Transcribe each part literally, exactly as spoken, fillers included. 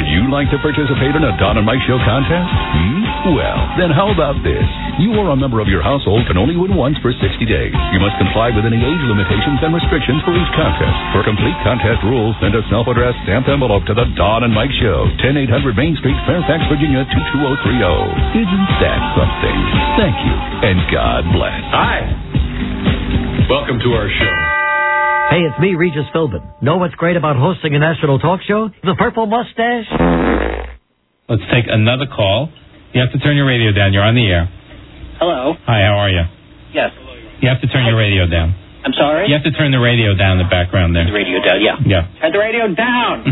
you like to participate in a Don and Mike Show contest? Hmm? Well, then how about this? You or a member of your household can only win once for sixty days. You must comply with any age limitations and restrictions for each contest. For complete contest rules, send a self-addressed stamped envelope to the Don and Mike Show, ten eight hundred Main Street, Fairfax, Virginia, two two zero three zero. Isn't that something? Thank you, and God bless. Hi. Welcome to our show. Hey, it's me, Regis Philbin. Know what's great about hosting a national talk show? The purple mustache. Let's take another call. You have to turn your radio down. You're on the air. Hello. Hi, how are you? Yes. You have to turn your radio down. I'm sorry? You have to turn the radio down in the background there. The radio down, yeah. Yeah. Turn the radio down.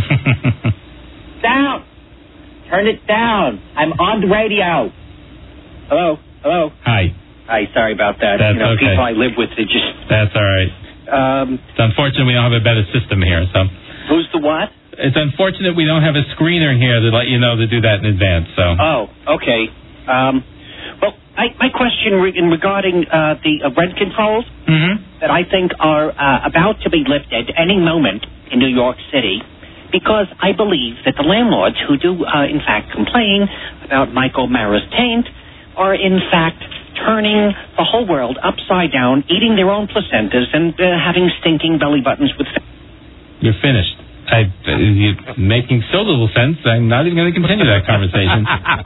Down. Turn it down. I'm on the radio. Hello? Hello? Hi. Hi, sorry about that. That's you know, okay. people I live with, they just... That's all right. Um, it's unfortunate we don't have a better system here, so... Who's the what? It's unfortunate we don't have a screener here to let you know to do that in advance, so... Oh, okay. Um, well, I, my question re- in regarding uh, the uh, rent controls mm-hmm. that I think are uh, about to be lifted any moment in New York City, because I believe that the landlords who do, uh, in fact, complain about Michael Mara's taint are, in fact... turning the whole world upside down, eating their own placentas, and uh, having stinking belly buttons with... You're finished. I, uh, you're making so little sense, I'm not even going to continue that conversation.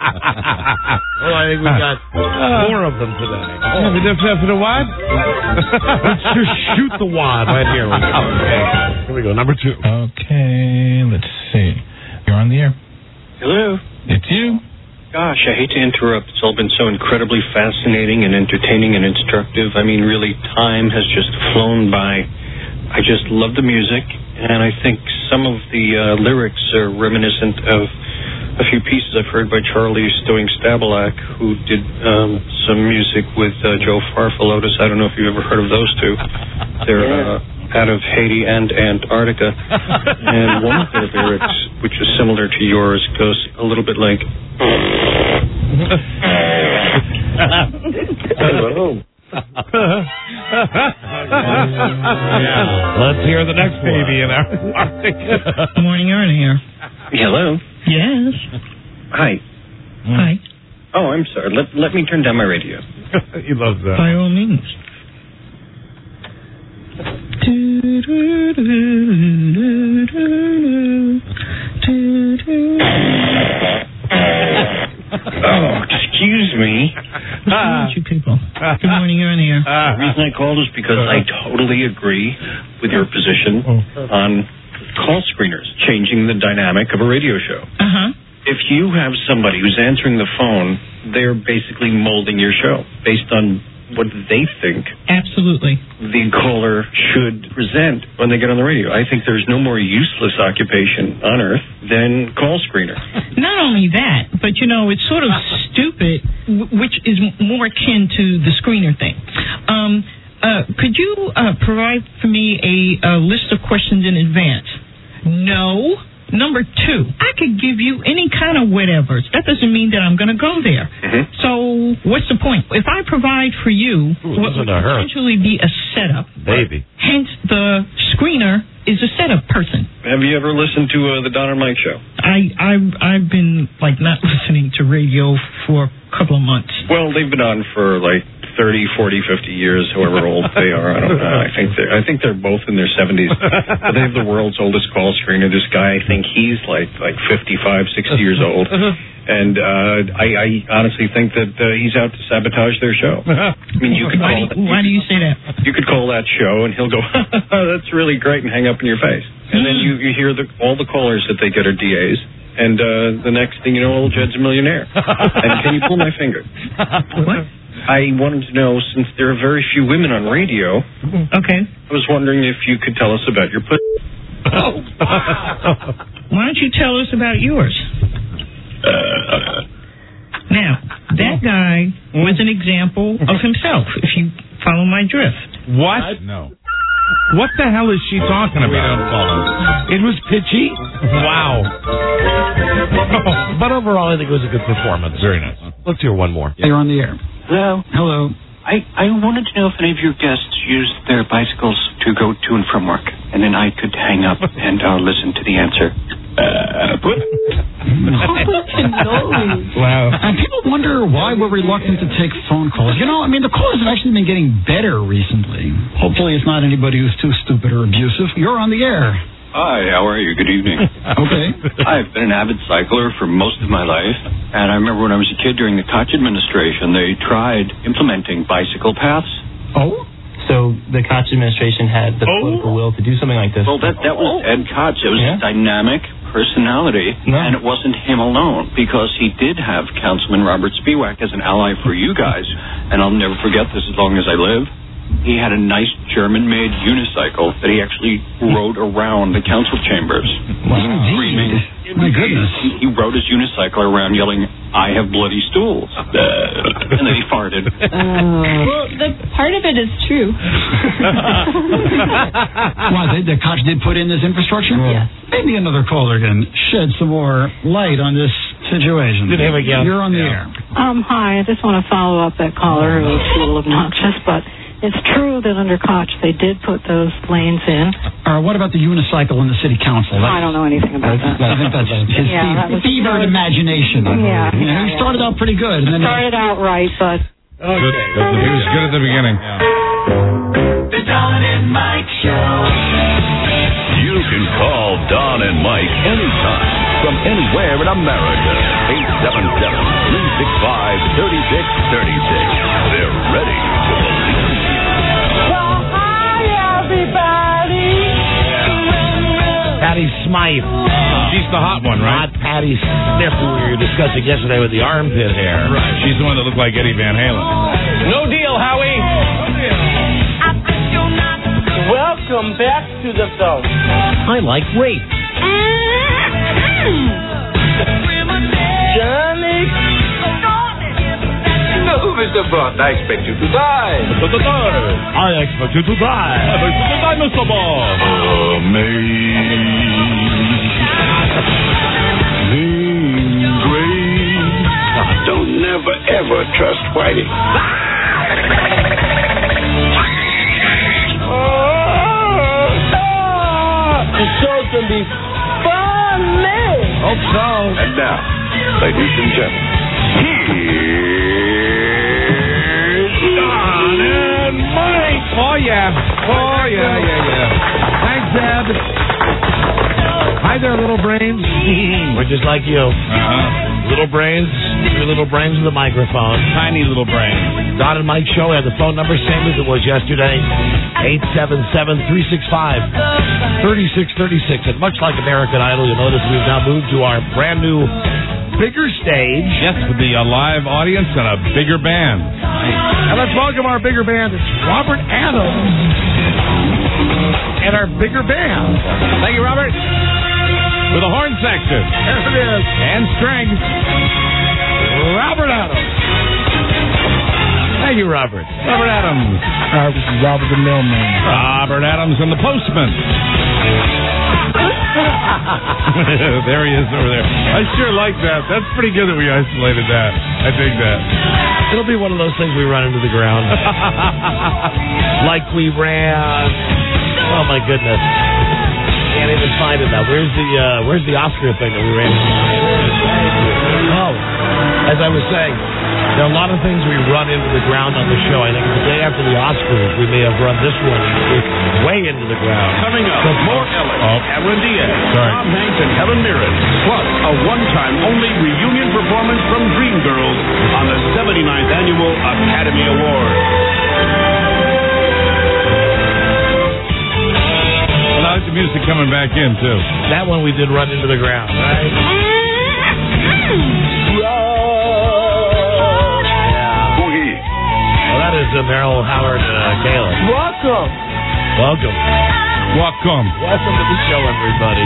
Well, I think we got uh, more of them today. Oh. Yeah, we just have to what? Let's just shoot the wad right here. We go. Okay. Here we go, number two. Okay, let's see. You're on the air. Hello. It's you. Gosh, I hate to interrupt. It's all been so incredibly fascinating and entertaining and instructive. I mean, really, time has just flown by. I just love the music, and I think some of the uh, lyrics are reminiscent of a few pieces I've heard by Charlie Stowing Stabalak, who did um, some music with uh, Joe Farfalotus. I don't know if you've ever heard of those two. They're uh, out of Haiti and Antarctica. And one of their lyrics, which is similar to yours, goes a little bit like... Hello. Let's hear the next baby in our Good morning, you're in here. Hello. Yes. Hi. Hi. Oh, I'm sorry. Let let me turn down my radio. He loves that. By all means. Oh, excuse me. What's wrong with you people? Good morning, you're in here. The reason I called is because I totally agree with your position on call screeners, changing the dynamic of a radio show. Uh-huh. If you have somebody who's answering the phone, they're basically molding your show based on what they think absolutely the caller should present when they get on the radio. I think there's no more useless occupation on earth than call screener. Not only that, but, you know, it's sort of stupid, w- which is m- more akin to the screener thing. Um, uh, could you uh, provide for me a, a list of questions in advance? No. Number two, I could give you any kind of whatevers. That doesn't mean that I'm going to go there. Mm-hmm. So what's the point? If I provide for you Ooh, what would potentially be a setup, baby. Hence the screener is a setup person. Have you ever listened to uh, the Don and Mike Show? I, I've, I've been, like, not listening to radio for a couple of months. Well, they've been on for, like, thirty, forty, fifty years, however old they are. I don't know. I think they're, I think they're both in their seventies. But they have the world's oldest call screener. This guy, I think he's like like fifty-five, sixty years old. And uh, I, I honestly think that uh, he's out to sabotage their show. I mean, you could why, call do you, why do you say that? You could call that show, and he'll go, that's really great, and hang up in your face. And then you, you hear the, all the callers that they get are D As. And uh, the next thing you know, old Jed's a millionaire. And can you pull my finger? What? I wanted to know, since there are very few women on radio, okay, I was wondering if you could tell us about your pussy. Oh. Why don't you tell us about yours? Uh, now, that guy was an example of himself, if you follow my drift. What? No. What the hell is she talking about? It was pitchy? Wow. But overall, I think it was a good performance. Very nice. Let's hear one more. You're on the air. Hello. Hello. I, I wanted to know if any of your guests used their bicycles to go to and from work, and then I could hang up and uh, listen to the answer. Uh, Wow. And people wonder why we're reluctant to take phone calls. You know, I mean, the calls have actually been getting better recently. Hopefully it's not anybody who's too stupid or abusive. You're on the air. Hi, how are you? Good evening. Okay. I've been an avid cycler for most of my life, and I remember when I was a kid during the Koch administration, they tried implementing bicycle paths. Oh? So the Koch administration had the oh. political will to do something like this. Well, that that was Ed Koch. It was yeah. a dynamic personality, no. and it wasn't him alone, because he did have Councilman Robert Spiewak as an ally for you guys, and I'll never forget this as long as I live. He had a nice German-made unicycle that he actually rode around the council chambers. Wow. Screaming. My goodness. He, he rode his unicycle around yelling, "I have bloody stools." And then he farted. Uh, well, the part of it is true. Wow, the Koch did put in this infrastructure? Yes. Maybe another caller can shed some more light on this situation. Good name again. You're on the yeah. air. Um, hi, I just want to follow up that caller who was a little obnoxious, but it's true that under Koch they did put those lanes in. Uh, what about the unicycle in the city council? That's, I don't know anything about that. I think that's his yeah, fever, that was fevered imagination. Yeah, you know, yeah, he started yeah. out pretty good. And then started out right, but... Oh, good. He was good at the beginning. The Don and Mike Show. You can call Don and Mike anytime from anywhere in America. eight seven seven, three six five, three six three six. They're ready to believe you. Well, hi, everybody. Patty Smythe. She's the hot one, right? Not Patty Smith, who we were discussing yesterday with the armpit hair. Right. She's the one that looked like Eddie Van Halen. No deal, Howie. Welcome back to the show. I like weight. Johnny. No, Mister Bond, I expect you to die. I expect you to die. I expect you to die, Mister Bond. Amazing grace. Don't never ever trust Whitey. The show can be funny. Hope so. And now, ladies and gentlemen, here's Don and Mike. Oh, yeah. Oh, yeah, yeah, yeah. Thanks, Dad. Hi there, little brains. We're just like you. Uh-huh. Little brains. Three little brains with a microphone. Tiny little brain. Don and Mike Show. Have the phone number same as it was yesterday. eight seven seven, three six five, three six three six. And much like American Idol, you'll notice we've now moved to our brand new bigger stage. Yes, with the uh, live audience and a bigger band. And let's welcome our bigger band. It's Robert Adams and our bigger band. Thank you, Robert. With a horn section. There it is. And strings. Robert Adams. Thank you, Robert. Robert Adams. Uh, this is Robert the Mailman. Robert Adams and the Postman. There he is over there. I sure like that. That's pretty good that we isolated that. I dig that. It'll be one of those things we run into the ground. Like we ran. Oh, my goodness. Can't even find it now. Where's the uh, Where's the Oscar thing that we ran? Oh, as I was saying, there are a lot of things we run into the ground on the show. I think the day after the Oscars, we may have run this one way into the ground. Coming up, more Ellen, oh. Cameron Diaz, Sorry. Tom Hanks, and Helen Mirren, plus a one-time only reunion performance from Dreamgirls on the seventy-ninth Annual Academy Awards. I like the music coming back in, too. That one we did run into the ground, right? Yeah. Well, that is uh, Merrill Howard uh, Galen. Welcome. Welcome. Welcome. Welcome to the show, everybody.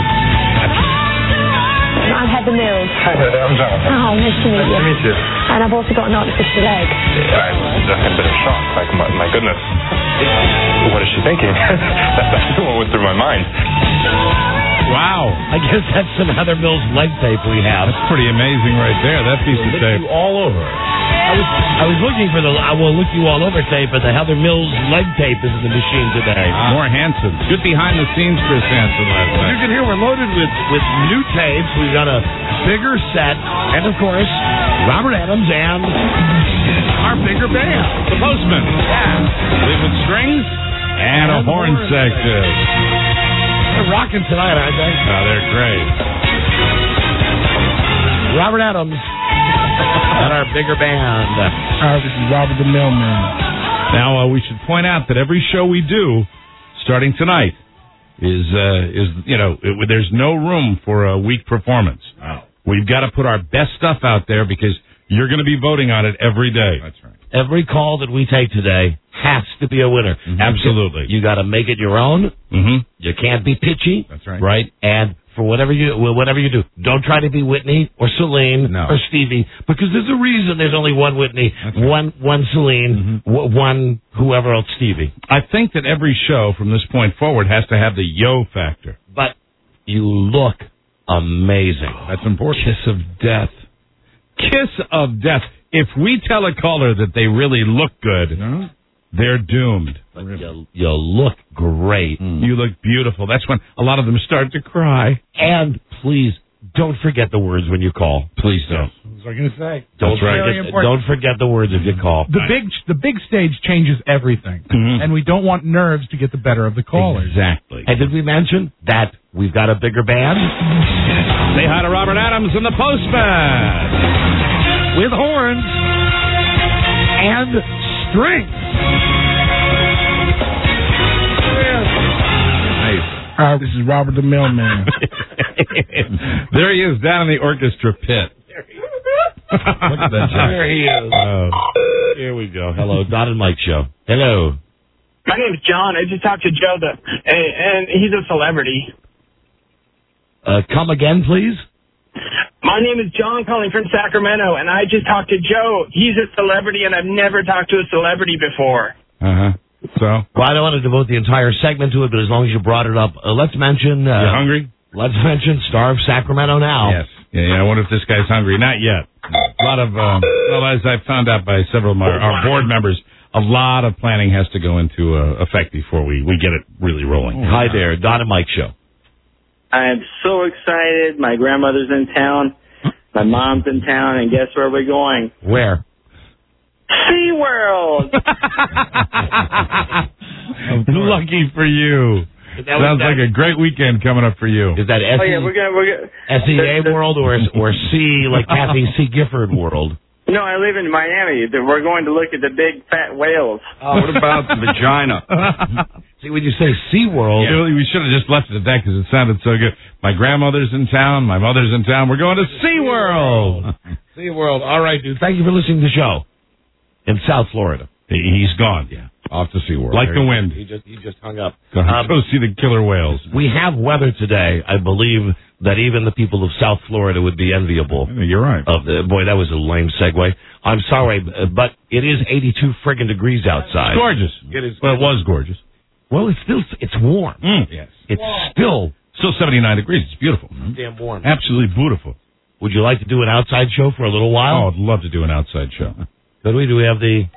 I've had the meals. Hi there, I'm Jonathan. Oh, nice to meet nice you. to meet you. And I've also got an artificial leg. I was in a bit of shock. Like, my, my goodness. What is she thinking? That's what went through my mind. Wow. I guess that's some Heather Mills leg tape we have. That's pretty amazing right there, that piece of tape. All over. I was, I was looking for the I will look you all over tape, but the Heather Mills leg tape is in the machine today. Uh, More Hanson. Good behind the scenes, Chris Hansen last night. You can hear we're loaded with, with new tapes. We've got a bigger set, and of course, Robert Adams and our bigger band, The Postman. Yeah. Leaving strings and, and a horn section. They're rocking tonight, aren't they? Oh, they're great. Robert Adams and our bigger band. Hi, this is Robert the Mailman. Now, uh, we should point out that every show we do, starting tonight, is, uh, is you know, it, there's no room for a weak performance. Wow. We've got to put our best stuff out there because you're going to be voting on it every day. That's right. Every call that we take today has to be a winner. Mm-hmm. Absolutely. You got to make it your own. Mm-hmm. You can't be pitchy. That's right. Right? And for whatever you well, whatever you do, don't try to be Whitney or Celine no. or Stevie, because there's a reason there's only one Whitney, right. one one Celine, mm-hmm. w- one whoever else Stevie. I think that every show from this point forward has to have the yo factor. But you look amazing. That's important. Kiss of death. Kiss of death. If we tell a caller that they really look good, no. they're doomed. But you, you look great. Mm. You look beautiful. That's when a lot of them start to cry. And please don't forget the words when you call. Please don't. What was I going to say? Don't That's right. forget, don't forget the words if you call. The big, the big stage changes everything, mm-hmm. and we don't want nerves to get the better of the callers. Exactly. And did we mention that we've got a bigger band? Say hi to Robert Adams and the Postman. With horns and strings. Nice. Hi, this is Robert the Mailman. There he is down in the orchestra pit. Look at that guy. There he is. Oh. Here we go. Hello, Don and Mike Show. Hello. My name's John. I just talked to Joe, the, and, and he's a celebrity. Uh, come again, please? My name is John, calling from Sacramento, and I just talked to Joe. He's a celebrity, and I've never talked to a celebrity before. Uh-huh. So? Well, I don't want to devote the entire segment to it, but as long as you brought it up, uh, let's mention... Uh, you hungry? Let's mention Star of Sacramento now. Yes. Yeah, yeah, I wonder if this guy's hungry. Not yet. A lot of, uh, well, as I found out by several of my, our board members, a lot of planning has to go into uh, effect before we, we get it really rolling. Oh, hi there, Don and Mike Show. I'm so excited. My grandmother's in town. My mom's in town. And guess where we're going? Where? SeaWorld. Lucky for you. That Sounds that, like a great weekend coming up for you. Is that S E, oh, yeah, we're gonna, we're gonna, S E A the, the, world or or C, like Kathy C. Gifford world? No, I live in Miami. We're going to look at the big fat whales. Oh, what about the vagina? See, when you say SeaWorld... Yeah, we should have just left it at that because it sounded so good. My grandmother's in town. My mother's in town. We're going to SeaWorld. SeaWorld. All right, dude. Thank you for listening to the show. In South Florida. He's gone. Yeah. Off to SeaWorld. Like the wind. He just, he just hung up. Go, um, go see the killer whales. We have weather today. I believe that even the people of South Florida would be enviable. You're right. Of the, boy, that was a lame segue. I'm sorry, but it is eighty-two friggin' degrees outside. It's gorgeous. It is. Well, it was gorgeous. Well, it's still, it's warm. Mm, yes. It's still. Still seventy-nine degrees. It's beautiful. Damn warm. Absolutely beautiful. Would you like to do an outside show for a little while? Oh, I'd love to do an outside show. Could we? Do we have the...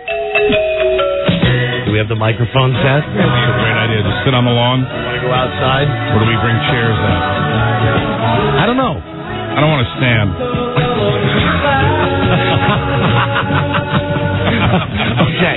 Do we have the microphone set? That's a great idea. Just sit on the lawn. Want to go outside? Or do we bring chairs out? I don't know. I don't want to stand. Okay.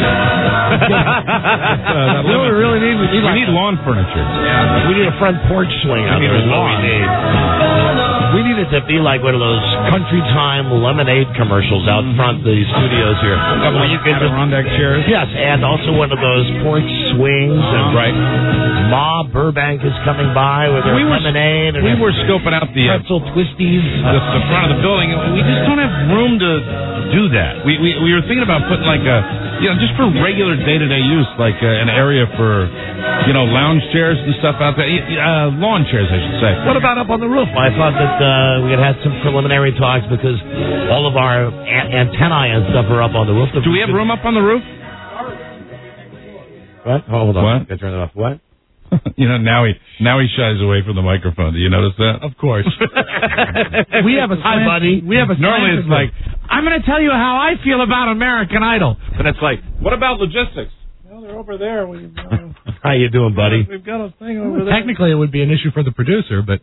uh, what we really need, we need, we like need lawn furniture. Yeah. We need a front porch swing out there. We need a lawn. We need. We need it to be like one of those Country Time lemonade commercials out front the studios here. Where you can just Adirondack chairs. Yes, and also one of those porch swings. And right. Ma Burbank is coming by with her we were, lemonade. And we were scoping out the pretzel twisties. The, the front of the building. We just don't have room to do that. We we we were thinking about putting like a, you know, just for regular day-to-day use, like uh, an area for, you know, lounge chairs and stuff out there. Uh, lawn chairs, I should say. What about up on the roof? I thought that uh, we had had some preliminary talks because all of our a- antennae and stuff are up on the roof. Do we have room up on the roof? What? Oh, hold on. What? I turn it off. What? You know, now he now he shies away from the microphone. Do you notice that? Of course. we have a Hi, buddy. We have a Normally it's like, I'm going to tell you how I feel about American Idol. And it's like, what about logistics? Well, they're over there. We've, uh, How you doing, buddy? We've got a thing over there. Technically, it would be an issue for the producer, but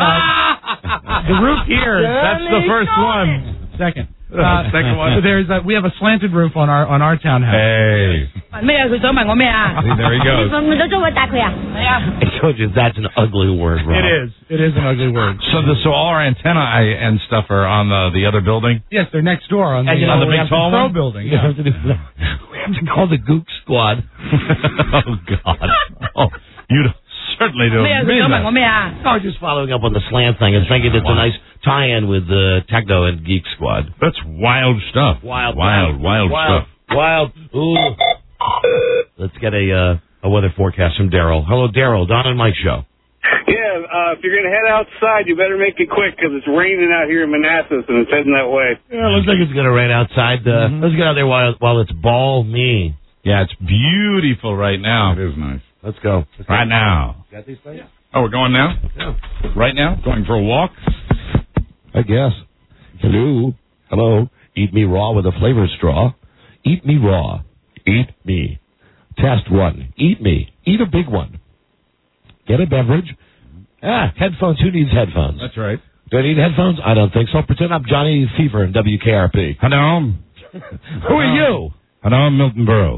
uh, the roof here, that's the first one. Second. Uh, Second one. So there's a, we have a slanted roof on our on our townhouse. Hey. 咩啊？佢想問我咩啊？ There he goes. 你問咗中文答佢啊？係啊。 I told you that's an ugly word, Rob. It is. It is an ugly word. So the so all our antennae and stuff are on the the other building? Yes, they're next door on the, And you know, on the we big have to tall throw one building. We Yeah. have to do we have to call the Gook Squad. Oh, God. Oh, you certainly don't 咩啊？佢 mean 想問 that. 我咩啊？ I was just following up on the slant thing and thinking it's a nice tie-in with the Techno and Geek Squad. That's wild stuff. Wild, wild, wild, wild, stuff. wild. Ooh. Let's get a uh, a weather forecast from Daryl. Hello, Daryl. Don and Mike show. Yeah, uh, if you're going to head outside, you better make it quick because it's raining out here in Manassas and it's heading that way. Yeah, looks like it's going to rain outside. Uh, Mm-hmm. Let's get out there while while it's balmy. Yeah, it's beautiful right now. It is nice. Let's go. Let's Right go. now. Got these things? Oh, we're going now? Yeah. Right now? Going for a walk? I guess. Hello. Hello. Eat me raw with a flavor straw. Eat me raw. Eat me. Test one. Eat me. Eat a big one. Get a beverage. Ah, headphones. Who needs headphones? That's right. Do I need headphones? I don't think so. Pretend I'm Johnny Fever in W K R P. Hello. Who are you? Hello, Milton Berle.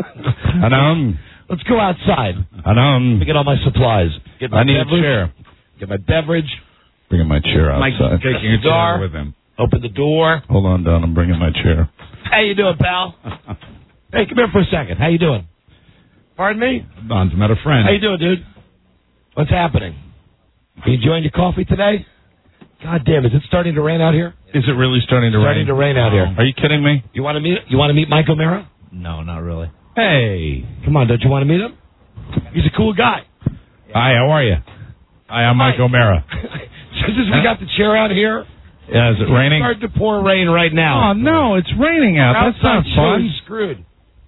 Hello. Let's go outside. Hello. Let me get all my supplies. Get my I need beverage. a chair. Get my beverage. Bringing my chair Mike's outside. taking a cigar. with him. Open the door. Hold on, Don. I'm bringing my chair. How you doing, pal? Hey, come here for a second. How you doing? Pardon me? Don's met a friend. How you doing, dude? What's happening? You enjoying your coffee today? God damn, is it starting to rain out here? Is it really starting to starting rain? to rain out here. Are you kidding me? You want to meet? You want to meet Mike O'Mara? No, not really. Hey. Come on, don't you want to meet him? He's a cool guy. Hi, how are you? Hi, I'm Mike Hi. O'Mara. Since we got the chair out here, Yeah, is it raining? it's starting to pour rain right now. Oh, no, it's raining out. That's not Outside fun. show's screwed.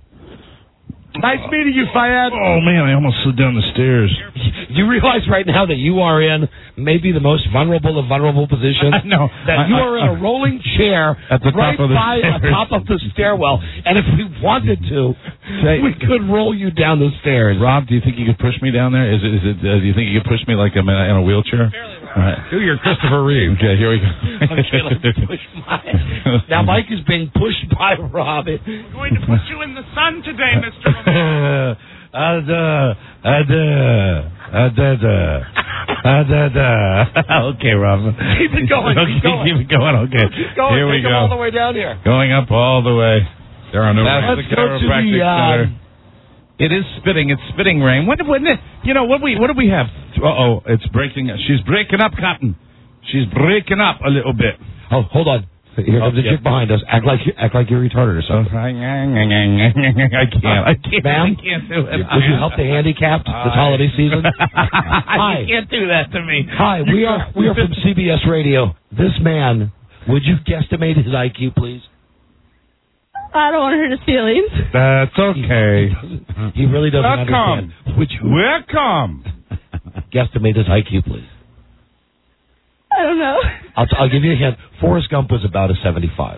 Nice meeting you, Fayad. Oh, man, I almost slid down the stairs. You realize right now that you are in maybe the most vulnerable of vulnerable positions? I know. That I- you I- are in a rolling chair At the right top of the by stairs. the top of the stairwell. And if we wanted to, Say- we could roll you down the stairs. Rob, do you think you could push me down there? Is it? Is it? Uh, do you think you could push me like I'm in a, in a wheelchair? All right. Do your Christopher Reeve. Okay, here we go. Okay, let me push my... Now Mike is being pushed by Rob. I'm going to put you in the sun today, Mister Romero. Uh, da, uh, da, uh, da, da, uh, da, da. Okay, Rob. Keep it going, Okay, keep going. keep it going. Okay. Keep going. Here we Take go. him all the way down here. Going up all the way. There are no Let's the go to the, chiropractic uh, center. It is spitting. It's spitting rain. What, what, you know, what we what do we have? Uh-oh, it's breaking. She's breaking up, Cotton. She's breaking up a little bit. Oh, hold on. Here comes Oh, the yeah. chick behind us. Act like you, act like you're retarded or something. I can't. I can't. Ma'am? I can't do it. Would you help the handicapped this holiday season? Hi. You can't do that to me. Hi, we are we are from C B S Radio. This man, would you guesstimate his I Q, please? I don't want to hurt his feelings. That's okay. He really doesn't Welcome. understand. Would you Welcome. guesstimate his I Q, please? I don't know. I'll, I'll give you a hint. Forrest Gump was about a seventy-five.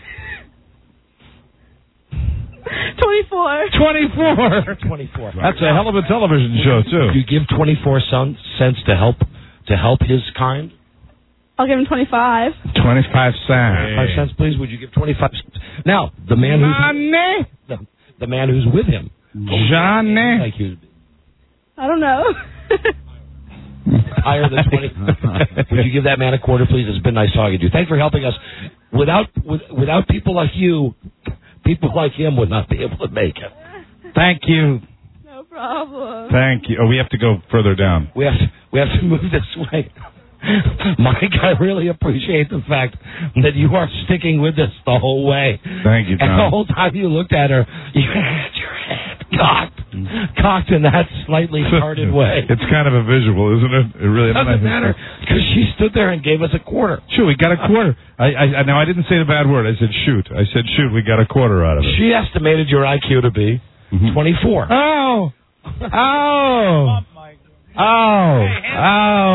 twenty-four. twenty-four. twenty-four. That's a hell of a television show, too. You give twenty-four cents cents to help to help his kind? I'll give him twenty-five. twenty-five cents. Five cents, please. Would you give twenty-five cents? Now, the man who's Johnny. the, the man who's with him. Johnny. Like you, I don't know. higher than twenty. Would you give that man a quarter, please? It's been nice talking to you. Thanks for helping us. Without with, without people like you, people like him would not be able to make it. Thank you. No problem. Thank you. Oh, we have to go further down. We have to, we have to move this way. Mike, I really appreciate the fact that you are sticking with us the whole way. Thank you, Tom. And the whole time you looked at her, you had your head cocked, cocked in that slightly parted way. It's kind of a visual, isn't it? It really Doesn't matter, because she stood there and gave us a quarter. Sure, we got a quarter. I, I now I didn't say the bad word. I said shoot. I said shoot. We got a quarter out of it. She estimated your I Q to be Mhm. twenty-four. Oh, oh, oh,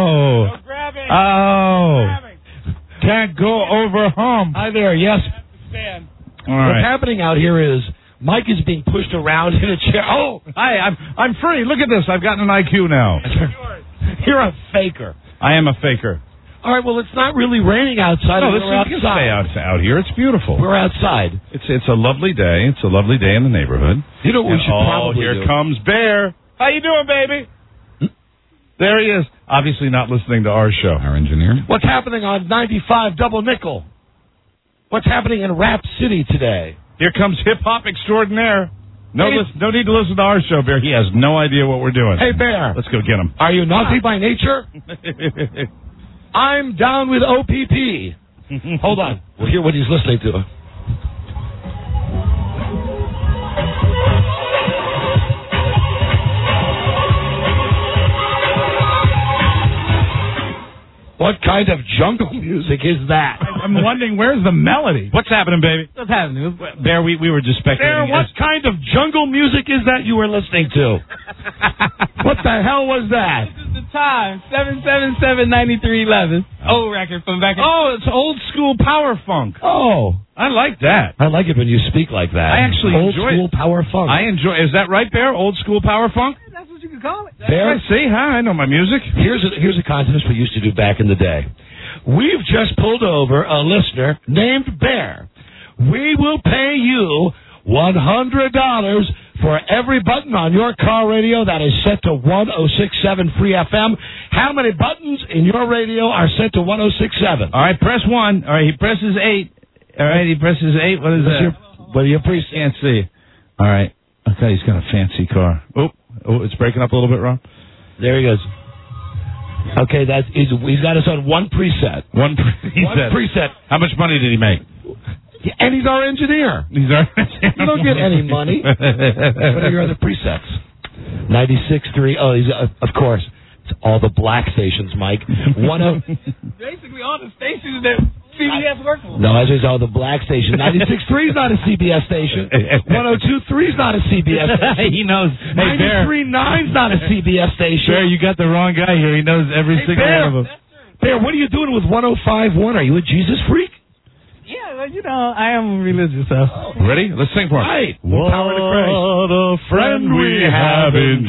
oh, oh! Can't go over home. Hi there. Yes. fan. All What's right. happening out here is Mike is being pushed around in a chair. Oh, Hi, I'm I'm free. Look at this. I've gotten an I Q now. you're a faker. I am a faker. All right, well, it's not really raining outside. No, We're this is, you can outside. stay out, out here. It's beautiful. We're outside. It's it's a lovely day. It's a lovely day in the neighborhood. You know what we And, should oh, probably here do? comes Bear. How you doing, baby? There he is. Obviously not listening to our show. Our engineer. What's happening on ninety-five Double Nickel? What's happening in Rap City today? Here comes hip hop extraordinaire. No, Hey. lis- no need to listen to our show, Bear. He has no idea what we're doing. Hey, Bear. Let's go get him. Are you naughty by nature? I'm down with O P P. Hold on. We'll hear what he's listening to. What kind of jungle music is that? I'm wondering, where's the melody? What's happening, baby? What's happening? Bear, we, we were just Bear, speculating. what kind of jungle music is that you were listening to? What the hell was that? This is the time. seven seven seven, nine three one one. Old record from back in... Oh, it's old school power funk. Oh, I like that. I like it when you speak like that. I actually Old enjoy school it. power funk. I enjoy. Is that right, Bear? Old school power funk? That's what you can call it. Bear, I see, huh? I know my music. Here's a, here's a contest we used to do back in the day. We've just pulled over a listener named Bear. We will pay you one hundred dollars for every button on your car radio that is set to one oh six point seven Free F M. How many buttons in your radio are set to one oh six point seven? All right, press one. All right, he presses eight. All right, he presses eight. What is What's that? your, what are your pre- Can't see. All right. Okay, he's got a fancy car. Oh, oh, it's breaking up a little bit, Ron. There he goes. Okay, that's he's, he's got us on one preset. One preset. One preset. How much money did he make? And he's our engineer. He's our You don't get any money. What are your other presets? ninety-six point three. Oh, he's, uh, of course. It's all the black stations, Mike. One of Basically all the stations that C B S works for. No, I said all the black station. ninety-six point three is not a C B S station. one oh two point three is not a C B S station. He knows. Hey, Bear. ninety-three point nine is not a C B S station. Bear, you got the wrong guy here. He knows every Hey, single Bear. one of them. Bear, what are you doing with one oh five point one? Are you a Jesus freak? Yeah, well, you know, I am religious, so. Ready? Let's sing for him. Right. What Power to Christ. a friend we have in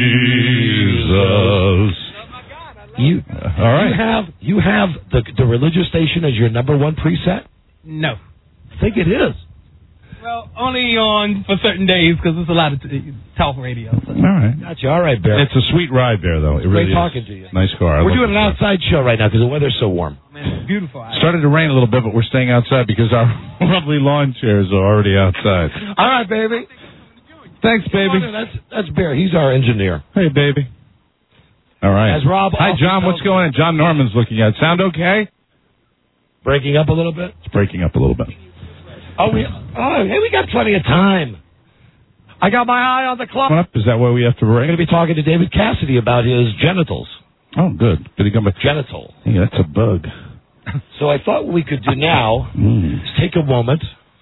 Jesus. You, All right. you have you have the the religious station as your number one preset? No. I think it is. Well, only on for certain days because it's a lot of t- talk radio. So. All right. Gotcha. All right, Bear. It's a sweet ride there, though. It Great really talking is. to you. Nice car. I We're love doing the an car. outside show right now because the weather's so warm. Man, it's beautiful. out Started to rain a little bit, but we're staying outside because our lovely lawn chairs are already outside. All right, baby. Thanks, baby. Come on in. That's that's Bear. He's our engineer. Hey, baby. All right. As Rob Hi, often John. What's tells going on? John Norman's looking at. Sound okay? Breaking up a little bit. It's breaking up a little bit. Oh, we oh hey, we got plenty of time. I got my eye on the clock. Coming up? Is that why we have to We're break? going to be talking to David Cassidy about his genitals. Oh, good. Did he come back? Genital. Hey, that's a bug. So I thought what we could do now Mm. is take a moment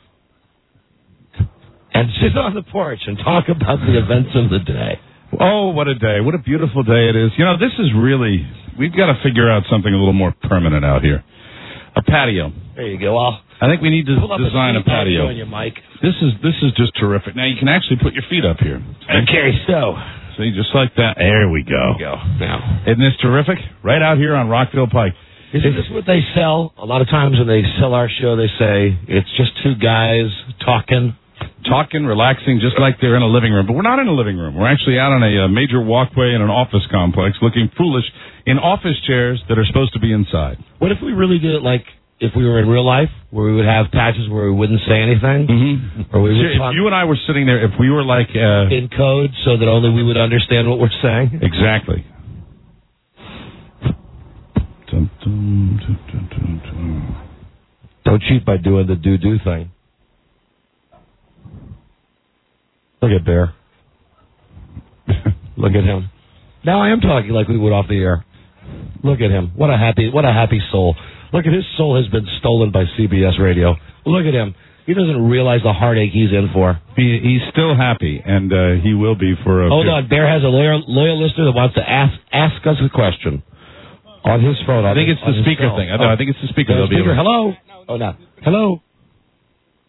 and sit on the porch and talk about the events of the day. Oh, what a day. What a beautiful day it is. You know, this is really, we've got to figure out something a little more permanent out here. A patio. There you go. I'll I think we need to pull up design a seat back patio. on you, Mike. This is this is just terrific. Now you can actually put your feet up here. Okay, so. See, just like that. There we go. There you go. Now. Isn't this terrific? Right out here on Rockville Pike. Isn't this what they sell? A lot of times when they sell our show, they say it's just two guys talking. Talking, relaxing, just like they're in a living room. But we're not in a living room. We're actually out on a, uh major walkway in an office complex looking foolish in office chairs that are supposed to be inside. What if we really did it like if we were in real life, where we would have patches where we wouldn't say anything? Mm-hmm. Or we would If talk you and I were sitting there, if we were like... Uh, in code so that only we would understand what we're saying? Exactly. Dun, dun, dun, dun, dun, dun. Don't cheat by doing the do-do thing. Look at Bear. Look at him. Now I am talking like we would off the air. Look at him. What a happy, what a happy soul. Look at his soul has been stolen by C B S Radio. Look at him. He doesn't realize the heartache he's in for. He, he's still happy, and uh, he will be for a... Hold on. Bear has a loyal, loyal listener that wants to ask ask us a question on his phone. I think it's the speaker thing. I, know, I think it's the speaker. The They'll be speaker. able- Hello? Oh, no. Hello?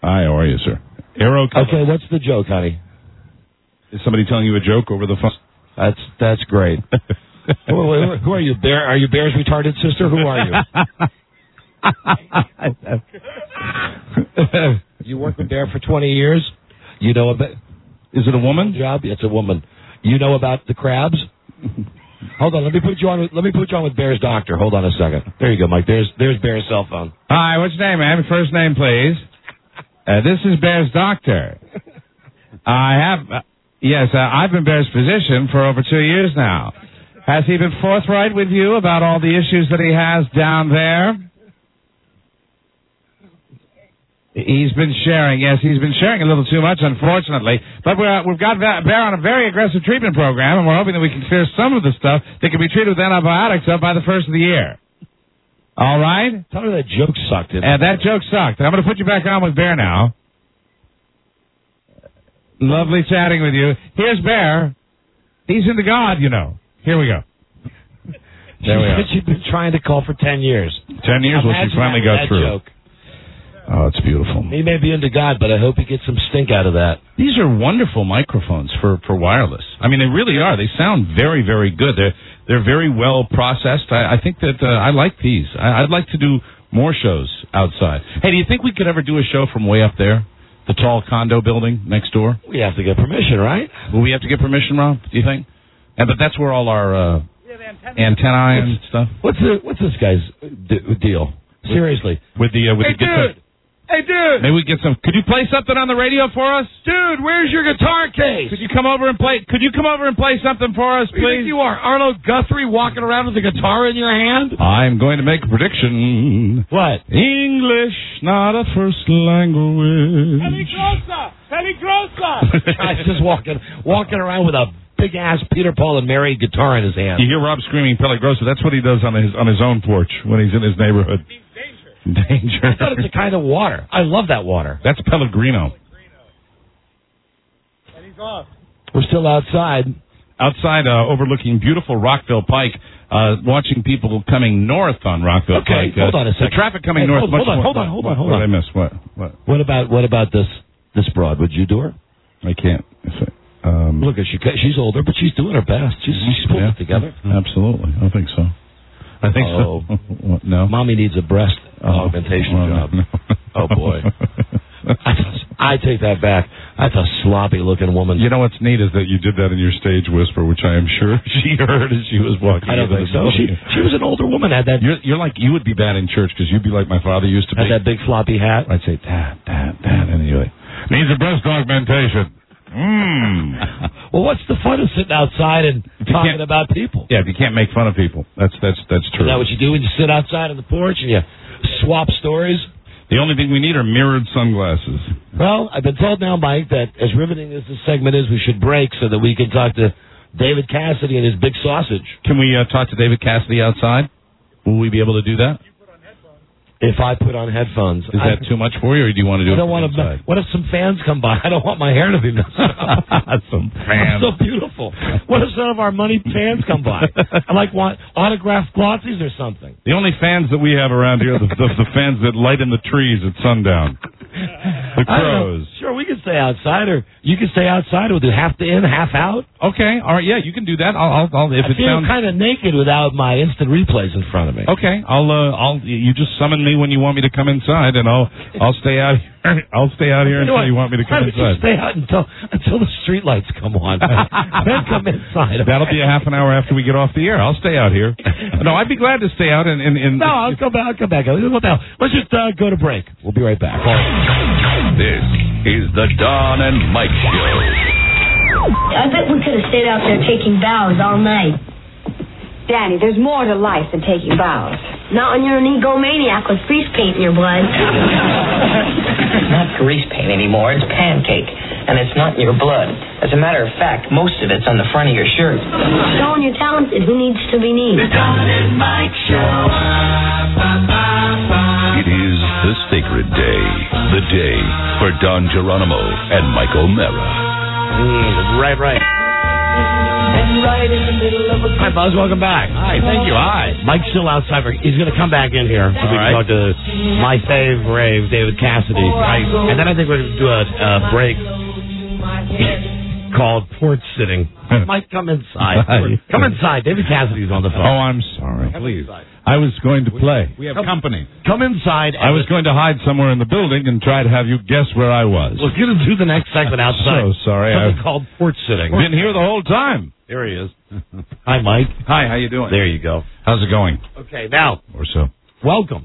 Hi, how are you, sir? Arrow. Okay, what's the joke, honey? Is somebody telling you a joke over the phone? That's that's great. who, who, who are you, Bear? Are you Bear's retarded sister? Who are you? You work with Bear for twenty years. You know about? Is it a woman? Job? It's a woman. You know about the crabs? Hold on, let me put you on. With, let me put you on with Bear's doctor. Hold on a second. There you go, Mike. There's there's Bear's cell phone. Hi, what's your name, ma'am? First name, please. Uh, this is Bear's doctor. I have. Uh, yes, uh, I've been Bear's physician for over two years now. Has he been forthright with you about all the issues that he has down there? He's been sharing, yes, he's been sharing a little too much, unfortunately. But we're, we've got Bear on a very aggressive treatment program, and we're hoping that we can clear some of the stuff that can be treated with antibiotics up by the first of the year. All right? Tell me that joke sucked. And uh, that joke sucked. I'm going to put you back on with Bear now. Lovely chatting with you. Here's Bear. He's into God, you know. Here we go. There we are. She's been trying to call for ten years. Ten years? Well, she finally got that through. Joke. Oh, it's beautiful. He may be into God, but I hope he gets some stink out of that. These are wonderful microphones for, for wireless. I mean, they really are. They sound very, very good. They're they're very well processed. I, I think that uh, I like these. I, I'd like to do more shows outside. Hey, do you think we could ever do a show from way up there, the tall condo building next door? We have to get permission, right? Will we have to get permission, Rob? Do you think? And but that's where all our uh, antennae and stuff. What's the what's this guy's d- deal? Seriously, with the uh, with hey, the guitar. dude. Hey, dude! Maybe we get some. Could you play something on the radio for us, dude? Where's your guitar case? Could you come over and play? Could you come over and play something for us, please? Who do you think you are Arnold Guthrie walking around with a guitar in your hand? I'm going to make a prediction. What? English, not a first language. Peligrosa! Peligrosa! Guy's just walking, walking around with a big ass Peter, Paul, and Mary guitar in his hand. You hear Rob screaming Peligrosa. That's what he does on his on his own porch when he's in his neighborhood. Danger. I thought it's a kind of water. I love that water. That's Pellegrino. And he's off. We're still outside. Outside, uh, overlooking beautiful Rockville Pike, uh, watching people coming north on Rockville okay, Pike. Uh, hold on a second. The traffic coming hey, north. Hold, much hold on, more, hold on, hold on, hold what, on. What did I miss? What? What? What about what about this this broad? Would you do her? I can't. Um, Look, she she's older, but she's doing her best. She's she's putting yeah, it together. Absolutely, I think so. I think oh. so. What, no, mommy needs a breast oh. augmentation well, job. No. Oh boy, I, I take that back. That's a sloppy looking woman. You know what's neat is that you did that in your stage whisper, which I am sure she heard as she was walking. I don't think so. She she was an older woman. Had that. You're, you're like you would be bad in church because you'd be like my father used to be. Had that big floppy hat. I'd say dad, dad, dad, and you're like needs a breast augmentation. Mm. Well, what's the fun of sitting outside and talking about people? Yeah, if you can't make fun of people, that's that's that's true. Is that what you do when you sit outside on the porch and you swap stories? The only thing we need are mirrored sunglasses. Well, I've been told now, Mike, that as riveting as this segment is, we should break so that we can talk to David Cassidy and his big sausage. Can we uh, talk to David Cassidy outside? Will we be able to do that? If I put on headphones. Is that I, too much for you, or do you want to do I it don't want inside? to. What if some fans come by? I don't want my hair to be messed up. Some fans. So beautiful. What if some of our money fans come by? I like want autographed glossies or something. The only fans that we have around here are the, the, the fans that light in the trees at sundown. The crows. Sure, we can stay outside, or you can stay outside. We'll do half the in, half out. Okay, all right, yeah, you can do that. I'll, I'll, I'll if I it feel sounds kind of naked without my instant replays in front of me. Okay, I'll, uh, I'll. You just summon me when you want me to come inside, and I'll, I'll stay out here. I'll stay out here you know until what? you want me to come Why don't inside. you stay out until until the street lights come on, then come inside. That'll be a half an hour after we get off the air. I'll stay out here. No, I'd be glad to stay out. And, and, and no, I'll come back. I'll come back. What the hell? Let's just uh, go to break. We'll be right back. This is the Don and Mike Show. I bet we could have stayed out there taking bows all night. Danny, there's more to life than taking bows. Not when you're an egomaniac with grease paint in your blood. It's not grease paint anymore. It's pancake. And it's not in your blood. As a matter of fact, most of it's on the front of your shirt. So when you're talented, who needs to be neat? The Don and Mike Show. It is the sacred day. The day for Don Geronimo and Mike O'Mara. Mm, right, right. And right in the middle of a Hi, Buzz. Welcome back. Hi, thank you. Hi. Mike's still outside. He's going to come back in here. So All we can right. talk to my fave rave, David Cassidy. Right. And then I think we're going to do a, a break called Porch Sitting. Mike, come inside. Come inside. David Cassidy's on the phone. Oh, I'm sorry. Please. I was going to play. We have Come- company. Come inside. I was going to hide somewhere in the building and try to have you guess where I was. We're going to do the next segment outside. So sorry. Something I've called Porch Sitting. been here the whole time. There he is. Hi, Mike. Hi, how you doing? There you go. How's it going? Okay, now, Or so. welcome.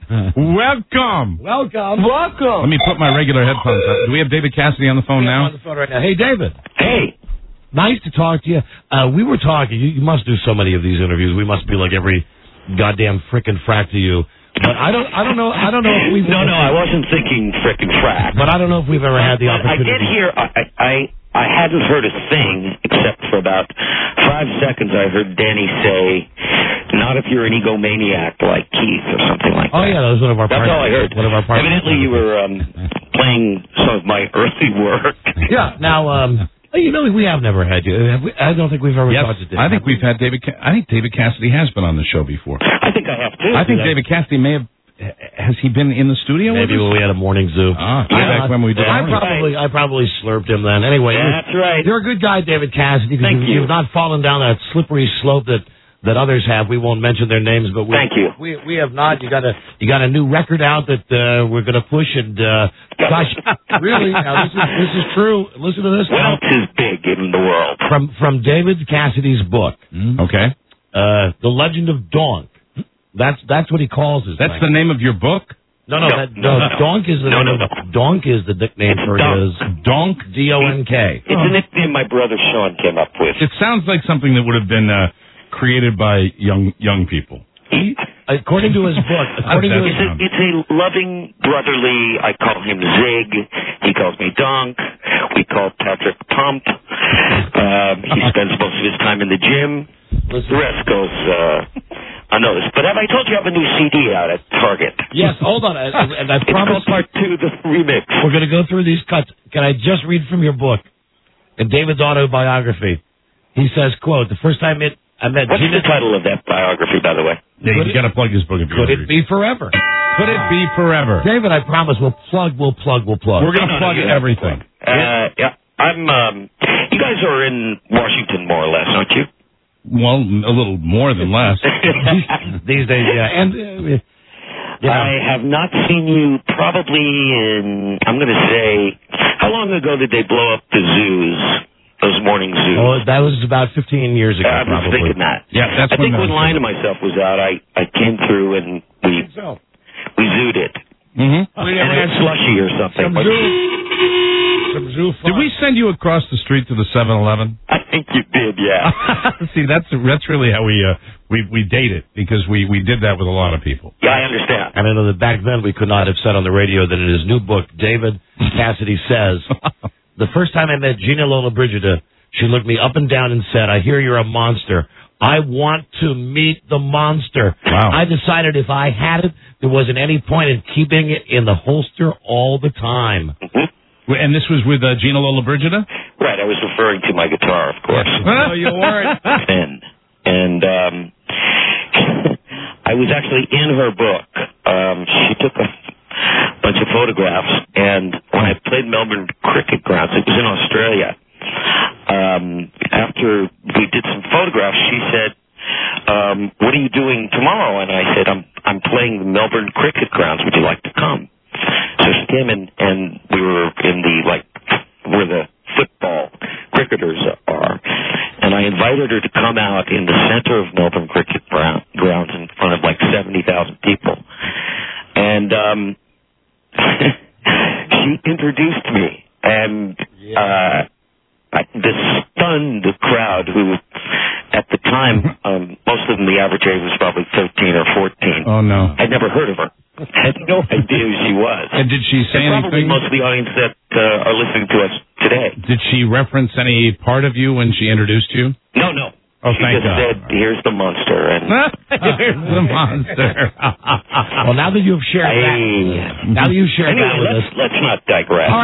Welcome. Welcome. Let me put my regular headphones on. Do we have David Cassidy on the phone now? On the phone right now. Hey, David. Hey. Nice to talk to you. Uh, we were talking. You, you must do so many of these interviews. We must be like every goddamn frickin' frack to you. But I don't. I don't know. I don't know if we've. No, no, I wasn't thinking frickin' frack. But I don't know if we've ever had the I opportunity. did hear. I, I I hadn't heard a thing except for about five seconds. I heard Danny say, "Not if you're an egomaniac like Keith or something like Oh that." yeah, that was one of our. That's partners. all I heard. One of our partners. Evidently, you were um, playing some of my early work. Yeah. Now, um, you know, we have never had you. Have we, I don't think we've ever Yes, talked to David. I think we've had David. Ca- I think David Cassidy has been on the show before. I think I have too. I think Yeah. David Cassidy may have. Has he been in the studio? Maybe with us? when we had a morning zoo. Ah, I, back when we did. I morning. probably, I probably slurped him then. Anyway, That's right. you're a good guy, David Cassidy. Thank you've, you. You've not fallen down that slippery slope that that others have. We won't mention their names, but we, Thank you. We we have not. You got a you got a new record out that uh, we're going to push, and uh, gosh, really, now this is this is true. Listen to this. Wealth is big in the world. From from David Cassidy's book, Okay. uh, The Legend of Donk. That's that's what he calls his. That's thing. the name of your book? No, no, No, that, no, no, no. Donk is the No, name no, of, Donk is the nickname It's for Donk. his Donk? D O N K. It's a nickname my brother Sean came up with. It sounds like something that would have been uh, created by young young people. He, according to his book, according to his, It's a, it's a loving, brotherly, I call him Zig, he calls me Donk, we call Patrick Pump, um, he spends most of his time in the gym, the rest goes uh, unnoticed. But have I told you I have a new C D out at Target? yes, hold on, and and I It's promise called Part two, the remix. we're going to go through these cuts. Can I just read from your book, in David's autobiography? He says, "quote The first time it I met What's Gina, the title of that biography, by the way? Yeah, you got to plug his book. If you could wanna it read. be forever?" Could it be forever? David, I promise we'll plug, we'll plug, we'll plug. We're going to No, no, plug you have to everything. Uh, yeah, I'm, um, you guys are in Washington more or less, aren't you? Well, a little more than less. These days, yeah, and uh, you know, I have not seen you probably in, I'm going to say, how long ago did they blow up the zoos, those morning zoos? oh, that was about fifteen years ago, I was probably. thinking that. Yeah, that's I think when when that- Lying to Myself was out, I, I came through and we So, we zooed it. Mm-hmm. we And never it had was slushy or something. some But zoo, some zoo fun. Did we send you across the street to the seven eleven? I think you did, yeah. See, that's that's really how we uh, we we date it, because we we did that with a lot of people. Yeah, I understand. And I know that back then we could not have said on the radio that in his new book, David Cassidy says, the first time I met Gina Lollobrigida, she looked me up and down and said, "I hear you're a monster. I want to meet the monster." Wow. I decided if I had it, there wasn't any point in keeping it in the holster all the time. Mm-hmm. And this was with uh, Gina Lollobrigida? Right, I was referring to my guitar, of course. No, you weren't. and and um, I was actually in her book. Um, she took a bunch of photographs, and when I played Melbourne Cricket Grounds, it was in Australia. Um, after we did some photographs, she said, um, "What are you doing tomorrow?" And I said, "I'm I'm playing the Melbourne Cricket Grounds. Would you like to come?" So she came in, and we were in the like where the football cricketers are, and I invited her to come out in the center of Melbourne Cricket Ground, grounds in front of like seventy thousand people, and um, she introduced me, and uh, I, this stunned the crowd, who at the time, um, most of them, the average age was probably thirteen or fourteen. Oh, no. I'd never heard of her. Had no idea who she was. And did she say and probably anything? most of the audience that uh, are listening to us today. Did she reference any part of you when she introduced you? No, no. Oh, she thank just God. said, "Here's the monster." And Here's the monster. Well, now that you've shared that, Hey. now that you've shared anyway, that with let's, us. let's not digress. All right, let's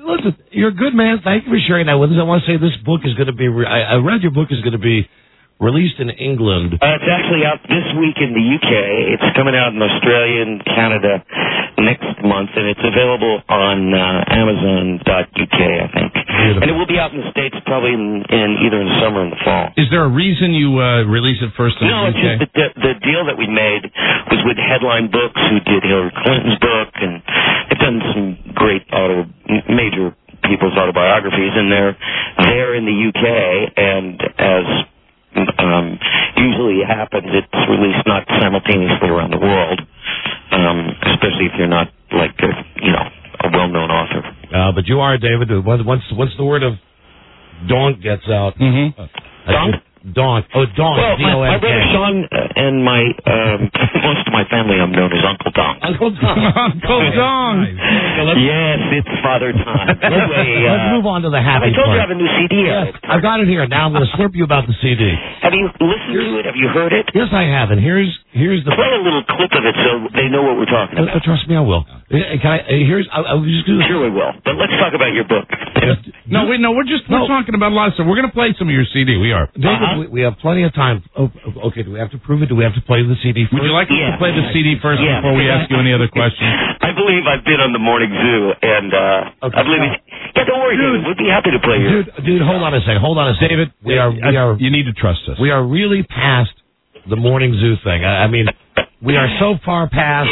listen, you're a good man. Thank you for sharing that with us. I want to say this book is going to be. Re- I, I read your book is going to be released in England. Uh, it's actually out this week in the U K. It's coming out in Australia and Canada next month, and it's available on uh, Amazon dot U K, I think. Beautiful. And it will be out in the States probably in, in either in the summer or in the fall. Is there a reason you uh, release it first in no, the U K? No, it's just the, the deal that we made was with Headline Books, who did Hillary Clinton's book, and they've done some great auto, major people's autobiographies, and they're there in the U K, and as Um, usually happens, it's released not simultaneously around the world, um, especially if you're not like a, you know, a well-known author. Uh, but you are, David. Once once the word of donk gets out, mm-hmm. uh, donk, donk, oh donk. Well, my, my brother Sean and my um, most of my family, I'm known as Uncle Donk. Uncle Donk. Uncle Donk. Yes, it's Father Time. Anyway, uh, let's move on to the happy I told part. you I have a new C D. Yes, I've got it here. Now I'm going to slurp you about the C D. Have you listened to it? Have you heard it? Yes, I have. And here's here's the play a little clip of it so they know what we're talking about. Uh, trust me, I will. Uh, Can I? Uh, here's. I, I was just gonna... Sure, we will. But let's talk about your book. no, wait, no. We're just we're no. talking about a lot of stuff. We're going to play some of your C D. We are. David, uh-huh. we, we have plenty of time. Oh, okay, do we have to prove it? Do we have to play the C D first? Would you like us yeah. to play the C D first yeah. before we ask you any other questions? I believe I've been on the Morning Zoo, and uh, okay. I believe. It, yeah, don't worry, dude. David. We'd be happy to play your. Dude, dude, hold on a second. Hold on a second. David, we are. We are. You need to trust us. We are really past the Morning Zoo thing. I, I mean, we are so far past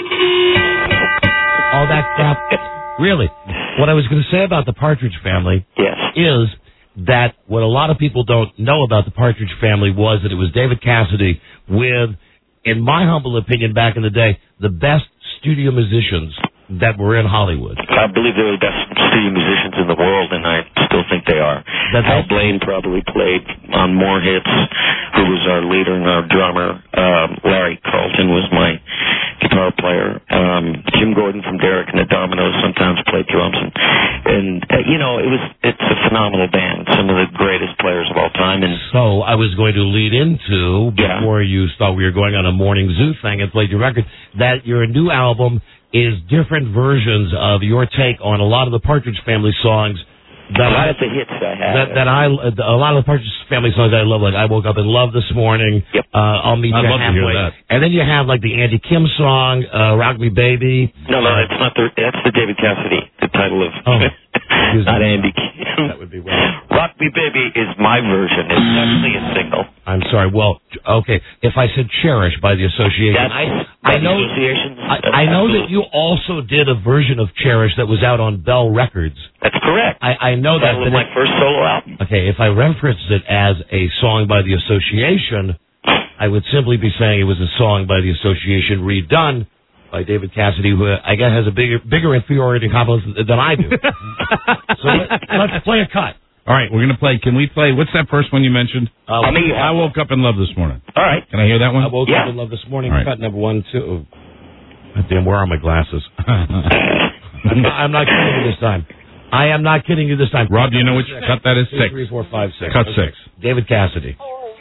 all that crap. Really, what I was going to say about the Partridge Family yes. is that what a lot of people don't know about the Partridge Family was that it was David Cassidy with, in my humble opinion, back in the day, the best studio musicians that were in Hollywood. I believe they're the best studio musicians in the world, and I still think they are. That's Al Blaine probably played on more hits, who was our leader and our drummer. Um, Larry Carlton was my guitar player. Um, Jim Gordon from Derek and the Dominoes sometimes played drums, and, and uh, you know, it was it's a phenomenal band. Some of the greatest players of all time. And so I was going to lead into before yeah. you thought we were going on a Morning Zoo thing and played your record that your new album is different versions of your take on a lot of the Partridge Family songs. That a lot I, of the hits I have. That, that I, a lot of the Partridge Family songs that I love, like I Woke Up in Love This Morning, yep. uh, I'll Meet I'd You love Halfway. To hear that. And then you have like the Andy Kim song, uh, Rock Me Baby. No, no, it's not the, that's the David Cassidy, the title of, oh, not Andy Kim. That would be well. Rock Me Baby is my version. It's actually a single. I'm sorry. Well, okay. If I said Cherish by the Association, That's I, I know. Association. I, I know that you also did a version of Cherish that was out on Bell Records. That's correct. I, I know that. That was my it, first solo album. Okay, if I referenced it as a song by the Association, I would simply be saying it was a song by the Association redone by David Cassidy, who I guess has a bigger bigger inferiority complex than I do. So let, let's play a cut. All right, we're going to play. Can we play? What's that first one you mentioned? Uh, I mean, I woke up in love this morning. All right. Can I hear that one? I woke yeah. up in love this morning. Right. Cut number one, two. God damn, where are my glasses? I'm, not, I'm not kidding you this time. I am not kidding you this time. Rob, do you know which cut that is? Two, Six. three, four, five, six. Cut six. David Cassidy.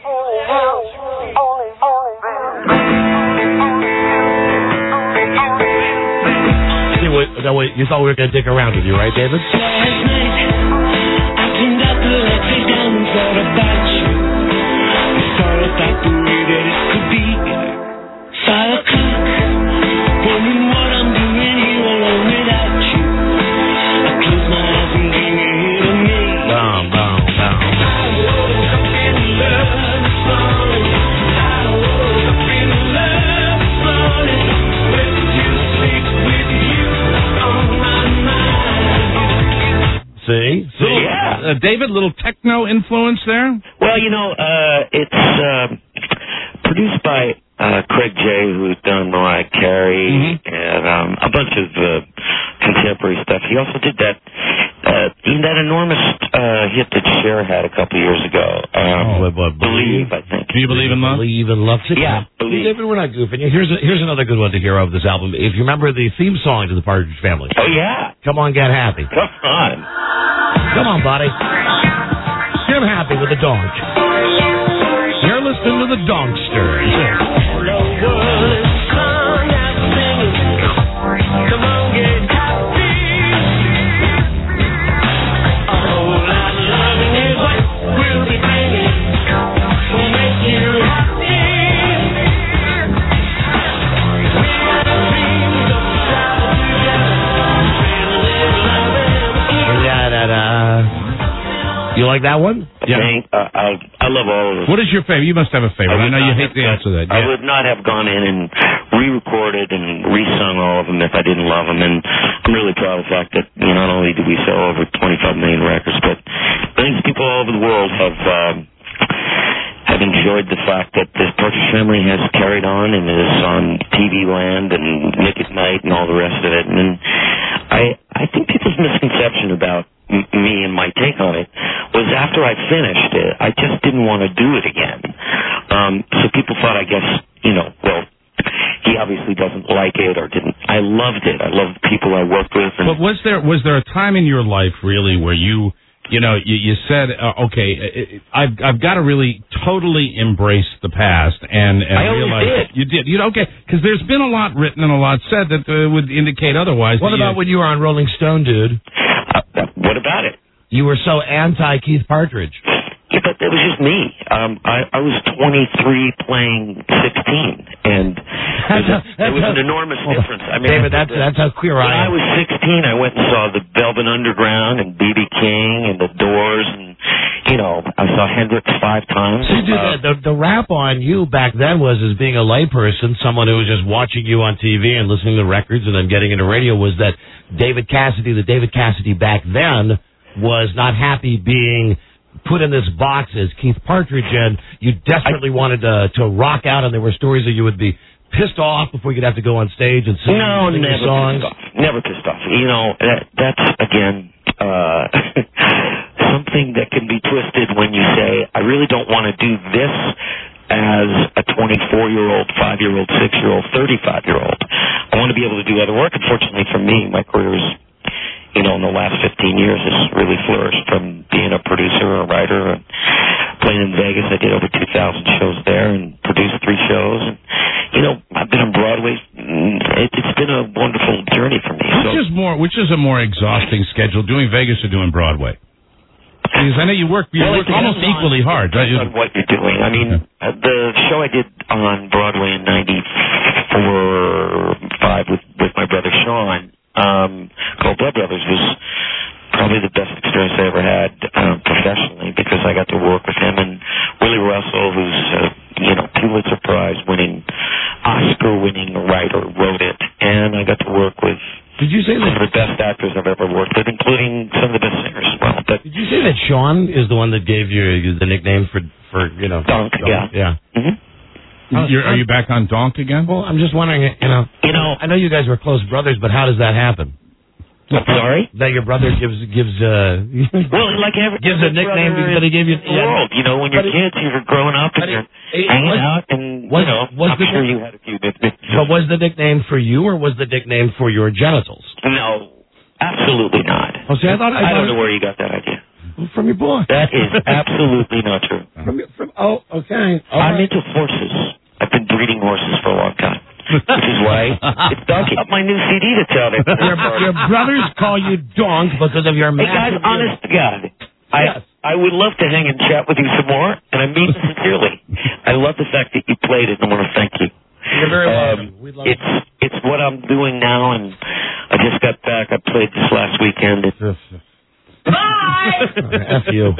See, what, that way, you thought we were going to dick around with you, right, David? Last night, I cleaned up the lights down and thought about you. I thought about the way that it could be. Five o'clock, wondering what I'm doing here alone without you. I close my eyes and dream you're here to me. Boom, boom, boom. I woke up in love this morning. I woke up in love this morning. Went to sleep with you on my mind. See? See? Yeah. Uh, David, little techno influence there? Well, you know, uh, it's uh, produced by uh, Craig J., who's done Mariah Carey Mm-hmm. and um, a bunch of uh, contemporary stuff. He also did that uh, that enormous uh, hit that Cher had a couple years ago. Um, Oh, but, but, Believe, I think. Do you believe in love? Believe in love. Yeah, Believe. David, we're not goofing. Here's a, here's another good one to hear of this album. If you remember the theme song to the Partridge Family. Oh, yeah. Come on, get happy. Come on. Come on, buddy. Get happy with the donk. You're listening to the Donksters. The world is sung and singing. Come on, get happy. You like that one? Yeah. Thank, uh, I, I love all of them. What is your favorite? You must have a favorite. I, I know you hate the answer to that. I Yeah. would not have gone in and re-recorded and re-sung all of them if I didn't love them. And I'm really proud of the fact that you know, not only did we sell over twenty-five million records, but I think people all over the world have um, have enjoyed the fact that this Partridge Family has carried on and is on T V Land and Nick at Night and all the rest of it. And I I think people's misconception about m- me and my take on it was after I finished it, I just didn't want to do it again. Um, so people thought, I guess, you know, well, he obviously doesn't like it or didn't. I loved it. I loved the people I worked with. And but was there was there a time in your life really where you you know you, you said uh, okay I've I've got to really totally embrace the past and, and I always realize did. you did you know okay because there's been a lot written and a lot said that uh, would indicate otherwise. What about you, when you were on Rolling Stone, dude? Uh, what about it? You were so anti Keith Partridge. Yeah, but it was just me. Um, I, I was twenty-three playing sixteen, and That's it was, a, it was an enormous difference. I mean, David, that's that's how queer when I I am. was sixteen, I went and saw the Velvet Underground and B B King and the Doors, and you know, I saw Hendrix five times. See, dude, Uh, the, the rap on you back then was, as being a layperson, someone who was just watching you on T V and listening to records and then getting into radio, was that David Cassidy, the David Cassidy back then, was not happy being put in this box as Keith Partridge, and you desperately I, wanted to to rock out, and there were stories that you would be pissed off before you'd have to go on stage and sing, no, sing never your songs. Pissed off. Never pissed off. You know, that, that's, again, uh, something that can be twisted when you say, I really don't want to do this as a twenty-four-year-old, five-year-old, six-year-old, thirty-five-year-old. I want to be able to do other work. Unfortunately for me, my career is, you know, in the last fifteen years has really flourished from being a producer or a writer and playing in Vegas. I did over two thousand shows there and produced three shows. And, you know, I've been on Broadway. It, it's been a wonderful journey for me. Which so. is more, which is a more exhausting schedule, doing Vegas or doing Broadway? Because I know you work, you well, work almost on, equally hard, right? On what you're doing. I mean, uh, the show I did on Broadway in ninety-four, five with, with my brother Sean, um, called Blood Brothers, was probably the best experience I ever had um, professionally, because I got to work with him and Willie Russell, who's uh, you know Pulitzer Prize winning, Oscar winning writer, wrote it, and I got to work with. Did you say some that? of the best actors I've ever worked with, including some of the best singers as well. But did you say that Sean is the one that gave you the nickname for for you know? Donk, yeah, yeah. Mm-hmm. You're, are you back on Donk again? Well, I'm just wondering, you know, you know, I know you guys were close brothers, but how does that happen? I'm sorry? That your brother gives gives uh well, like every gives a nickname because he gave you the world. You know, when you're kids, you're growing up and you're it, hanging was, out, and was, you know, was I'm the sure nick- you had a few nicknames. But was the nickname for you, or was the nickname for your genitals? No, absolutely not. Oh, see, I thought I, I don't thought know where you got that idea. From your boy. That is absolutely not true. From, from oh, okay. All I'm right. into horses. I've been breeding horses for a long time. Which is why it's Donkey up my new C D to tell them. Your, your brothers call you Donk because of your Hey guys, massive... honest to God, I Yes. I would love to hang and chat with you some more, and I mean this sincerely. I love the fact that you played it, and I want to thank you. You're very welcome. Um, We'd love it's it's what I'm doing now, and I just got back. I played this last weekend. It's, F you.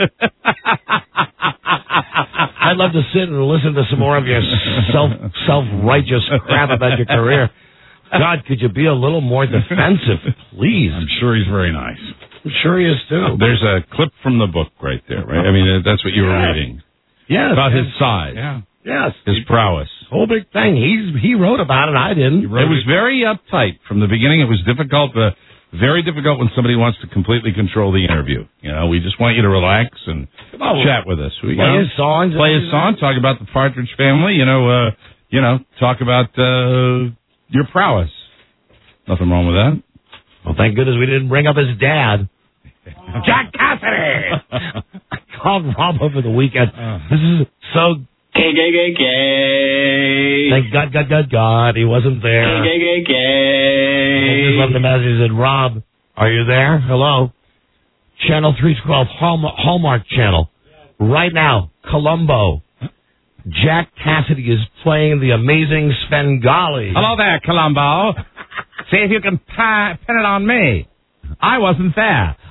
I'd love to sit and listen to some more of your self self righteous crap about your career. God, could you be a little more defensive, please? I'm sure he's very nice. I'm sure he is too. There's a clip from the book right there, right? I mean, uh, that's what you were reading. Yes. About yes. his size. Yeah. Yes. His prowess. Whole big thing. He's he wrote about it. I didn't. It was very uptight from the beginning. It was difficult, uh, very difficult when somebody wants to completely control the interview. You know, we just want you to relax and on, chat with us. We, play you know, his songs. Play his song. Talk about the Partridge Family. You know, uh, you know, talk about uh, your prowess. Nothing wrong with that. Well, thank goodness we didn't bring up his dad. Jack Cassidy! I called Rob over the weekend. This is so... Gay, gay, gay, gay. Thank God, God, God, God, he wasn't there. Gay, gay, gay, I just left a message and said, Rob, are you there? Hello? Channel three twelve, Hallmark, Hallmark Channel. Right now, Columbo. Jack Cassidy is playing the amazing Svengali. Hello there, Columbo. See if you can pi- pin it on me. I wasn't there.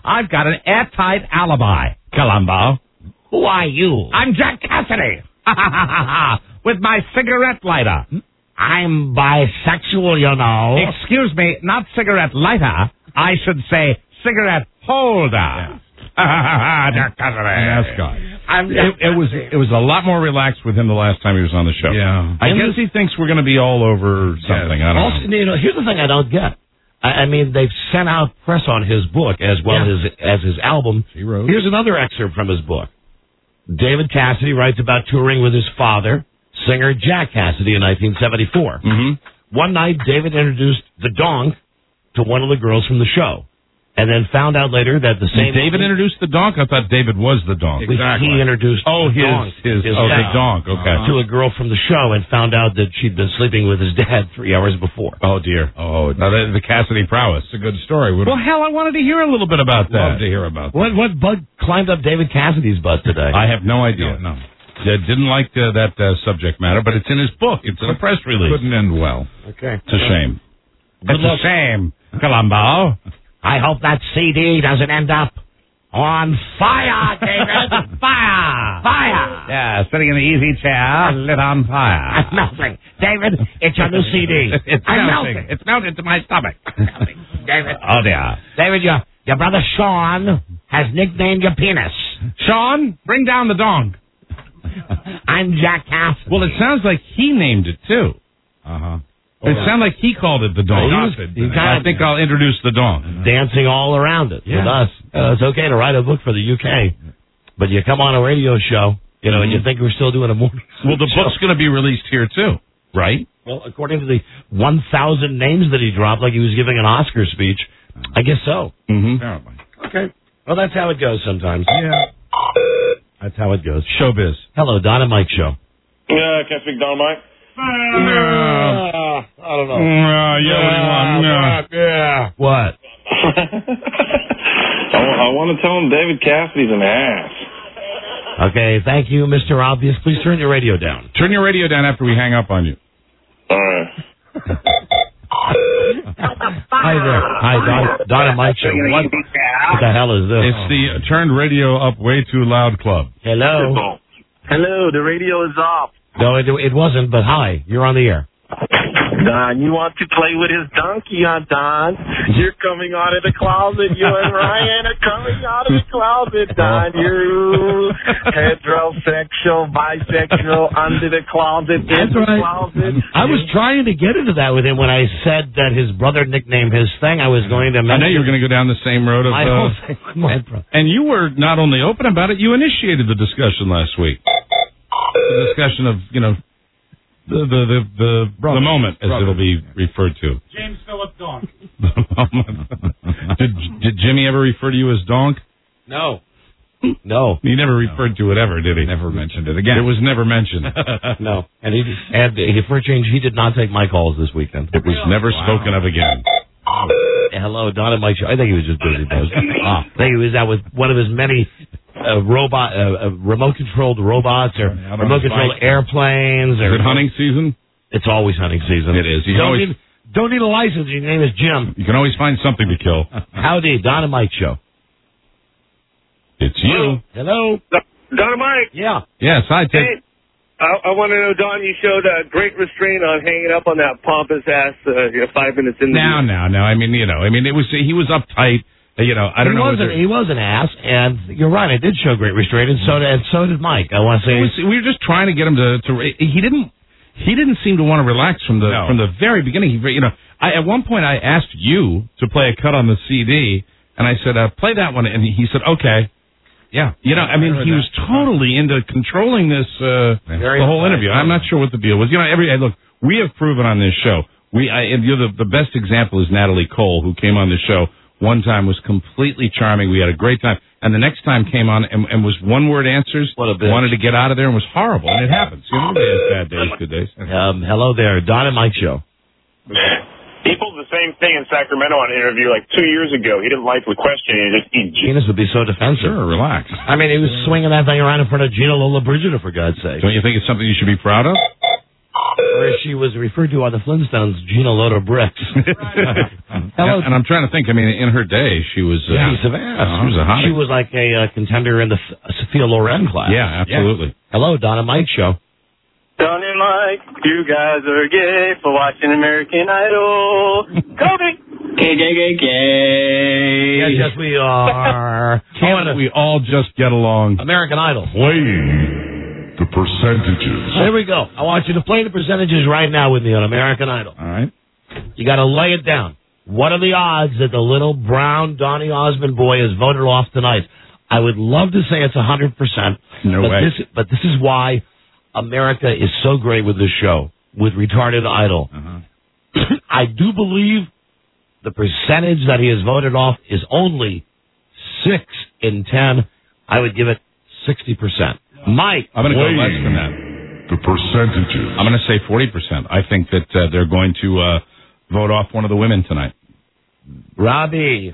I've got an airtight alibi, Columbo. Who are you? I'm Jack Cassidy. With my cigarette lighter. I'm bisexual, you know. Excuse me, not cigarette lighter. I should say cigarette holder. Jack Cassidy. Nice guy. I'm It, it was it was a lot more relaxed with him the last time he was on the show. Yeah. I guess he thinks we're going to be all over something. I don't Also, know. you know, here's the thing I don't get. I, I mean, they've sent out press on his book as well Yeah. as as his album. He wrote. Here's another excerpt from his book. David Cassidy writes about touring with his father, singer Jack Cassidy, in nineteen seventy-four. Mm-hmm. One night, David introduced the donk to one of the girls from the show, and then found out later that the same David introduced the donk? I thought David was the donk. Exactly. He introduced Oh, the his, donk, his, his oh, the dad, donk, okay. to a girl from the show, and found out that she'd been sleeping with his dad three hours before. Oh, dear. Oh, now the, the Cassidy prowess. It's a good story. Would Well, hell, I wanted to hear a little bit about that. love to hear about that. What what bug climbed up David Cassidy's butt today? I have no idea. No, no. I didn't like uh, that uh, subject matter, but it's in his book. It's in a press release. Couldn't end well. Okay. It's a shame. Good it's luck. a shame, Columbo. I hope that C D doesn't end up on fire, David. Fire! Fire! Yeah, sitting in the easy chair, lit on fire. I'm melting. David, it's your new C D. It's I'm melting. melting. It's melted to my stomach. David. Oh, dear. David, your, your brother Sean has nicknamed your penis. Sean, bring down the donk. I'm Jack Cassidy. Well, it sounds like he named it, too. Uh-huh. It sounded like he called it the donk. Well, he was- he I kinda- think I'll introduce the donk. dancing all around it with Yeah. us. Uh, it's okay to write a book for the U K, but you come on a radio show, you know, and you think we're still doing a morning. Well, the show. book's going to be released here, too, right? Well, according to the one thousand names that he dropped, like he was giving an Oscar speech, I guess so. Mm-hmm. Apparently. Okay. Well, that's how it goes sometimes. Yeah. That's how it goes. Showbiz. Hello, Don and Mike Show. Yeah, can I speak Don Mike? No. I don't know. Uh, yeah, what do you want? No. Yeah. What? I, I want to tell him David Cassidy's an ass. Okay, thank you, Mister Obvious. Please turn your radio down. Turn your radio down after we hang up on you. All right. Hi there. Hi, Don, Don and Mike Show. What, what the hell is this? It's the uh, Turned Radio Up Way Too Loud Club. Hello. Hello, the radio is off. No, it, it wasn't, but hi. You're on the air. Don, you want to play with his donkey, huh, Don? You're coming out of the closet. You and Ryan are coming out of the closet, Don. You heterosexual, bisexual, under the closet, in That's the right. closet. I was trying to get into that with him when I said that his brother nicknamed his thing. I was going to I know mention. you were going to go down the same road of... My uh, whole thing with my brother. and you were not only open about it, you initiated the discussion last week. The discussion of, you know, the the the the, the moment, as Brother. it'll be referred to. James Philip Donk. The moment. did, did Jimmy ever refer to you as donk? No. No. He never referred to it ever, did he? Never mentioned it again. It was never mentioned. No. And he and he, for a change, he did not take my calls this weekend. It was never spoken of again. Hello, Don and Mike Show. I think he was just busy, Buzz. Ah, I think he was out with one of his many uh, robot, uh, uh, remote-controlled robots or Out on remote-controlled his bike. airplanes. Is Or, it hunting season? It's always hunting season. It is. You Don't, always- need, don't need a license. Your name is Jim. You can always find something to kill. Howdy, Don and Mike Show. It's you. Hello. Don Mike. Yeah. Yes, I take... Hey, I, I want to know, Don, you showed uh, great restraint on hanging up on that pompous ass uh, you know, five minutes in the Now, now, now. I mean, you know, I mean, it was he was uptight. uh, You know, I don't he know. Wasn't, whether- he was an ass, and you're right. I did show great restraint, and so did, and so did Mike. I want to say. It was, we were just trying to get him to, to. He didn't. He didn't seem to want to relax from the No. from the very beginning. He, you know, I, at one point I asked you to play a cut on the C D, and I said, uh, "Play that one," and he said, "Okay." Yeah, you know, I mean, heard he was that. totally into controlling this uh, Very the whole nice. interview. I'm not sure what the deal was. You know, every look, we have proven on this show. We, I, and you're the the best example is Natalie Cole, who came on the show one time, was completely charming. We had a great time, and the next time came on and, and was one word answers. What a bitch. Wanted to get out of there and was horrible, and it happens. You know, there's bad days, good days. Um, hello there, Don and Mike Show. He pulled the same thing in Sacramento on an interview like two years ago. He didn't like the question. He just he Gina's would be so defensive. Sure, relax. I mean, he was swinging that thing around in front of Gina Lollobrigida, for God's sake. Don't you think it's something you should be proud of? where she was referred to on the Flintstones, Gina Load of Bricks. Hello. And I'm trying to think. I mean, in her day, she was uh, Piece of ass. She was a hottie. She was like a uh, contender in the F- Sophia Loren class. Yeah, absolutely. Yeah. Hello, Donna Mike Show. Don and Mike, you guys are gay for watching American Idol. Kobe! Gay, gay, gay, gay. Yes, yes, we are. Can't we all just get along? American Idol. Playing the percentages. Here we go. I want you to play the percentages right now with me on American Idol. All right. You got to lay it down. What are the odds that the little brown Donny Osmond boy is voted off tonight? I would love to say it's one hundred percent. No but way. This, but this is why America is so great with this show, with Retarded Idol. Uh-huh. I do believe the percentage that he is voted off is only six in ten. I would give it sixty percent. Mike. I'm going to go less than that. The percentages. I'm going to say forty percent. I think that uh, they're going to uh, vote off one of the women tonight. Robbie.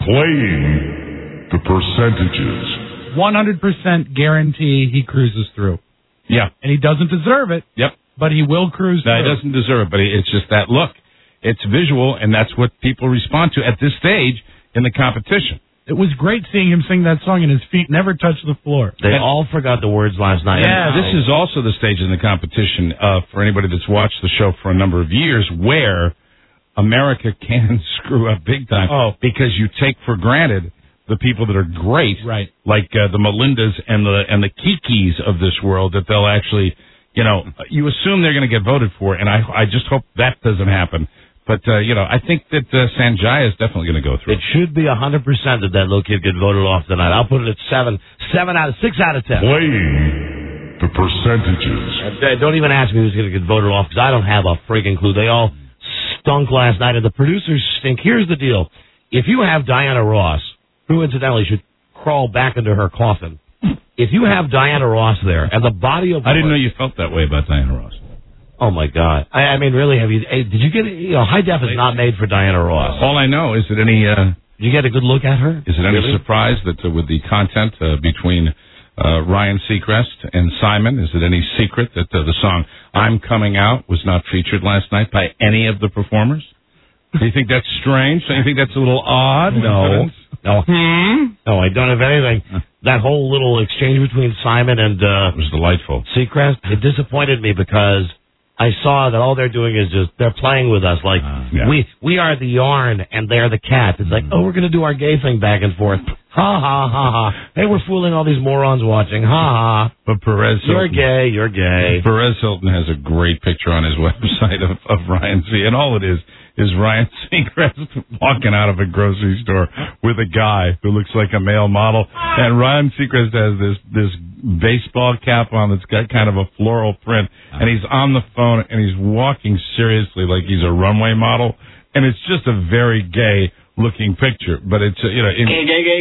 Playing the percentages. one hundred percent guarantee he cruises through. Yeah. And he doesn't deserve it. Yep. But he will cruise No, through. he doesn't deserve it, but it's just that look. It's visual, and that's what people respond to at this stage in the competition. It was great seeing him sing that song and his feet never touched the floor. They and, all forgot the words last night. Yeah, this is also the stage in the competition uh, for anybody that's watched the show for a number of years where America can screw up big time oh. because you take for granted the people that are great, right? Like uh, the Melindas and the and the Kikis of this world, that they'll actually, you know, you assume they're going to get voted for, and I I just hope that doesn't happen. But, uh, you know, I think that uh, Sanjaya is definitely going to go through. It should be one hundred percent that that little kid get voted off tonight. I'll put it at seven. Seven out of six out of ten. Playing the percentages. Uh, don't even ask me who's going to get voted off, because I don't have a freaking clue. They all stunk last night, and the producers stink. Here's the deal. If you have Diana Ross, who incidentally should crawl back into her coffin, if you have Diana Ross there, and the body of... I didn't know you felt that way about Diana Ross. Oh, my God. I, I mean, really, have you... Hey, did you get... You know, high def is not made for Diana Ross. All I know is that any... Uh, did you get a good look at her? Is it any really? surprise that uh, with the content uh, between uh, Ryan Seacrest and Simon, is it any secret that uh, the song I'm Coming Out was not featured last night by any of the performers? Do you think that's strange? Do you think that's a little odd? No. No. Hmm? No, I don't have anything. That whole little exchange between Simon and... Uh, it was delightful. Seacrest, it disappointed me because... I saw that all they're doing is just, they're playing with us like, uh, yeah. we we are the yarn and they're the cat. It's like, oh, we're going to do our gay thing back and forth. Ha, ha, ha, ha. Hey, we're fooling all these morons watching. Ha, ha. But Perez You're Hilton, gay, you're gay. Perez Hilton has a great picture on his website of, of Ryan C. And all it is, is Ryan Seacrest walking out of a grocery store with a guy who looks like a male model. And Ryan Seacrest has this, this baseball cap on that's got kind of a floral print. And he's on the phone and he's walking seriously like he's a runway model. And it's just a very gay looking picture. But it's, uh, you know, in, gay, gay, gay,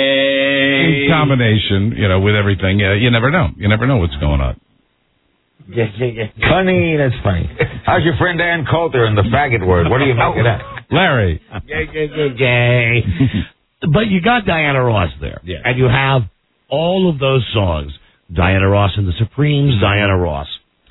gay. in combination, you know, with everything, uh, you never know. You never know what's going on. Yeah, yeah, yeah. Funny, that's funny. How's your friend Ann Coulter in the faggot word? What do you make of that? Larry. Gay, gay, gay, gay. But you got Diana Ross there. Yeah. And you have all of those songs. Diana Ross and the Supremes, Diana Ross.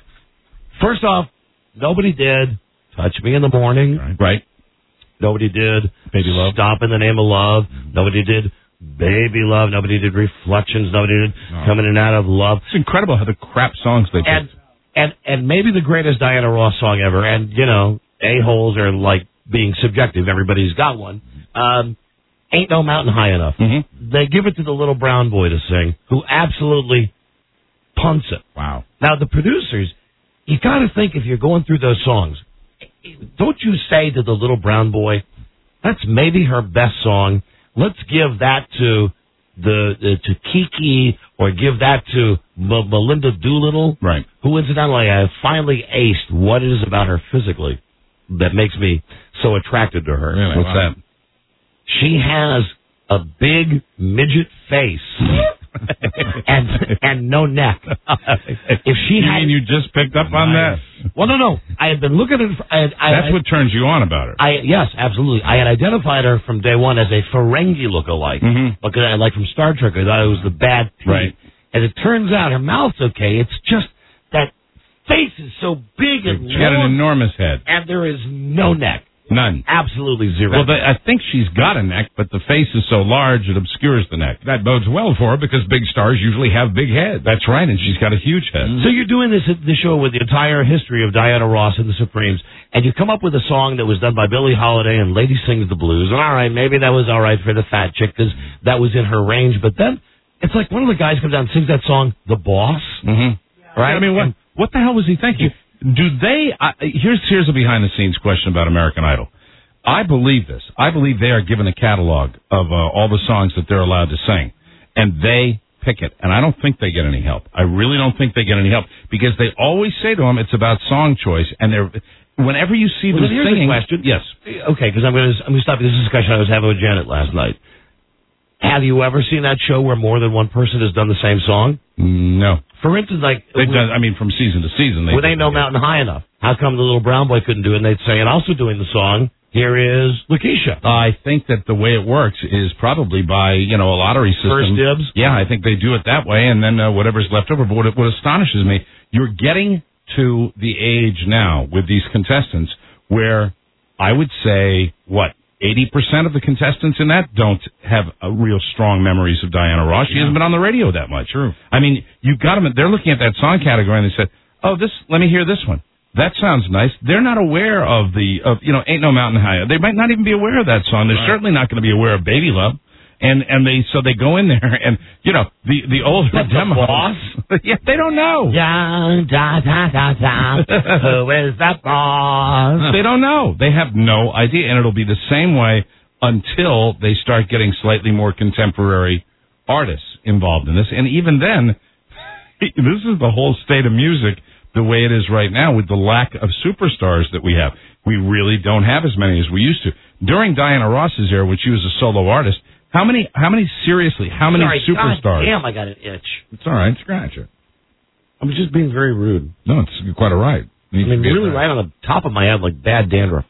First off, nobody did Touch Me in the Morning. Right. right. Nobody did Baby Love. Stop in the Name of Love. Mm-hmm. Nobody did Baby Love. Nobody did Reflections. Nobody did no. Coming in and Out of Love. It's incredible how the crap songs they and, picked. And, and maybe the greatest Diana Ross song ever. And, you know, a-holes are like being subjective. Everybody's got one. Um, Ain't No Mountain High Enough. Mm-hmm. They give it to the little brown boy to sing, who absolutely punts it. Wow. Now, the producers, you got to think if you're going through those songs, don't you say to the little brown boy, that's maybe her best song. Let's give that to the uh, to Kiki, or give that to M- Melinda Doolittle, right? Who incidentally I finally aced what it is about her physically that makes me so attracted to her. Really? What's wow. that? She has a big midget face and and no neck. If she you had, mean you just picked up on that? Well, no, no. I had been looking at. I had, I, That's I, what turns you on about her. I yes, absolutely. I had identified her from day one as a Ferengi lookalike, mm-hmm. because I like from Star Trek. I thought it was the bad teeth. Right. As it turns out, her mouth's okay. It's just that face is so big and She's got an long, enormous head. and there is no neck. None. Absolutely zero. Well, they, I think she's got a neck, but the face is so large it obscures the neck. That bodes well for her because big stars usually have big heads. That's right, and she's got a huge head. So you're doing this this show with the entire history of Diana Ross and the Supremes, and you come up with a song that was done by Billie Holiday, and Lady Sings the Blues. And all right, maybe that was all right for the fat chick because that was in her range. But then it's like one of the guys comes out and sings that song, "The Boss." Mm-hmm. Right? I mean, what what the hell was he thinking? Do they? Uh, here's here's a behind the scenes question about American Idol. I believe this. I believe they are given a catalog of uh, all the songs that they're allowed to sing, and they pick it. And I don't think they get any help. I really don't think they get any help because they always say to them it's about song choice, and they're whenever you see Well, them then here's singing. the question. Yes. Okay, because I'm going to I'm going to stop you. This is a discussion I was having with Janet last night. Have you ever seen that show where more than one person has done the same song? No. For instance, like They've done, I mean, from season to season. They Well, they know Mountain High enough. How come the little brown boy couldn't do it? And they'd say, and also doing the song, here is Lakeisha. I think that the way it works is probably by, you know, a lottery system. First dibs? Yeah, I think they do it that way, and then uh, whatever's left over. But what, what astonishes me, you're getting to the age now with these contestants where I would say, what, eighty percent of the contestants in that don't have a real strong memories of Diana Ross. She Yeah. hasn't been on the radio that much. True. I mean, you've got them, they're looking at that song category and they said, oh, this, let me hear this one. That sounds nice. They're not aware of the, of, you know, Ain't No Mountain High. They might not even be aware of that song. They're Right. certainly not going to be aware of Baby Love. And, and they, so they go in there and, you know, the, the older But the demos. boss? Yeah, they don't know. Young, da, da, da, da. Who is the boss? They don't know. They have no idea. And it'll be the same way until they start getting slightly more contemporary artists involved in this. And even then, this is the whole state of music the way it is right now with the lack of superstars that we have. We really don't have as many as we used to. During Diana Ross's era, when she was a solo artist, how many, how many, seriously, how many Sorry, superstars? God damn, I got an itch. It's all right. Scratch it. I was just being very rude. No, it's quite all right. I mean, really right on the top of my head, like bad dandruff.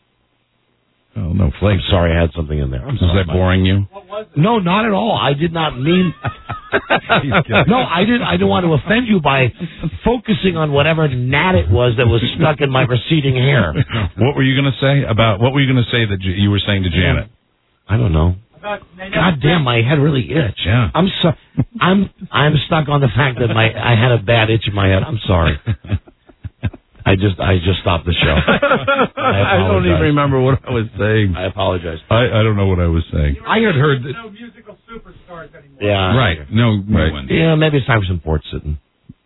Oh, no I'm flakes. sorry I had something in there. I'm Is sorry, that boring you? No, not at all. I did not mean. No, I didn't. I didn't want to offend you by focusing on whatever gnat it was that was stuck in my receding hair. What were you going to say about? What were you going to say that you you were saying to Janet? I don't know. God damn, my head really itch. Yeah. I'm so. I'm I'm stuck on the fact that my I had a bad itch in my head. I'm sorry. I just I just stopped the show. I, I don't even remember what I was saying. I apologize. I, I don't know what I was saying. I had heard that. No musical superstars anymore. Yeah. Right. No, no Right. one. Yeah, maybe it's time for some port sitting.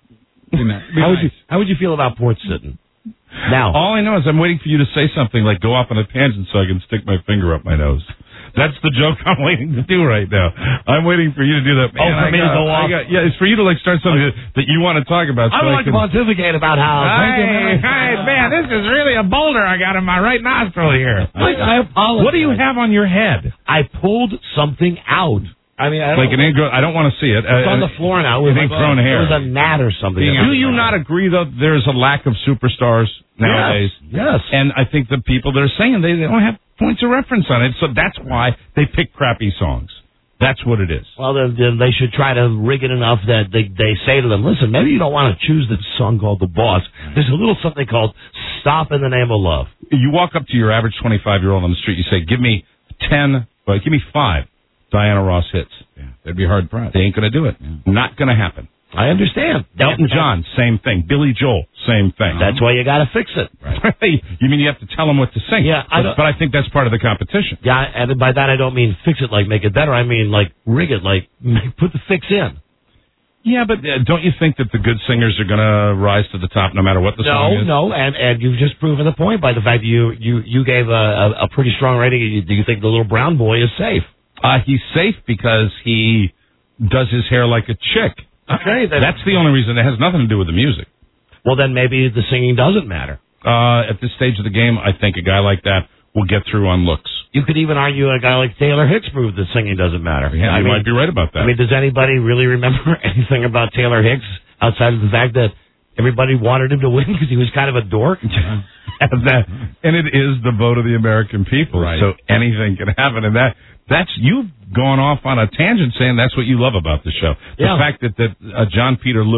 Be nice. Be How would you nice. How would you feel about port sitting? Now, All I know is I'm waiting for you to say something like go off on a tangent so I can stick my finger up my nose. That's the joke I'm waiting to do right now. I'm waiting for you to do that. Man, Oh, for I me to got- go I off? got- yeah, it's for you to like start something that, that you want to talk about. I so would like to can- pontificate about how. Hey, hey, man, this is really a boulder I got in my right nostril here. Like, I apologize. What do you have on your head? I pulled something out. I mean, I don't Like an know. ingrown, I don't want to see it. It's on the floor now. It was An like- ingrown hair. It was a gnat or something. Do you not agree, though, there's a lack of superstars nowadays? Yes. And I think the people that are saying they, they don't have points of reference on it, so that's why they pick crappy songs. That's what it is. Well, then, then they should try to rig it enough that they, they say to them, listen, maybe you don't want to choose this song called The Boss. There's a little something called Stop in the Name of Love. You walk up to your average twenty-five-year-old on the street, you say, give me ten, well, give me five Diana Ross hits. Yeah, that'd be hard pressed. They ain't going to do it. Not going to happen. I understand. Elton John, same thing. Billy Joel, same thing. That's why you got to fix it. You mean you have to tell them what to sing? Yeah, I but, don't- but I think that's part of the competition. Yeah, and by that I don't mean fix it like make it better. I mean like rig it, like put the fix in. Yeah, but uh, don't you think that the good singers are going to rise to the top no matter what the song No, is? no, and and you've just proven the point by the fact that you you you gave a, a, a pretty strong rating. You, do you think the little brown boy is safe? Uh, he's safe because he does his hair like a chick. Okay, then, That's the only reason. It has nothing to do with the music. well then maybe the singing doesn't matter. Uh, at this stage of the game, I think a guy like that will get through on looks. You could even argue a guy like Taylor Hicks proved that singing doesn't matter. Yeah, I you mean, might be right about that. I mean, does anybody really remember anything about Taylor Hicks outside of the fact that everybody wanted him to win because he was kind of a dork? and, that, and it is the vote of the American people, Right. so anything can happen. And that that's you've gone off on a tangent saying that's what you love about the show. The Yeah. fact that that uh, John Peter Lewis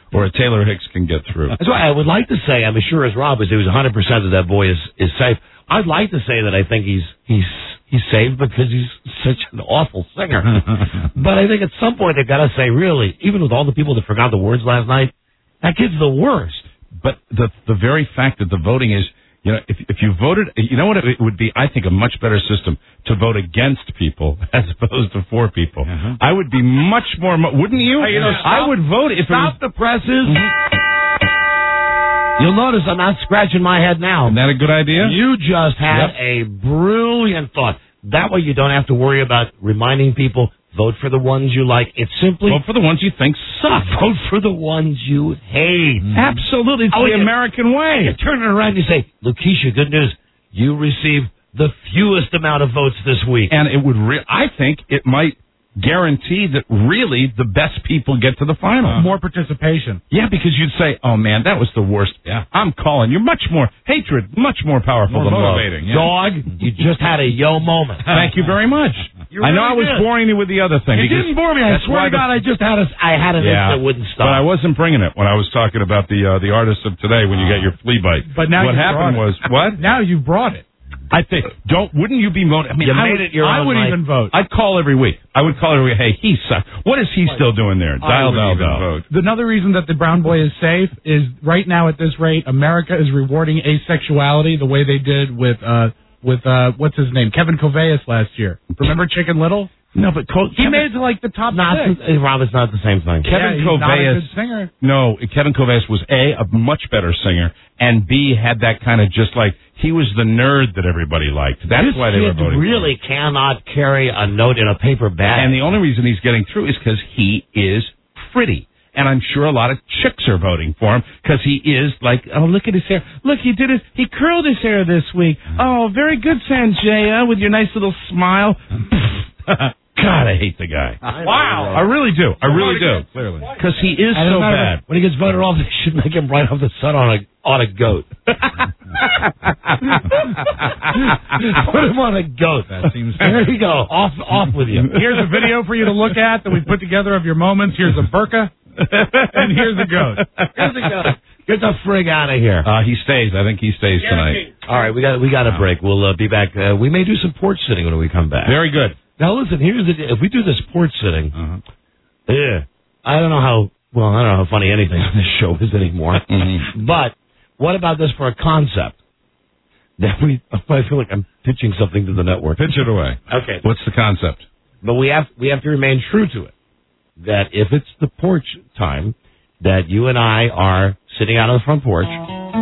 or a Taylor Hicks can get through. That's why I would like to say, I'm as sure as Rob is, it was one hundred percent that that boy is, is safe. I'd like to say that I think he's he's he's safe because he's such an awful singer. But I think at some point they've got to say, really, even with all the people that forgot the words last night, that kid's the worst. But the the very fact that the voting is, you know, if if you voted, you know what it would be, I think, a much better system to vote against people as opposed to for people. Uh-huh. I would be much more, wouldn't you? Hey, you know, I stop, would vote if Stop it was, the presses. Mm-hmm. You'll notice I'm not scratching my head now. Isn't that a good idea? You just had Yep. a brilliant thought. That way you don't have to worry about reminding people, vote for the ones you like. It's simply... Vote for the ones you think suck. Vote for the ones you hate. Mm-hmm. Absolutely. It's Oh, the you- American way. You turn it around and you say, Lakeisha, good news. You received the fewest amount of votes this week. And it would, re- I think it might guarantee that really the best people get to the final. Uh, more participation. Yeah, because you'd say, oh, man, that was the worst. Yeah. I'm calling. You're much more, hatred, much more powerful More than motivating, love. yeah. Dog, you just had a yo moment. Thank you very much. You I know really I was did. boring you with the other thing. You because didn't bore me. I that's swear why to God, the- I just had a, I had an Yeah, itch that wouldn't stop. but I wasn't bringing it when I was talking about the uh, the artists of today when you get your flea bite. But now what you happened brought was, it. what? Now you brought it. I think, don't, wouldn't you be voting? I mean, You I made would, it your I own, would Mike. even vote. I'd call every week. I would call every week, hey, he sucks. What is he still doing there? Dial, dial, dial. Another reason that the brown boy is safe is right now at this rate, America is rewarding asexuality the way they did with uh with uh what's his name, Kevin Koveas last year. Remember Chicken Little? No, but Col- He Kevin, made it to like the top not, six. Rob, it's not the same thing. Kevin yeah, he's Koveas. not a good singer. No, Kevin Koveas was A, a much better singer, and B, had that kind of just like, he was the nerd that everybody liked. That's this why they were kid voting really for him. cannot carry a note in a paper bag. And the only reason he's getting through is because he is pretty. And I'm sure a lot of chicks are voting for him because he is like, oh, look at his hair. Look, he did it. He curled his hair this week. Oh, very good, Sanjaya, with your nice little smile. God, I hate the guy. Wow. I really do. I really do. Clearly. Because he is And as a so matter of bad. fact, when he gets voted off, they should make him right off the sun on a on a goat. Put him on a goat. That seems There you go. Off off with you. Here's a video for you to look at that we put together of your moments. Here's a burqa, and here's a goat. Here's a goat. Get the frig out of here. Uh, he stays. I think he stays tonight. All right, we got we got a break. We'll uh, be back. Uh, we may do some porch sitting when we come back. Very good. Now listen, here's the if we do this porch sitting, Uh-huh. yeah, I don't know how well I don't know how funny anything on this show is anymore. Mhm. But what about this for a concept? That we I feel like I'm pitching something to the network. Pitch it away. Okay, What's the concept? but we have we have to remain true to it. That if it's the porch time, that you and I are sitting out on the front porch,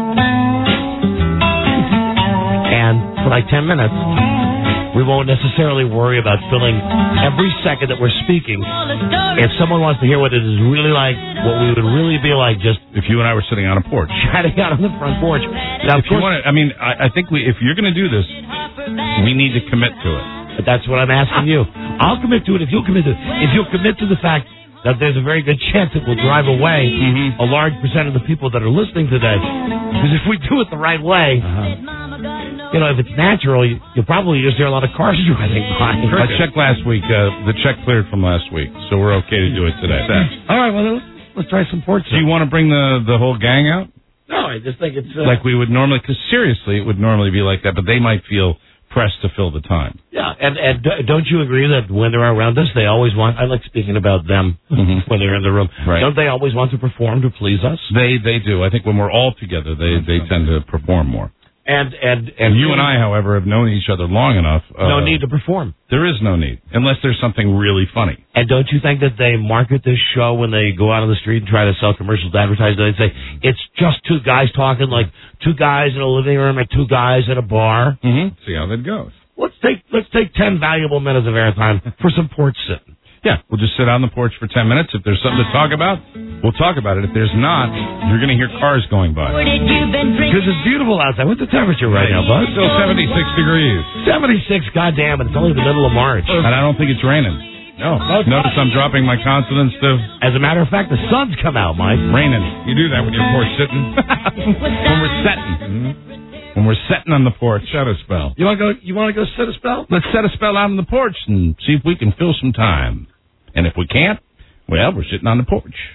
and for like ten minutes, we won't necessarily worry about filling every second that we're speaking. If someone wants to hear what it is really like, what we would really be like, just If you and I were sitting on a porch. chatting out on the front porch. Now, of If you course, want to, I mean, I, I think we, if you're going to do this, we need to commit to it. but that's what I'm asking you. I'll commit to it if you'll commit to it. If you'll commit to the fact that there's a very good chance it will drive away Mm-hmm. a large percent of the people that are listening today. Because if we do it the right way, Uh-huh. you know, if it's natural, you, you'll probably just hear a lot of cars driving by. I checked last week. Uh, the check cleared from last week, so we're okay to do it today. All right, well, let's, let's try some porch. Do you want to bring the, the whole gang out? No, I just think it's... Uh, Like we would normally, because seriously, it would normally be like that, but they might feel pressed to fill the time. Yeah, and, and d- don't you agree that when they're around us, they always want... I like speaking about them Mhm. when they're in the room. Right. Don't they always want to perform to please us? They they do. I think when we're all together, they, they tend to perform more. And and And you and I, however, have known each other long enough. Uh, no need to perform. There is no need, unless there's something really funny. And don't you think that they market this show when they go out on the street and try to sell commercials, advertise? They say it's just two guys talking, like two guys in a living room and two guys at a bar. Mm-hmm. See how that goes. Let's take let's take ten valuable minutes of airtime for some porch sitting. Yeah, we'll just sit on the porch for ten minutes. If there's something to talk about, we'll talk about it. If there's not, you're going to hear cars going by. Because it's beautiful outside. What's the temperature right now, Buzz? Still seventy-six degrees. seventy-six, goddamn, and it's only the middle of March. And I don't think it's raining. No. Notice I'm dropping my consonants to As a matter of fact, the sun's come out, Mike. raining. You do that when you're porch sitting. When we're setting. When we're setting on the porch. Set a spell. You want to go? You want to go set a spell? Let's set a spell out on the porch and see if we can fill some time. And if we can't, well, we're sitting on the porch.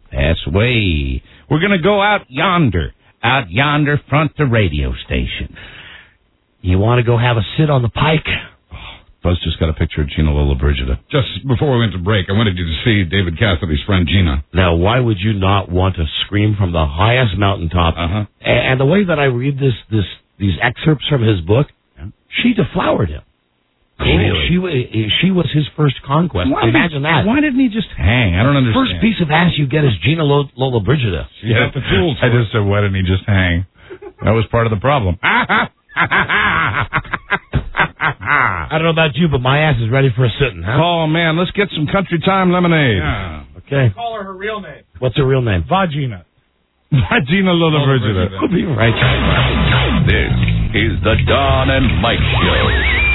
That's way. We're going to go out yonder, out yonder front the radio station. You want to go have a sit on the pike? Buzz just got a picture of Gina Lollobrigida. Just before we went to break, I wanted you to see David Cassidy's friend Gina. Now, why would you not want to scream from the highest mountaintop? Uh-huh. And the way that I read this, this, these excerpts from his book, yeah. she deflowered him. Really? She, she, she was his first conquest. Why Imagine did, that. Why didn't he just hang? I don't understand. First piece of ass you get is Gina Lollobrigida. She got the tools. I just said, why didn't he just hang? That was part of the problem. I don't know about you, but my ass is ready for a sitting, huh? Oh, man, let's get some Country Time lemonade. Yeah. Okay. Call her her real name. What's her real name? Vagina. Vagina Lollobrigida. Could be right. This is the Don and Mike Show.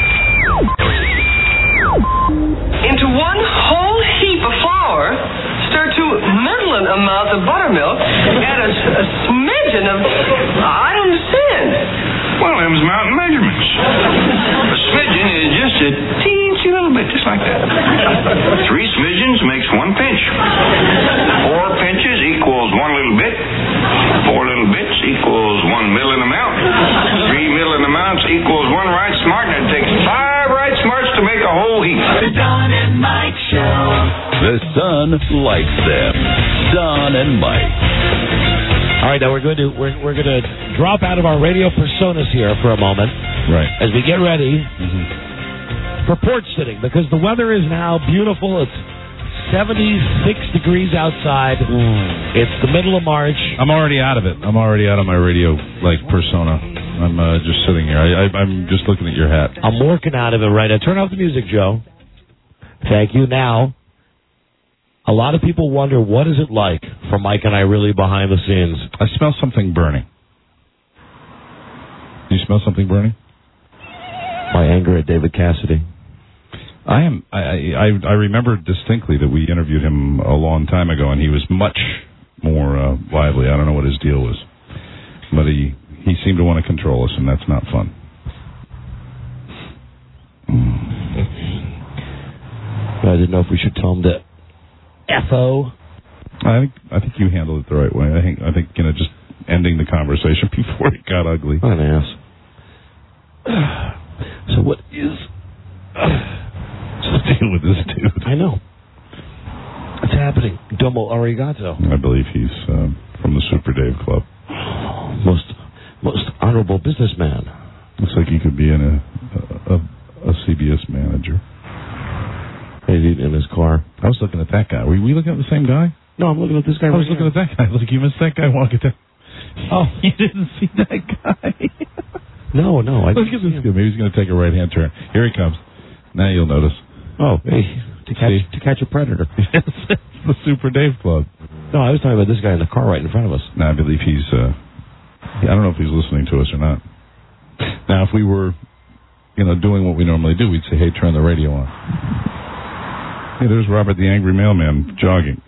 Into one whole heap of flour, stir two middling amounts of buttermilk, add a, a smidgen of, I don't understand. Well, them's mountain measurements. A smidgen is just a teensy little bit, just like that. Three smidgens makes one pinch. Four pinches equals one little bit. Four little bits equals one middling amount. Three middling amounts equals one right smart, and it takes five right smarts to make a whole heap. The Don and Mike Show. The sun likes them. Don and Mike. All right, now we're going to we're we're going to drop out of our radio personas here for a moment, right? As we get ready mm-hmm. for porch sitting, because the weather is now beautiful. It's seventy-six degrees outside. Mm. It's the middle of March. I'm already out of it. I'm already out of my radio like persona. I'm uh, just sitting here. I, I, I'm just looking at your hat. I'm working out of it right now. Turn off the music, Joe. Thank you. Now, a lot of people wonder, what is it like for Mike and I really behind the scenes? I smell something burning. Do you smell something burning? My anger at David Cassidy. I am. I, I I remember distinctly that we interviewed him a long time ago, and he was much more uh, lively. I don't know what his deal was, but he he seemed to want to control us, and that's not fun. I didn't know if we should tell him to F O. I think I think you handled it the right way. I think I think you know just ending the conversation before it got ugly. What an ass. So what is? Just deal with this dude. I know. What's happening? Domo arigato. I believe he's uh, from the Super Dave Club. Most most honorable businessman. Looks like he could be in a a, a C B S manager. Maybe in his car. I was looking at that guy. Were we looking at the same guy? No, I'm looking at this guy. I was right looking here. at that guy. Look, you missed that guy walking down. Oh, you didn't see that guy. No, no. I Look at this guy. Maybe he's going to take a right-hand turn. Here he comes. Now you'll notice. Oh, hey, to catch See? to catch a predator. Yes, it's the Super Dave Club. No, I was talking about this guy in the car right in front of us. No, I believe he's. Uh, I don't know if he's listening to us or not. Now, if we were, you know, doing what we normally do, we'd say, "Hey, turn the radio on." Hey, there's Robert the Angry Mailman jogging.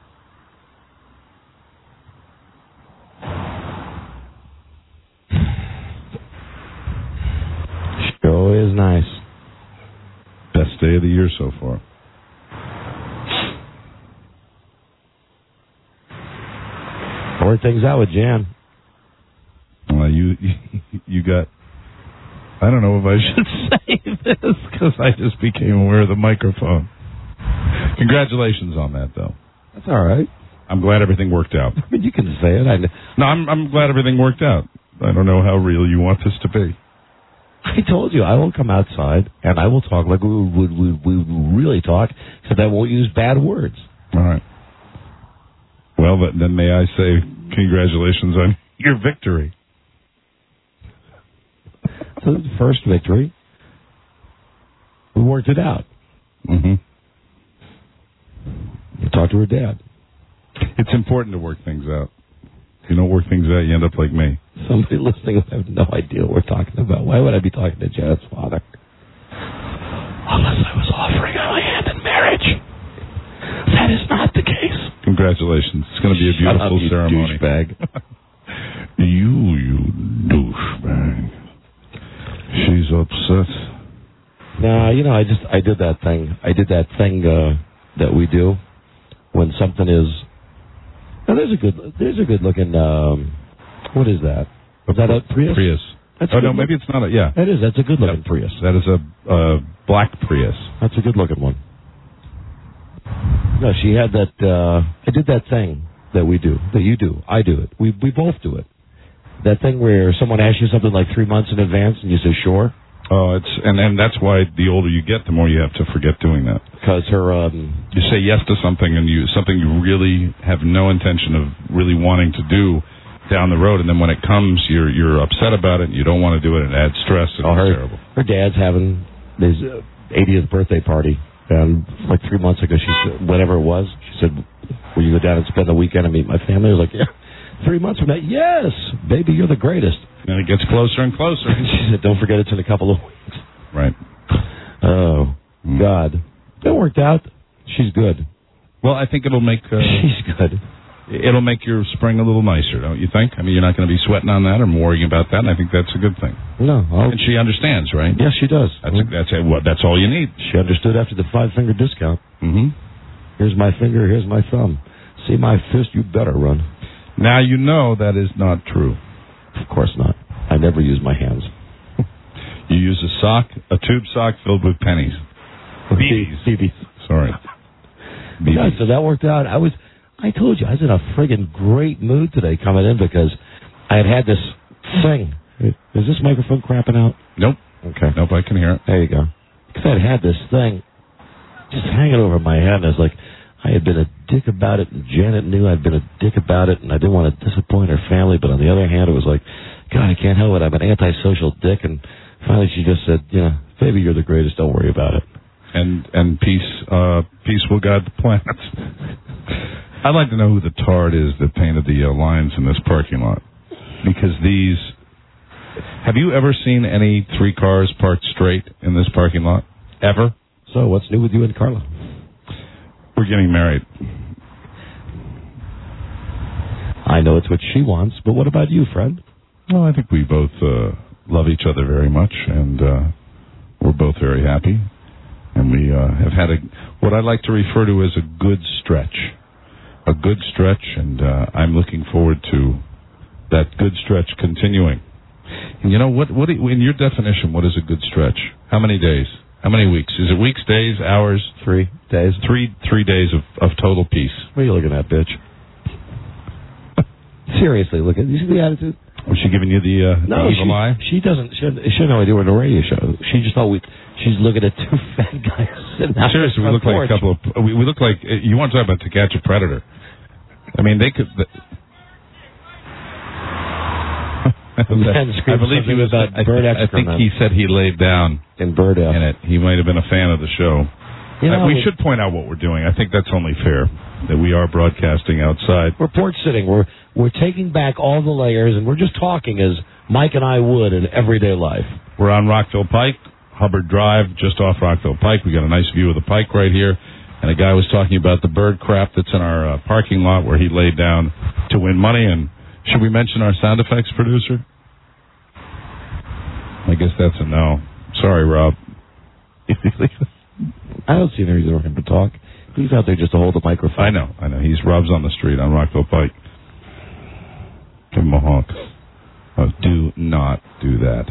Sure is nice. Best day of the year so far. I worked things out with Jan. Well, you, you got... I don't know if I should say this, because I just became aware of the microphone. Congratulations on that, though. That's all right. I'm glad everything worked out. I mean, you can say it. I no, I'm, I'm glad everything worked out. I don't know how real you want this to be. I told you, I will come outside, and I will talk like we would we, we, we really talk, except I won't use bad words. All right. Well, but then may I say congratulations on your victory. So the first victory, we worked it out. Mm-hmm. You talked to her dad. It's important to work things out. If you don't work things out, you end up like me. Somebody listening will have no idea what we're talking about. Why would I be talking to Janet's father? Unless I was offering her my hand in marriage. That is not the case. Congratulations. It's going to be a Shut beautiful up, you ceremony. Douchebag. you, you douchebag. She's upset. Nah, you know, I just, I did that thing. I did that thing uh, that we do when something is Now, there's a good, there's a good looking. Um, what is that? Is that a Prius? Prius. That's oh no, maybe it's not a. Yeah, that is. That's a good looking Prius. That is a uh, black Prius. That's a good looking one. No, she had that. Uh, I did that thing that we do, that you do. I do it. We we both do it. That thing where someone asks you something like three months in advance and you say sure. Oh, it's and and that's why the older you get, the more you have to forget doing that. Because her, um, you say yes to something and you something you really have no intention of really wanting to do down the road, and then when it comes, you're you're upset about it. And you don't want to do it, and it adds stress. And oh, it's her, terrible. Her dad's having his eightieth birthday party, and like three months ago, she said, whatever it was, she said, "Will you go down and spend the weekend and meet my family?" I was like, "Yeah." Three months from now, yes, baby, you're the greatest. And it gets closer and closer. She said, "Don't forget, it's in a couple of weeks." Right. Oh mm. God, that worked out. She's good. Well, I think it'll make. Uh, She's good. It'll make your spring a little nicer, don't you think? I mean, you're not going to be sweating on that or worrying about that, and I think that's a good thing. No, I'll... and she understands, right? Yes, she does. That's mm-hmm. a, that's a, what that's all you need. She understood after the five finger discount. Mm-hmm. Here's my finger. Here's my thumb. See my fist? You better run. Now you know that is not true. Of course not. I never use my hands. You use a sock, a tube sock filled with pennies. B Bs. B Bs. Sorry. B Bs. Yeah, so that worked out. I was, I told you, I was in a friggin' great mood today coming in because I had had this thing. Is this microphone crapping out? Nope. Okay. Nope, I can hear it. There you go. Because I had had this thing just hanging over my head, and I was like, I had been a dick about it, and Janet knew I'd been a dick about it, and I didn't want to disappoint her family, but on the other hand, it was like, God, I can't help it. I'm an antisocial dick, and finally she just said, you know, baby, you're the greatest, don't worry about it. And and peace uh, peace will guide the planet. I'd like to know who the tard is that painted the uh, lines in this parking lot. Because these... Have you ever seen any three cars parked straight in this parking lot? Ever? So, what's new with you and Carla? We're getting married. I know it's what she wants, but what about you, Fred? Well, I think we both uh, love each other very much, and uh, we're both very happy. And we uh, have had a what I like to refer to as a good stretch. A good stretch, and uh, I'm looking forward to that good stretch continuing. And you know, what? What in your definition, what is a good stretch? How many days? How many weeks? Is it weeks, days, hours? Three days. Three three days of, of total peace. What are you looking at, bitch? Seriously, look at you see the attitude. Was she giving you the, uh, no, the evil she, eye? She doesn't. She, she had no idea we're on a radio show. She just thought we. She's looking at two fat guys sitting out. Seriously, we look porch. like a couple of. We, we look like you want to talk about To Catch a Predator. I mean, they could. The, I believe he was about I, bird I think he said he laid down in bird in it. He might have been a fan of the show. You know, uh, we should point out what we're doing. I think that's only fair that we are broadcasting outside. We're porch sitting. We're we're taking back all the layers, and we're just talking as Mike and I would in everyday life. We're on Rockville Pike, Hubbard Drive, just off Rockville Pike. We got a nice view of the Pike right here. And a guy was talking about the bird crap that's in our uh, parking lot where he laid down to win money. And should we mention our sound effects producer? I guess that's a no. Sorry, Rob. I don't see any reason for him to talk. He's out there just to hold the microphone. I know, I know. He's Rob's on the street on Rockville Pike. Give him a honk. Oh, do not do that.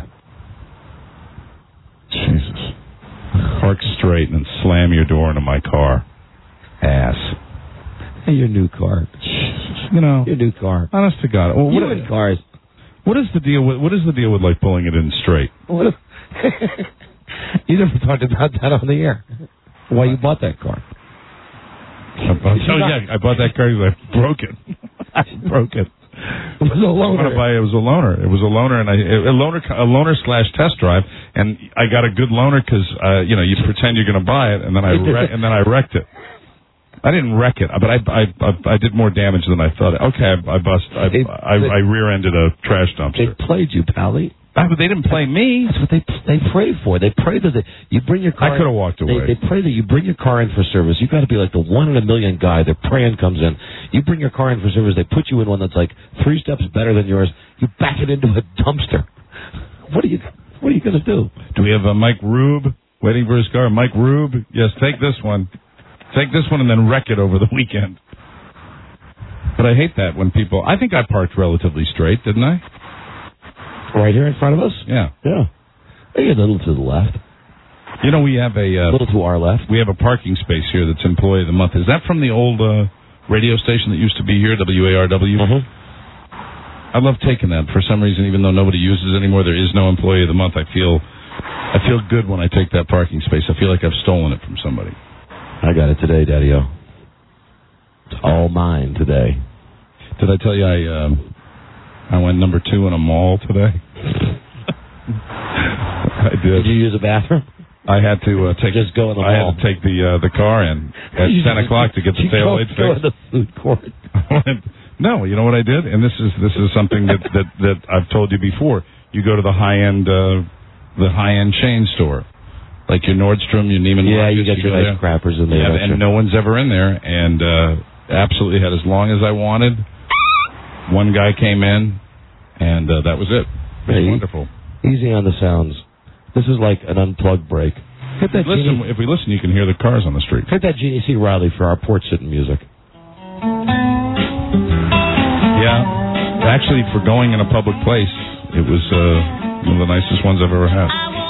Jesus. Park straight and slam your door into my car. Ass. Hey, your new car. You know. Your new car. Honest to God. Well, you what and cars. What is the deal with what is the deal with like pulling it in straight? What if, you never talked about that on the air. Why you bought that car? I bought, oh yeah, I bought that car because I broke it. I broke it. It was a loaner. Buy, it was a loaner. It was a loaner, and I a loaner a loaner slash test drive, and I got a good loaner because uh, you know you pretend you're going to buy it, and then I wre- and then I wrecked it. I didn't wreck it, but I I I, I did more damage than I thought. Okay, I, I bust. I, it, I, I rear-ended a trash dumpster. They played you, Pally. But they didn't play me. That's what they they pray for. They pray that they, you bring your car. I could have walked away. They, they pray that you bring your car in for service. You've got to be like the one in a million guy. Their praying comes in. You bring your car in for service. They put you in one that's like three steps better than yours. You back it into a dumpster. What are you What are you going to do? Do we have a Mike Rube waiting for his car? Mike Rube, yes, take this one. Take this one and then wreck it over the weekend. But I hate that when people... I think I parked relatively straight, didn't I? Right here in front of us? Yeah. Yeah. Maybe a little to the left. You know, we have a... Uh, a little to our left. We have a parking space here that's Employee of the Month. Is that from the old uh, radio station that used to be here, W A R W? Mm-hmm. I love taking that. For some reason, even though nobody uses it anymore, there is no Employee of the Month. I feel I feel good when I take that parking space. I feel like I've stolen it from somebody. I got it today, Daddy-O. It's all mine today. Did I tell you I um, I went number two in a mall today? I did. Did you use a bathroom? I had to uh, take just go in the I mall. had to take the uh, the car in at ten o'clock to get the tail light Go fixed. to the food court. No, you know what I did, and this is this is something that, that, that I've told you before. You go to the high end uh, the high end chain store, like your Nordstrom, your Neiman Yeah, Marcus. you get your go nice there. crappers in there. Yeah, don't and you? no one's ever in there, and uh, absolutely had as long as I wanted. One guy came in, and uh, that was it. It was Hey, wonderful. Easy on the sounds. This is like an unplugged break. Hit that Listen, Genie, if we listen, you can hear the cars on the street. hit that Genie C. Riley for our porch sitting music. Yeah, actually, for going in a public place, it was uh, one of the nicest ones I've ever had.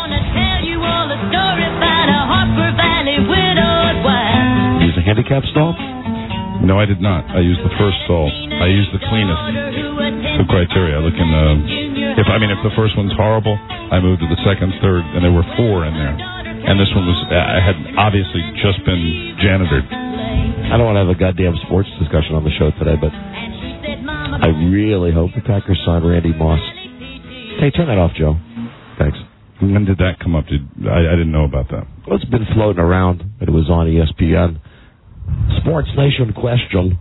Use a handicap stall? No, I did not. I used the first stall. I used the cleanest. The criteria. I look in the. If I mean, if the first one's horrible, I moved to the second, third, and there were four in there. And this one was. I had obviously just been janitored. I don't want to have a goddamn sports discussion on the show today, but I really hope the Packers sign Randy Moss. Hey, turn that off, Joe. Thanks. When did that come up? Did I, I didn't know about that. Well, it's been floating around. It was on E S P N. Sports Nation question.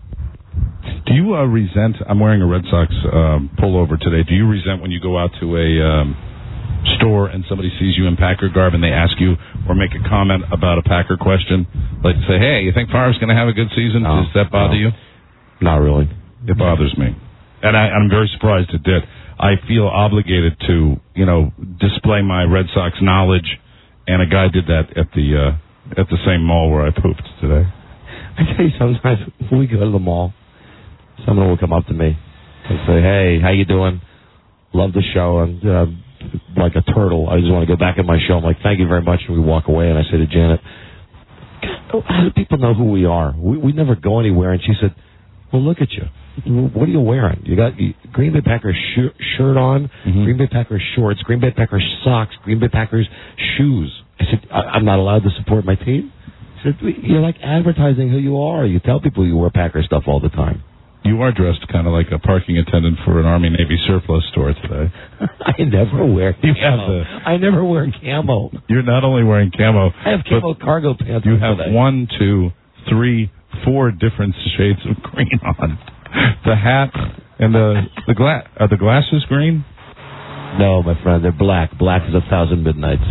Do you uh, resent? I'm wearing a Red Sox um, pullover today. Do you resent when you go out to a um, store and somebody sees you in Packer garb and they ask you or make a comment about a Packer question, like say, "Hey, you think Favre's going to have a good season?" No, Does that bother no. you? Not really. It bothers me, and I, I'm very surprised it did. I feel obligated to, you know, display my Red Sox knowledge, and a guy did that at the uh, at the same mall where I pooped today. I tell you, sometimes when we go to the mall, someone will come up to me and say, "Hey, how you doing? Love the show." And uh, like a turtle, I just want to go back in my show. I'm like, "Thank you very much," and we walk away. And I say to Janet, God, "How do people know who we are? We, we never go anywhere." And she said, "Well, look at you. What are you wearing? You got you, Green Bay Packers sh- shirt on, Mm-hmm. Green Bay Packers shorts, Green Bay Packers socks, Green Bay Packers shoes." I said, I- "I'm not allowed to support my team." I said, "You're like advertising who you are. You tell people you wear Packer stuff all the time." You are dressed kind of like a parking attendant for an Army Navy surplus store today. I never wear You camo. have the, I never wear camo. You're not only wearing camo. I have camo cargo pants. You on have today. one, two, three, four different shades of green on. The hat and the the gla- are the glasses green? No, my friend, they're black. Black is a thousand midnights.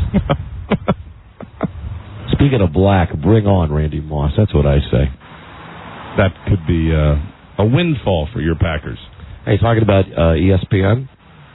Speaking of black, bring on Randy Moss. That's what I say. That could be uh, a windfall for your Packers. Hey, talking about uh, E S P N.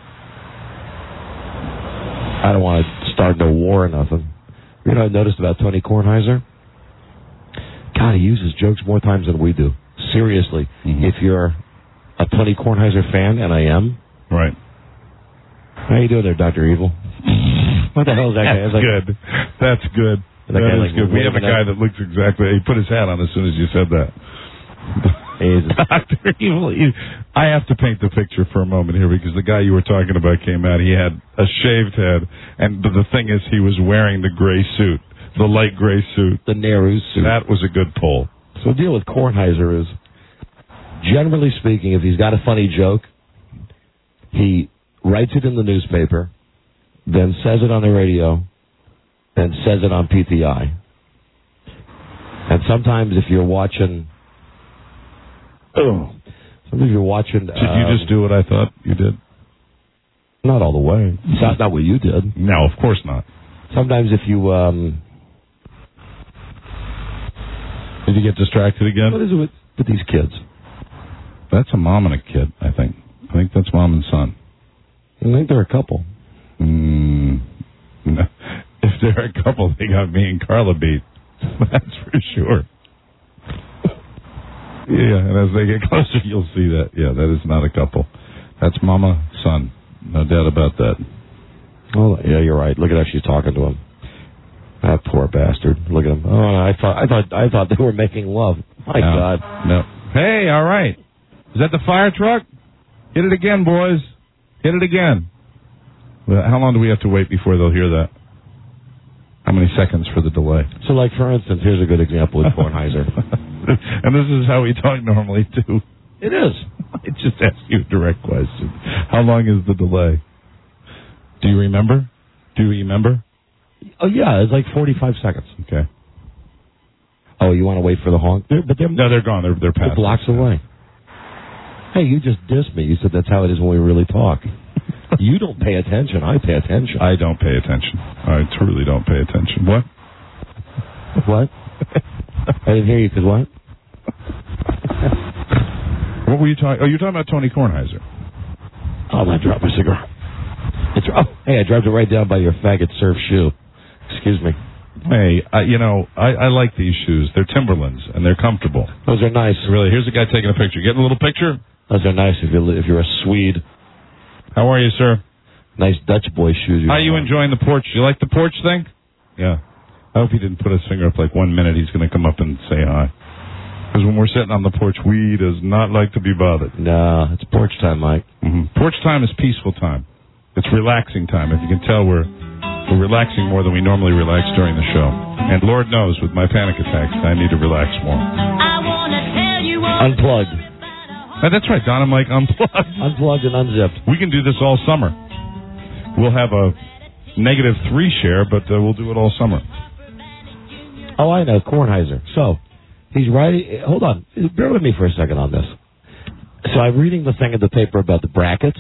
I don't want to start no war or nothing. You know what I noticed about Tony Kornheiser? God, he uses jokes more times than we do. Seriously, Mm-hmm. if you're a Tony Kornheiser fan, and I am, right? How you doing there, Doctor Evil? What the hell is that guy? That's It's like- good. That's good. That That guy is like good. We have a waving guy at- that looks exactly. He put his hat on as soon as you said that. Doctor Evil. you- I have to paint the picture for a moment here because the guy you were talking about came out. He had a shaved head, and but the thing is, he was wearing the gray suit, the light gray suit, the Nehru suit. That was a good pull. So the deal with Kornheiser is, generally speaking, if he's got a funny joke, he writes it in the newspaper, then says it on the radio, then says it on P T I. And sometimes if you're watching... Oh, sometimes you're watching... Did you just do what I thought you did? Not all the way. It's not, not what you did. No, of course not. Sometimes if you... Um, Did you get distracted again? what is it with, with these kids? That's a mom and a kid, I think. I think that's mom and son. I think they're a couple. Mm, no. If they're a couple, they got me and Carla beat. That's for sure. Yeah, and as they get closer, you'll see that. Yeah, that is not a couple. That's mama, son. No doubt about that. Oh, yeah, you're right. Look at how she's talking to him. That poor bastard. Look at him. Oh, I thought, I thought, I thought they were making love. My no, God. No. Hey, all right. Is that the fire truck? Hit it again, boys. Hit it again. Well, how long do we have to wait before they'll hear that? How many seconds for the delay? So, like, for instance, here's a good example with Kornheiser. And this is how we talk normally, too. It is. I just asked you a direct question. How long is the delay? Do you remember? Do you remember? Oh, yeah, it's like forty-five seconds. Okay. Oh, you want to wait for the honk? They're, but they're, no, they're gone. They're, they're past. They're blocks away. Hey, you just dissed me. You said that's how it is when we really talk. You don't pay attention. I pay attention. I don't pay attention. I truly don't pay attention. What? What? I didn't hear you, because what? What were you talking? Oh, you're talking about Tony Kornheiser. Oh, I dropped my cigar. It's, oh, hey, I dropped it right down by your faggot surf shoe. Excuse me. Hey, I, you know, I, I like these shoes. They're Timberlands, and they're comfortable. Those are nice. Really, here's a guy taking a picture. Getting a little picture? Those are nice if you're, if you're a Swede. How are you, sir? Nice Dutch boy shoes. You How are you enjoying the porch? You like the porch thing? Yeah. I hope he didn't put his finger up like one minute. He's going to come up and say hi. Because when we're sitting on the porch, we does not like to be bothered. No, it's porch time, Mike. Mm-hmm. Porch time is peaceful time. It's relaxing time. If you can tell, we're we're relaxing more than we normally relax during the show. And Lord knows, with my panic attacks, I need to relax more. I wanna tell you Unplugged. Uh, that's right, Don and Mike unplugged. Unplugged and unzipped. We can do this all summer. We'll have a negative three share, but uh, we'll do it all summer. Oh, I know, Kornheiser. So, he's writing... Hold on. Bear with me for a second on this. So, I'm reading the thing in the paper about the brackets.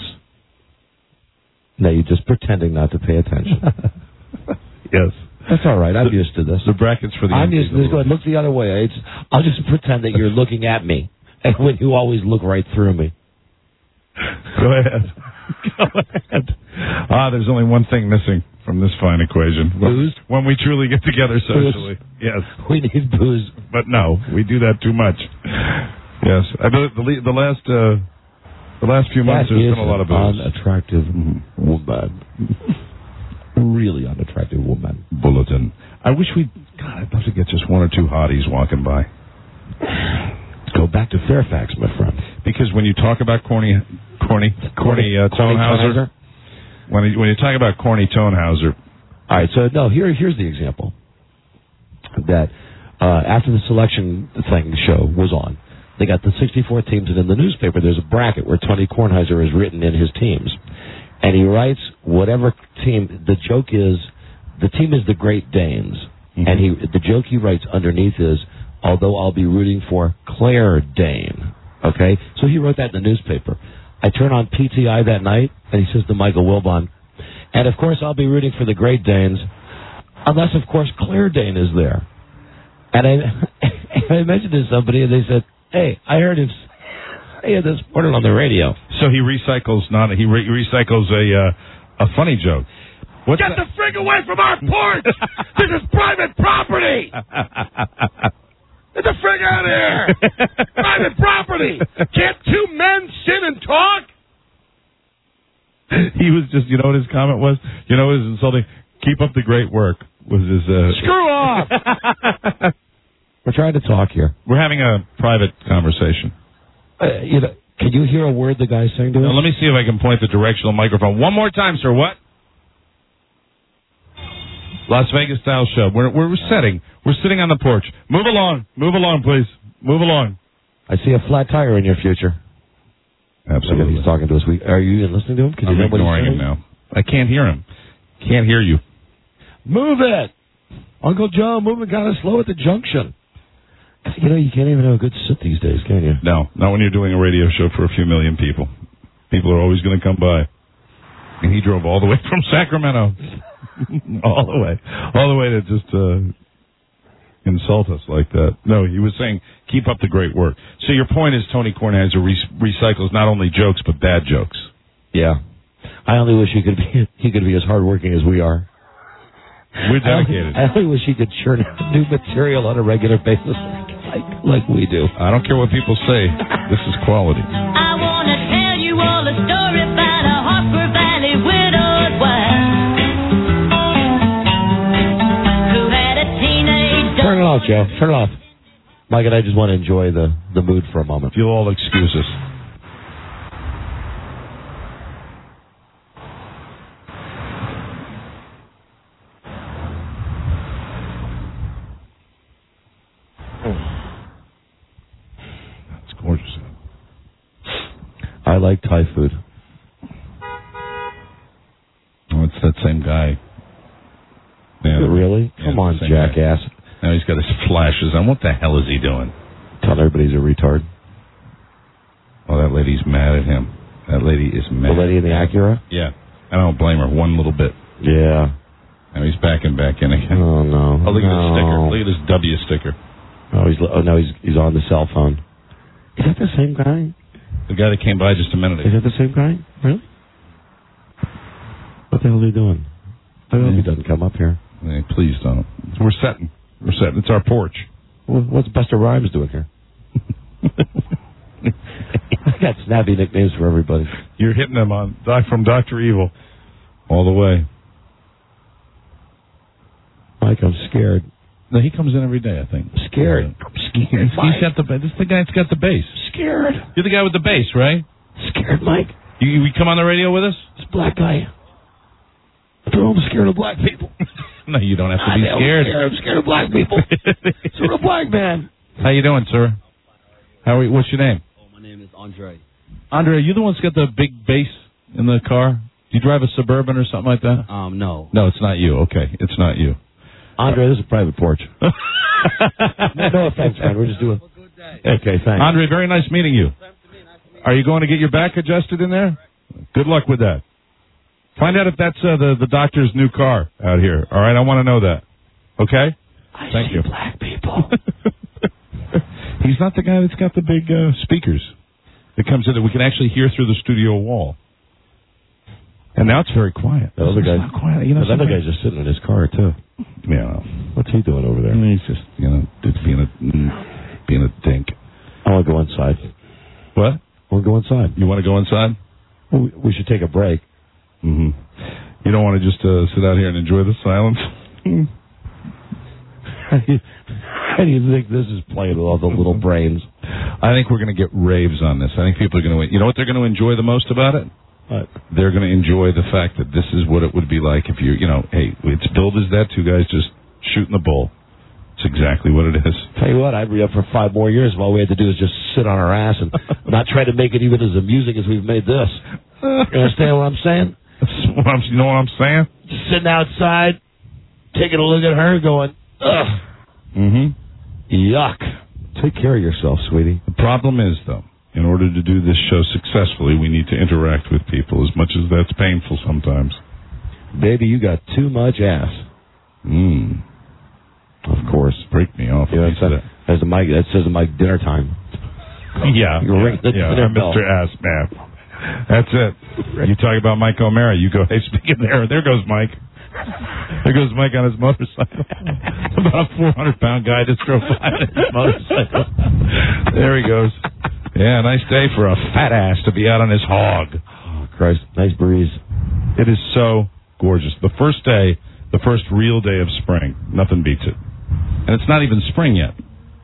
No, you're just pretending not to pay attention. Yes. That's all right. I'm the, used to this. The brackets for the... I'm used to this. Go ahead. Look the other way. It's, I'll just pretend that you're looking at me. And when you always look right through me. Go ahead. Go ahead. Ah, there's only one thing missing from this fine equation. Booze? When we truly get together socially. Booze. Yes. We need booze. But no, we do that too much. Yes. I believe the, the last uh, the last few months that there's been a lot of booze. Unattractive woman. Really unattractive woman. Bulletin. I wish we... God, I'd love to get just one or two hotties walking by. Go back to Fairfax, my friend. Because when you talk about corny, corny, corny, uh, Tonehauser, when you, when you talk about corny Tonehauser, all right. So no, here here's the example that uh, after the selection thing the show was on, they got the sixty-four teams, and in the newspaper there's a bracket where Tony Kornheiser is written in his teams, and he writes whatever team. The joke is the team is the Great Danes, mm-hmm. and he the joke he writes underneath is, although I'll be rooting for Claire Dane. Okay? So he wrote that in the newspaper. I turn on P T I that night, and he says to Michael Wilbon, and of course I'll be rooting for the Great Danes, unless, of course, Claire Dane is there. And I, I mentioned to somebody, and they said, hey, I heard him say this morning on the radio. So he recycles, not he re- recycles a uh, a funny joke. What's Get that? the frig away from our porch! This is private property! Get the frig out of here! Private property! Can't two men sit and talk? He was just, you know what his comment was? You know what his insulting? Keep up the great work was his... Uh, Screw off! We're trying to talk here. We're having a private conversation. Uh, you know, can you hear a word the guy's saying to us? Now, let me see if I can point the directional microphone. One more time, sir. What? Las Vegas style show. We're we're setting. We're sitting on the porch. Move along. Move along, please. Move along. I see a flat tire in your future. Absolutely. He's talking to us. We, are you even listening to him? Can I'm you hear what he's ignoring him saying? now. I can't hear him. Can't hear you. Move it. Uncle Joe, moving kind of slow at the junction. You know, you can't even have a good sit these days, can you? No, not when you're doing a radio show for a few million people. People are always going to come by. And he drove all the way from Sacramento. all the way. All the way to just uh, insult us like that. No, he was saying, keep up the great work. So your point is Tony Kornheiser re- recycles not only jokes, but bad jokes. Yeah. I only wish he could be he could be as hardworking as we are. We're dedicated. I only, I only wish he could churn out new material on a regular basis. like like we do. I don't care what people say. This is quality. I want to tell you all a story about a Harper Valley widowed wife who had a teenage Turn it off, Joe. Turn it off. Mike and I just want to enjoy the, the mood for a moment. If you'll all excuse us. That's gorgeous. I like Thai food. Oh, it's that same guy. Yeah, really? yeah, Come on, same jackass. Guy. Now he's got his flashes on. What the hell is he doing? Telling everybody he's a retard. Oh, that lady's mad at him. That lady is mad. The lady in the Acura? Yeah. I don't blame her one little bit. Yeah. Now he's backing back in again. Oh, no. Oh, look at no. this sticker. Look at this W sticker. Oh, he's oh no, he's he's on the cell phone. Is that the same guy? The guy that came by just a minute ago. Is that the same guy? Really? What the hell are they doing? I hope he doesn't come up here. Hey, please don't. We're setting. We're setting. It's our porch. What's Buster Rhymes doing here? I got snappy nicknames for everybody. You're hitting them on Doc from Doctor Evil all the way. Mike, I'm scared. No, he comes in every day, I think. Scared. I'm scared. He's got the. This is the guy that's got the bass. Scared. You're the guy with the bass, right? Scared, Mike. You, you come on the radio with us? This black guy. I'm scared of black people. No, you don't have to I be know, scared. I'm scared. I'm scared of black people. So I'm a black man. How you doing, sir? How are you, what's your name? Oh, my name is Andre. Andre, are you the one that's got the big bass in the car? Do you drive a Suburban or something like that? Um, no. No, it's not you. Okay, it's not you. Andre, this is a private porch. no, no offense, man. We're just doing... Okay, thanks. Andre, very nice meeting you. Are you going to get your back adjusted in there? Good luck with that. Find out if that's uh, the, the doctor's new car out here. All right, I want to know that. Okay? I Thank see you. black people. He's not the guy that's got the big uh, speakers that comes in that we can actually hear through the studio wall. And now it's very quiet. The other guy, not quiet. You know, the other guy's just sitting in his car, too. Yeah. What's he doing over there? He's just, you know, just being a, being a dink. I want to go inside. What? I want to go inside. You want to go inside? Well, we, we should take a break. Mm-hmm. You don't want to just uh, sit out here and enjoy the silence? How do you, how do you think this is playing with all the little brains? I think we're going to get raves on this. I think people are going to... You know what they're going to enjoy the most about it? What? They're going to enjoy the fact that this is what it would be like if you, you know, hey, it's billed as that, two guys just shooting the bull. It's exactly what it is. Tell you what, I'd be up for five more years if all we had to do is just sit on our ass and not try to make it even as amusing as we've made this. You understand what I'm saying? What I'm, you know what I'm saying? Just sitting outside, taking a look at her, going, ugh. Mm-hmm. Yuck. Take care of yourself, sweetie. The problem is, though, in order to do this show successfully, we need to interact with people, as much as that's painful sometimes. Baby, you got too much ass. Mmm. Of course. Break me off. You know, that, that's the mic, that says the mic dinner time. Yeah. You ring the yeah, dinner yeah, bell. Mister Ass Man. That's it. You talk about Mike O'Mara, you go, hey, speaking there, there goes Mike. There goes Mike on his motorcycle. About a four hundred pound guy just drove by on his motorcycle. There he goes. Yeah, nice day for a fat ass to be out on his hog. Oh, Christ. Nice breeze. It is so gorgeous. The first day, the first real day of spring, nothing beats it. And it's not even spring yet.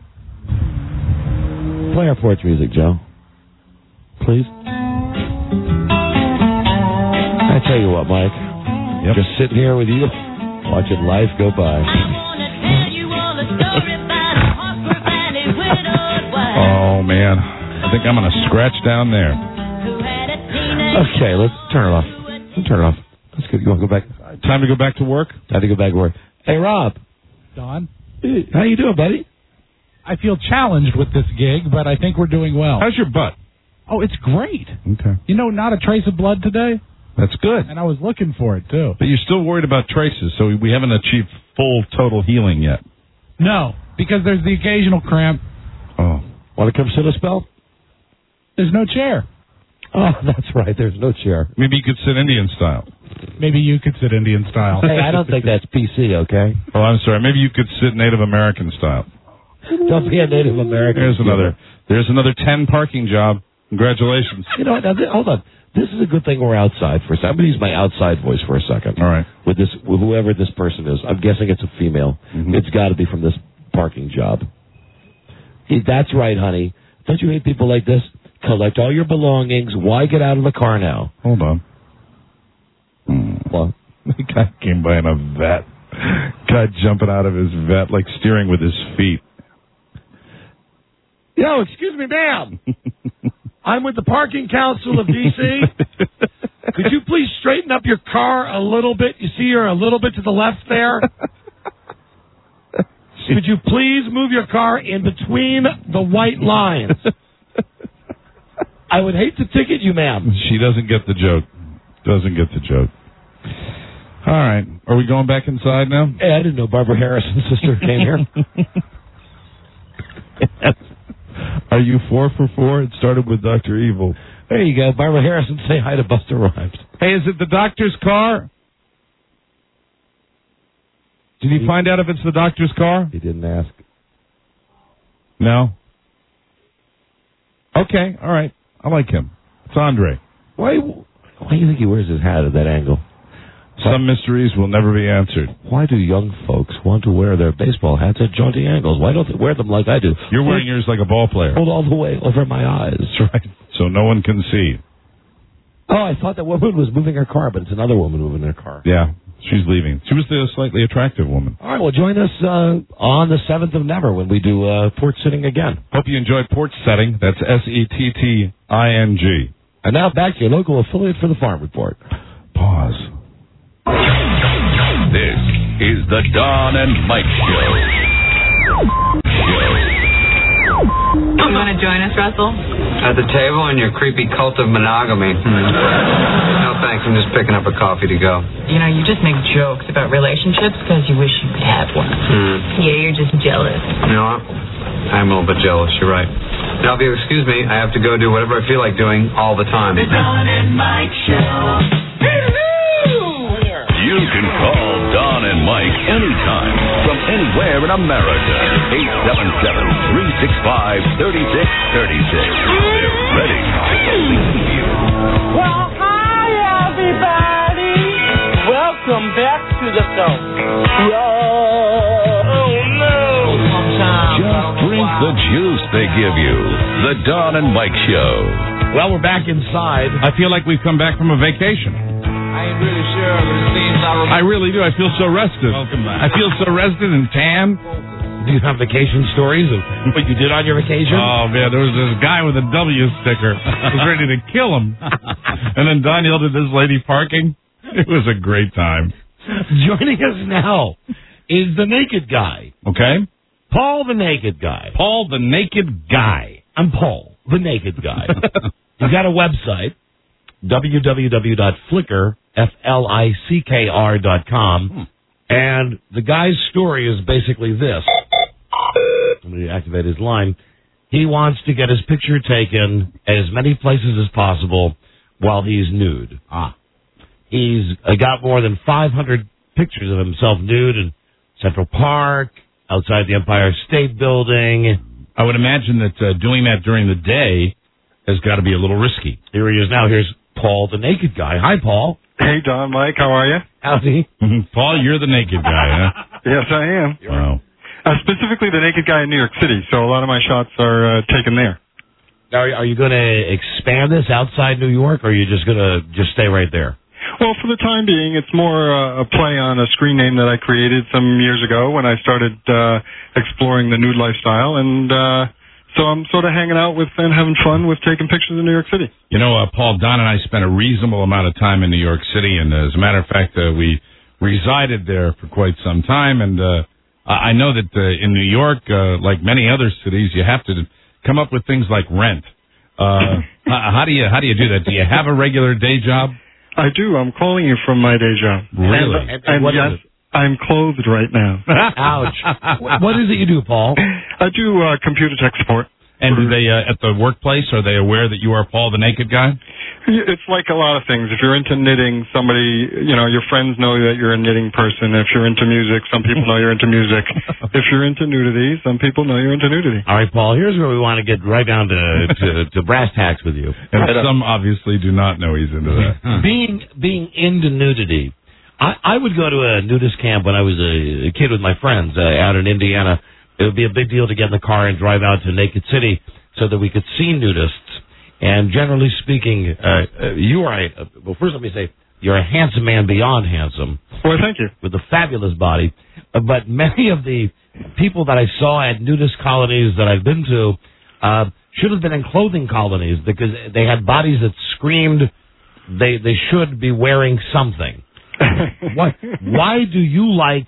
Play our porch music, Joe. Please. I tell you what, Mike. Yep. Just sitting here with you, watching life go by. Oh, man. I think I'm going to scratch down there. Okay, let's turn it off. Let's turn it off. That's good. You want to go back? Time to go back to work? Time to go back to work. Hey, Rob. Don? Hey, how you doing, buddy? I feel challenged with this gig, but I think we're doing well. How's your butt? Oh, it's great. Okay. You know, not a trace of blood today. That's good. And I was looking for it, too. But you're still worried about traces, so we haven't achieved full, total healing yet. No, because there's the occasional cramp. Oh. Want to come sit a spell? There's no chair. Oh, that's right. There's no chair. Maybe you could sit Indian style. Maybe you could sit Indian style. Hey, I don't think that's P C, okay? Oh, I'm sorry. Maybe you could sit Native American style. Don't be a Native American. There's another. There's another ten parking job. Congratulations. You know, now, th- hold on. This is a good thing we're outside for a second. I'm going to use my outside voice for a second. All right. With this, with whoever this person is. I'm guessing it's a female. Mm-hmm. It's got to be from this parking job. Hey, that's right, honey. Don't you hate people like this? Collect all your belongings. Why get out of the car now? Hold on. Well, the guy came by in a vet. Guy jumping out of his vet, like steering with his feet. Yo, excuse me, ma'am. I'm with the Parking Council of D C Could you please straighten up your car a little bit? You see you're a little bit to the left there. Could you please move your car in between the white lines? I would hate to ticket you, ma'am. She doesn't get the joke. Doesn't get the joke. All right. Are we going back inside now? Hey, I didn't know Barbara Harrison's sister came here. Are you four for four? It started with Doctor Evil. There you go. Barbara Harrison, say hi to Buster Rhymes. Hey, is it the doctor's car? Did he, he find out if it's the doctor's car? He didn't ask. No? Okay, all right. I like him. It's Andre. Why, why do you think he wears his hat at that angle? Some mysteries will never be answered. Why do young folks want to wear their baseball hats at jaunty angles? Why don't they wear them like I do? You're wearing yours like a ball player. Hold all the way over my eyes. That's right. So no one can see. Oh, I thought that woman was moving her car, but it's another woman moving her car. Yeah, she's leaving. She was the slightly attractive woman. All right, well, join us uh, on the seventh of Never when we do uh, Port Sitting again. Hope you enjoy Port Setting. That's S E T T I N G. And now back to your local affiliate for the Farm Report. Pause. This is the Don and Mike Show. You want to join us, Russell? At the table in your creepy cult of monogamy. No thanks, I'm just picking up a coffee to go. You know, you just make jokes about relationships because you wish you could have one. Hmm. Yeah, you're just jealous. You know what? I'm a little bit jealous, you're right. Now, if you excuse me, I have to go do whatever I feel like doing all the time. The Don and Mike Show. You can call Don and Mike anytime from anywhere in America. eight seven seven, three six five, three six three six. They're ready to believe you. Well, hi, everybody. Welcome back to the show. Oh, no. Just drink the juice they give you. The Don and Mike Show. Well, we're back inside. I feel like we've come back from a vacation. I ain't really sure, but it seems I really do. I feel so rested. Welcome back. I feel so rested and tan. Do you have vacation stories of what you did on your vacation? Oh, man, there was this guy with a W sticker. I was ready to kill him. And then Don yelled at this lady parking. It was a great time. Joining us now is the Naked Guy. Okay. Paul the Naked Guy. Paul the Naked Guy. I'm Paul the Naked Guy. He's got a website, w w w dot flickr, F L I C K R dot com. Hmm. And the guy's story is basically this. Let me activate his line. He wants to get his picture taken at as many places as possible while he's nude. Ah. He's uh, got more than five hundred pictures of himself nude in Central Park, outside the Empire State Building. I would imagine that uh, doing that during the day has got to be a little risky. Here he is now. Here's Paul the Naked Guy. Hi, Paul. Hey, Don, Mike, how are you? Howdy. Paul, you're the naked guy, huh? Yes, I am. Wow. Uh, specifically the naked guy in New York City, so a lot of my shots are uh, taken there. Are, are you going to expand this outside New York, or are you just going to just stay right there? Well, for the time being, it's more uh, a play on a screen name that I created some years ago when I started uh, exploring the nude lifestyle, and uh, so I'm sort of hanging out with and having fun with taking pictures in New York City. You know, uh, Paul, Don and I spent a reasonable amount of time in New York City, and uh, as a matter of fact, uh, we resided there for quite some time, and uh, I know that uh, in New York, uh, like many other cities, you have to come up with things like rent. Uh, how do you how do you do that? Do you have a regular day job? I do. I'm calling you from my day job. Really? And, and, and what yes, is it? I'm clothed right now. Ouch. What is it you do, Paul? I do uh, computer tech support. And do they, uh, at the workplace, are they aware that you are Paul the Naked Guy? It's like a lot of things. If you're into knitting, somebody, you know, your friends know that you're a knitting person. If you're into music, some people know you're into music. If you're into nudity, some people know you're into nudity. All right, Paul, here's where we want to get right down to, to, to brass tacks with you. And some obviously do not know he's into that. being being into nudity, I, I would go to a nudist camp when I was a, a kid with my friends uh, out in Indiana. It would be a big deal to get in the car and drive out to Naked City so that we could see nudists. And generally speaking, uh, uh, you are a, uh, well, first let me say, you're a handsome man beyond handsome. Well, thank you. With a fabulous body. Uh, but many of the people that I saw at nudist colonies that I've been to uh, should have been in clothing colonies because they had bodies that screamed they, they should be wearing something. Why, why do you like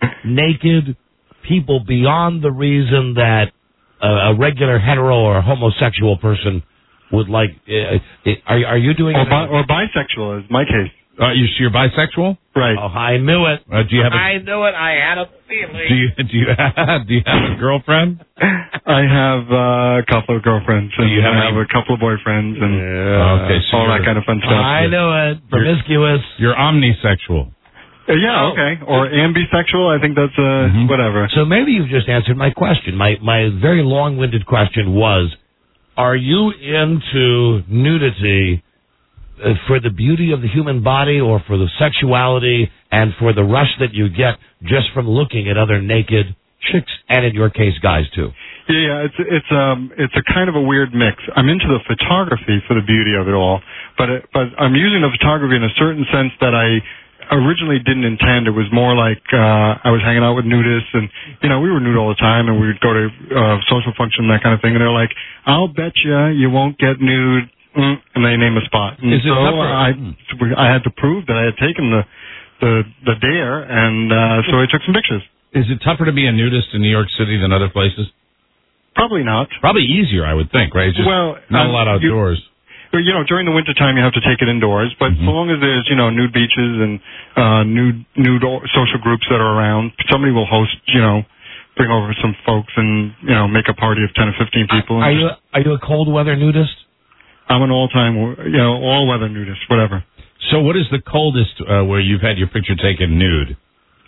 naked people beyond the reason that a, a regular hetero or homosexual person would like? Uh, are, are you doing or, it? bi- or bisexual is my case. Uh, you, you're bisexual? Right. Oh, I knew it. Uh, do you have a, I knew it. I had a feeling. Do you do you have, do you have a girlfriend? I have uh, a couple of girlfriends, and you have I have any- a couple of boyfriends, and Yeah. Okay, so all that you're- kind of fun stuff. I knew it. Promiscuous. You're omnisexual. Uh, yeah, okay. Or ambisexual. I think that's uh, Mm-hmm. whatever. So maybe you've just answered my question. My my very long-winded question was, are you into nudity uh, for the beauty of the human body or for the sexuality and for the rush that you get just from looking at other naked chicks and, in your case, guys, too? Yeah, yeah, it's it's um it's a kind of a weird mix. I'm into the photography for the beauty of it all, but it, but I'm using the photography in a certain sense that I originally didn't intend. It was more like uh I was hanging out with nudists, and you know we were nude all the time, and we would go to uh social function, that kind of thing, and they're like, "I'll bet you you won't get nude," mm, and they name a spot. And Is it so tougher? I I had to prove that I had taken the the the dare, and uh so I took some pictures. Is it tougher to be a nudist in New York City than other places? Probably not. Probably easier, I would think, right? It's just Well, not a um, lot you- outdoors. Well, you know, during the wintertime, you have to take it indoors. But Mm-hmm. so long as there's, you know, nude beaches and uh, nude nude o- social groups that are around, somebody will host, you know, bring over some folks and, you know, make a party of ten or fifteen people. Are and you are you a cold weather nudist? I'm an all-time, you know, all-weather nudist, whatever. So what is the coldest uh, where you've had your picture taken nude?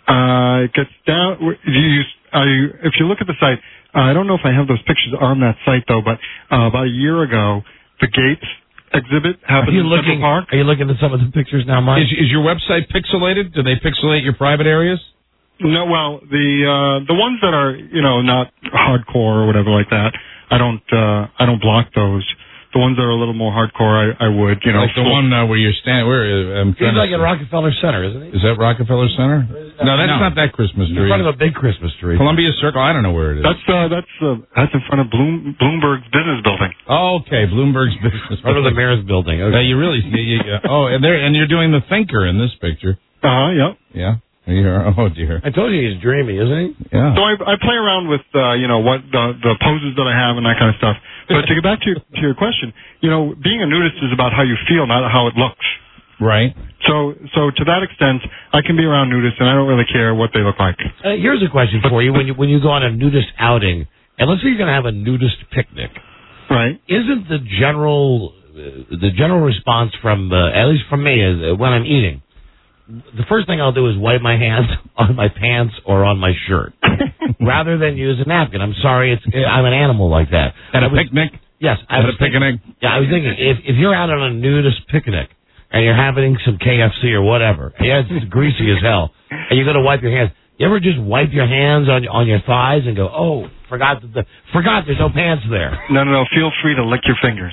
Uh, it gets down. You, you, uh, you, if you look at the site, uh, I don't know if I have those pictures on that site though. But uh, about a year ago, the Gates exhibit Are happened you in looking? Central Park. Are you looking at some of the pictures now, Mike? Is, is your website pixelated? Do they pixelate your private areas? No, well, the uh, the ones that are, you know, not hardcore or whatever like that, I don't uh, I don't block those. The ones that are a little more hardcore, I, I would, you know. Like the full- one uh, where you're standing. Where uh, I'm He's trying like to. at Rockefeller Center, isn't he? Is that Rockefeller Center? No, that's No. not that Christmas In tree. front of a big Christmas tree. Columbia Circle. I don't know where it is. That's uh, that's uh, that's in front of Bloom, Bloomberg's business building. Oh, okay, Bloomberg's business. In front of the mayor's building. Uh, you really? You, you, uh, oh, and there, and you're doing the thinker in this picture. Uh huh. Yep. Yeah. You're, oh dear. I told you he's dreamy, isn't he? Yeah. So I, I play around with, uh, you know, what the, the poses that I have and that kind of stuff. But to get back to your, to your question, you know, being a nudist is about how you feel, not how it looks. Right. So, so to that extent, I can be around nudists, and I don't really care what they look like. Uh, here's a question for you: When you when you go on a nudist outing, and let's say you're going to have a nudist picnic, right? Isn't the general uh, the general response from uh, at least from me is uh, when I'm eating, the first thing I'll do is wipe my hands on my pants or on my shirt, rather than use a napkin. I'm sorry, it's I'm an animal like that. At I a was- picnic. Yes, I At was a picnic. Thinking, yeah, I was thinking if if you're out on a nudist picnic and you're having some K F C or whatever, yeah, it's greasy as hell, and you're gonna wipe your hands. You ever just wipe your hands on on your thighs and go, oh, forgot that the forgot there's no pants there. No, no, no. Feel free to lick your fingers.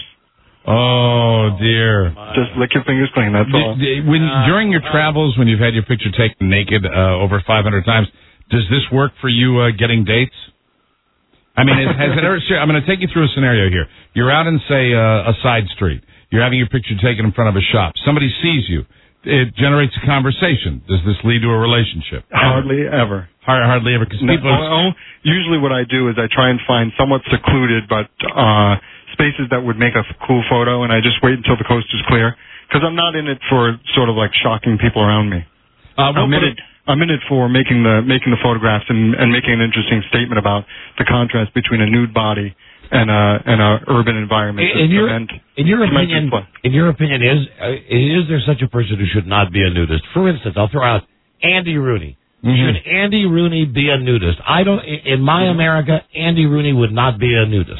Oh dear. Just lick your fingers clean. That's all. D- d- when during your travels, when you've had your picture taken naked uh, over five hundred times, does this work for you uh, getting dates? I mean, it, has it ever? I'm going to take you through a scenario here. You're out in, say, uh, a side street. You're having your picture taken in front of a shop. Somebody sees you. It generates a conversation. Does this lead to a relationship? Hardly ever. Hard, hardly ever. Because No, people. oh, usually what I do is I try and find somewhat secluded, but uh, spaces that would make a cool photo, and I just wait until the coast is clear because I'm not in it for sort of like shocking people around me. Uh, I'm in it. I'm in it for making the making the photographs and, and making an interesting statement about the contrast between a nude body and a and a urban environment. In, in your And in your tremendous opinion, fun. in your opinion, is uh, is there such a person who should not be a nudist? For instance, I'll throw out Andy Rooney. Mm-hmm. Should Andy Rooney be a nudist? I don't. In my America, Andy Rooney would not be a nudist.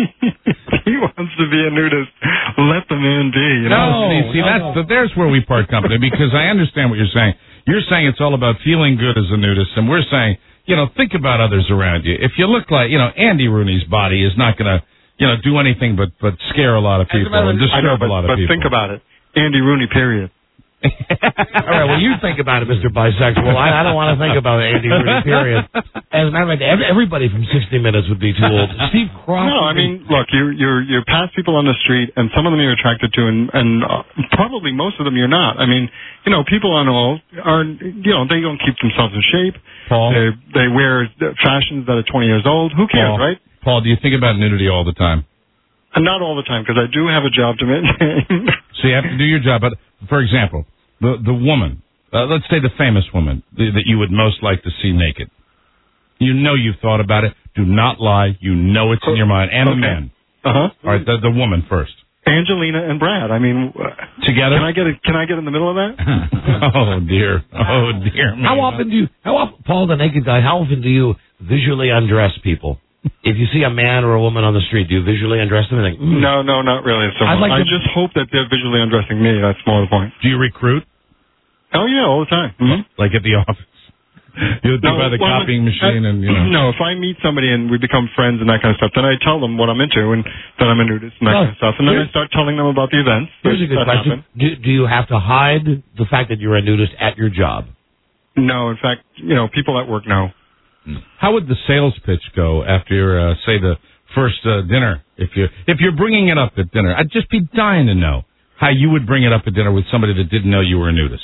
He wants to be a nudist. Let the man be. You know? No, see, see no, that's no. The, there's where we part company, because I understand what you're saying. You're saying it's all about feeling good as a nudist, and we're saying, you know, think about others around you. If you look like, you know, Andy Rooney's body is not going to, you know, do anything but but scare a lot of people and I know, disturb but, a lot of but people. think about it. Andy Rooney, period. All right, well, you think about it, Mister Bisexual. I, I don't want to think about Andy Rooney, period. As a matter of fact, every, everybody from sixty minutes would be too old. Steve Cross. No, I mean, look, you you're you're past people on the street, and some of them you're attracted to, and and uh, probably most of them you're not. I mean, you know, people on all are, you know, they don't keep themselves in shape. Paul, they they wear fashions that are twenty years old. Who cares, Paul, right? Paul, do you think about nudity all the time? And not all the time, because I do have a job to maintain. So you have to do your job. But, for example, the the woman, uh, let's say the famous woman the, that you would most like to see naked. You know you've thought about it. Do not lie. You know it's in your mind. And Okay. the men. Uh-huh. All right, the, the woman first. Angelina and Brad. I mean, uh, Together? Can I get a, Can I get in the middle of that? Oh, dear. Oh, dear. me. How often do you, how often, Paul the Naked Guy, how often do you visually undress people? If you see a man or a woman on the street, do you visually undress them and think, mm. No, no, not really. So I'd like I to- just hope that they're visually undressing me. That's more the point. Do you recruit? Oh yeah, all the time. Mm-hmm. Like at the office? You do by the well, copying machine I- and, you know. No, if I meet somebody and we become friends and that kind of stuff, then I tell them what I'm into and that I'm a nudist and that Well, kind of stuff. And then I here's- start telling them about the events. Here's a good that question. happen. Do, do you have to hide the fact that you're a nudist at your job? No, in fact, you know, people at work know. How would the sales pitch go after, uh, say, the first uh, dinner? If you're, if you're bringing it up at dinner, I'd just be dying to know how you would bring it up at dinner with somebody that didn't know you were a nudist.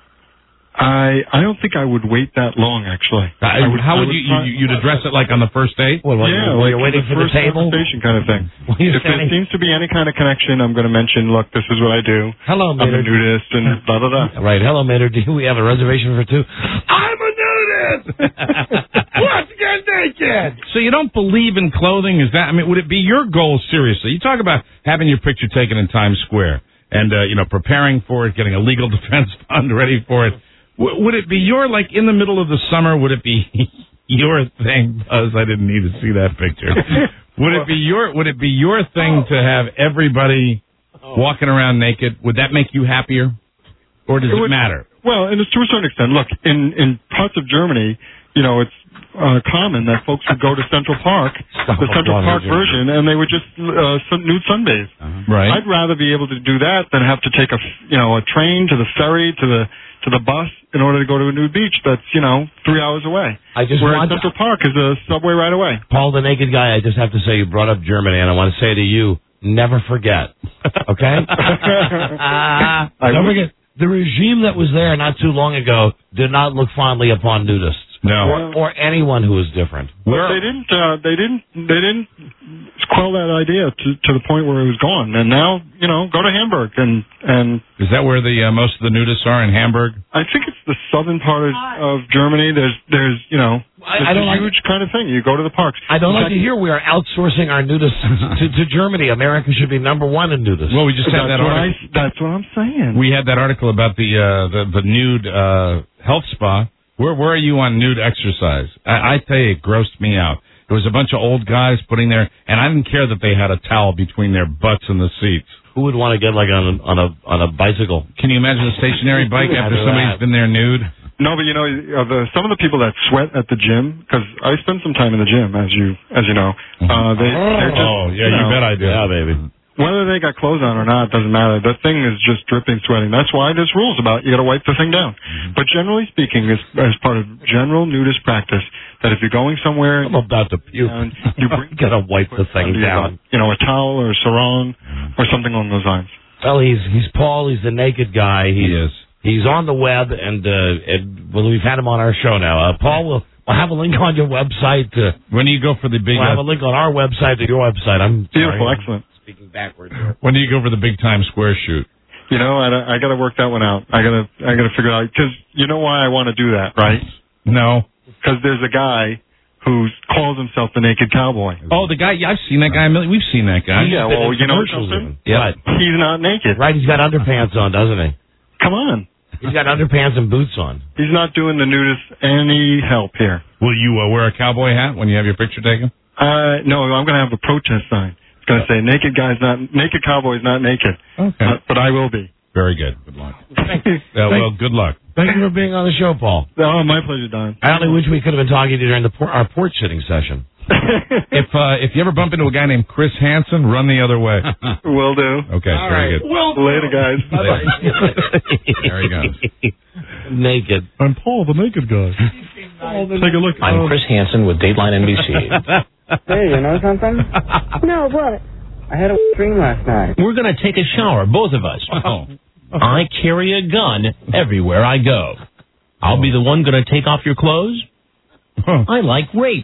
I I don't think I would wait that long, actually. Uh, I would, how I would you, try- you you'd address it like on the first date? Well, while yeah, you're, while like you're waiting the for the first table? conversation kind of thing. While you're If there standing- seems to be any kind of connection, I'm going to mention, look, this is what I do. Hello, I'm a Maynard. nudist and blah, blah, blah. Right. Hello, Maynard. Do we have a reservation for two? I'm a nudist! Let's get naked! So you don't believe in clothing? Is that, I mean, would it be your goal, seriously? You talk about having your picture taken in Times Square and, uh, you know, preparing for it, getting a legal defense fund ready for it. W- would it be your, like, in the middle of the summer, would it be your thing? Buzz, I didn't need to see that picture. Would it be your, would it be your thing to have everybody walking around naked? Would that make you happier? Or does it, It would- matter? Well, and it's to a certain extent. Look, in, in parts of Germany, you know, it's uh, common that folks would go to Central Park, the Central Park version, and they would just uh, sun, nude sunbathe. Uh-huh. Right. I'd rather be able to do that than have to take a, f- you know, a train to the ferry to the to the bus in order to go to a nude beach that's, you know, three hours away. I just Whereas want Central Park is a subway right away. Paul the Naked Guy, I just have to say you brought up Germany, and I want to say to you, never forget. Okay? I Don't would- forget. The regime that was there not too long ago did not look fondly upon nudists. No. Or, or anyone who is different. But they didn't. Uh, they didn't. They didn't quell that idea to to the point where it was gone. And now, you know, go to Hamburg and and Is that where the uh, most of the nudists are, in Hamburg? I think it's the southern part of, of Germany. There's there's you know I- it's I don't a like- huge kind of thing. You go to the parks. I don't In like fact, to hear we are outsourcing our nudists to, to Germany. America should be number one in nudists. Well, we just had That's that what I. article. That's what I'm saying. We had that article about the uh, the, the nude uh, health spa. Where where are you on nude exercise? I, I tell you, it grossed me out. There was a bunch of old guys putting their, and I didn't care that they had a towel between their butts and the seats. Who would want to get like on a, on a on a bicycle? Can you imagine a stationary bike after After somebody's that. been there nude? No, but you know, uh, the, some of the people that sweat at the gym, because I spend some time in the gym, as you as you know. Uh, they, they're just, Oh, yeah, you know, bet I do. Yeah, baby. Whether they got clothes on or not doesn't matter. The thing is just dripping, sweating. That's why there's rules about it. You got to wipe the thing down. Mm-hmm. But generally speaking, as, as part of general nudist practice, that if you're going somewhere, I'm about to puke. and you bring Gotta wipe the thing under your down. belt, you know, a towel or a sarong or something along those lines. Well, he's he's Paul. He's the naked guy. He's, He is. He's on the web, and uh, and well, we've had him on our show now. Uh, Paul, will we'll have a link on your website. To, When do you go for the big? we'll have Uh, a link on our website to your website. I'm Beautiful, sorry, excellent. I'm speaking backwards. here. when do you go for the big Times Square shoot? You know, I, I got to work that one out. I got to I got to figure out because you know why I want to do that, right? No. Because there's a guy who calls himself the Naked Cowboy. Oh, the guy. Yeah, I've seen that guy. a million- We've seen that guy. Yeah, well, you know something? Yeah. He's not naked. Right, he's got underpants on, doesn't he? Come on. He's got underpants and boots on. He's not doing the nudist any help here. Will you uh, wear a cowboy hat when you have your picture taken? Uh, no, I'm going to have a protest sign. It's going to say "Naked guy's not naked cowboy's not naked." Okay. Uh, but I will be. Very good. Good luck. Uh, well, good luck. Thank you for being on the show, Paul. Oh, my pleasure, Don. I only wish we could have been talking to you during the por- our porch sitting session. If uh, if you ever bump into a guy named Chris Hansen, run the other way. Will do. Okay, All very right. good. Well, later, guys. There he goes. Naked. I'm Paul, the naked guy. Take a look. I'm Chris Hansen with Dateline N B C. Hey, you know something? No, what? I had a dream last night. We're going to take a shower, both of us. Oh. I carry a gun everywhere I go. I'll be the one going to take off your clothes. I like rape.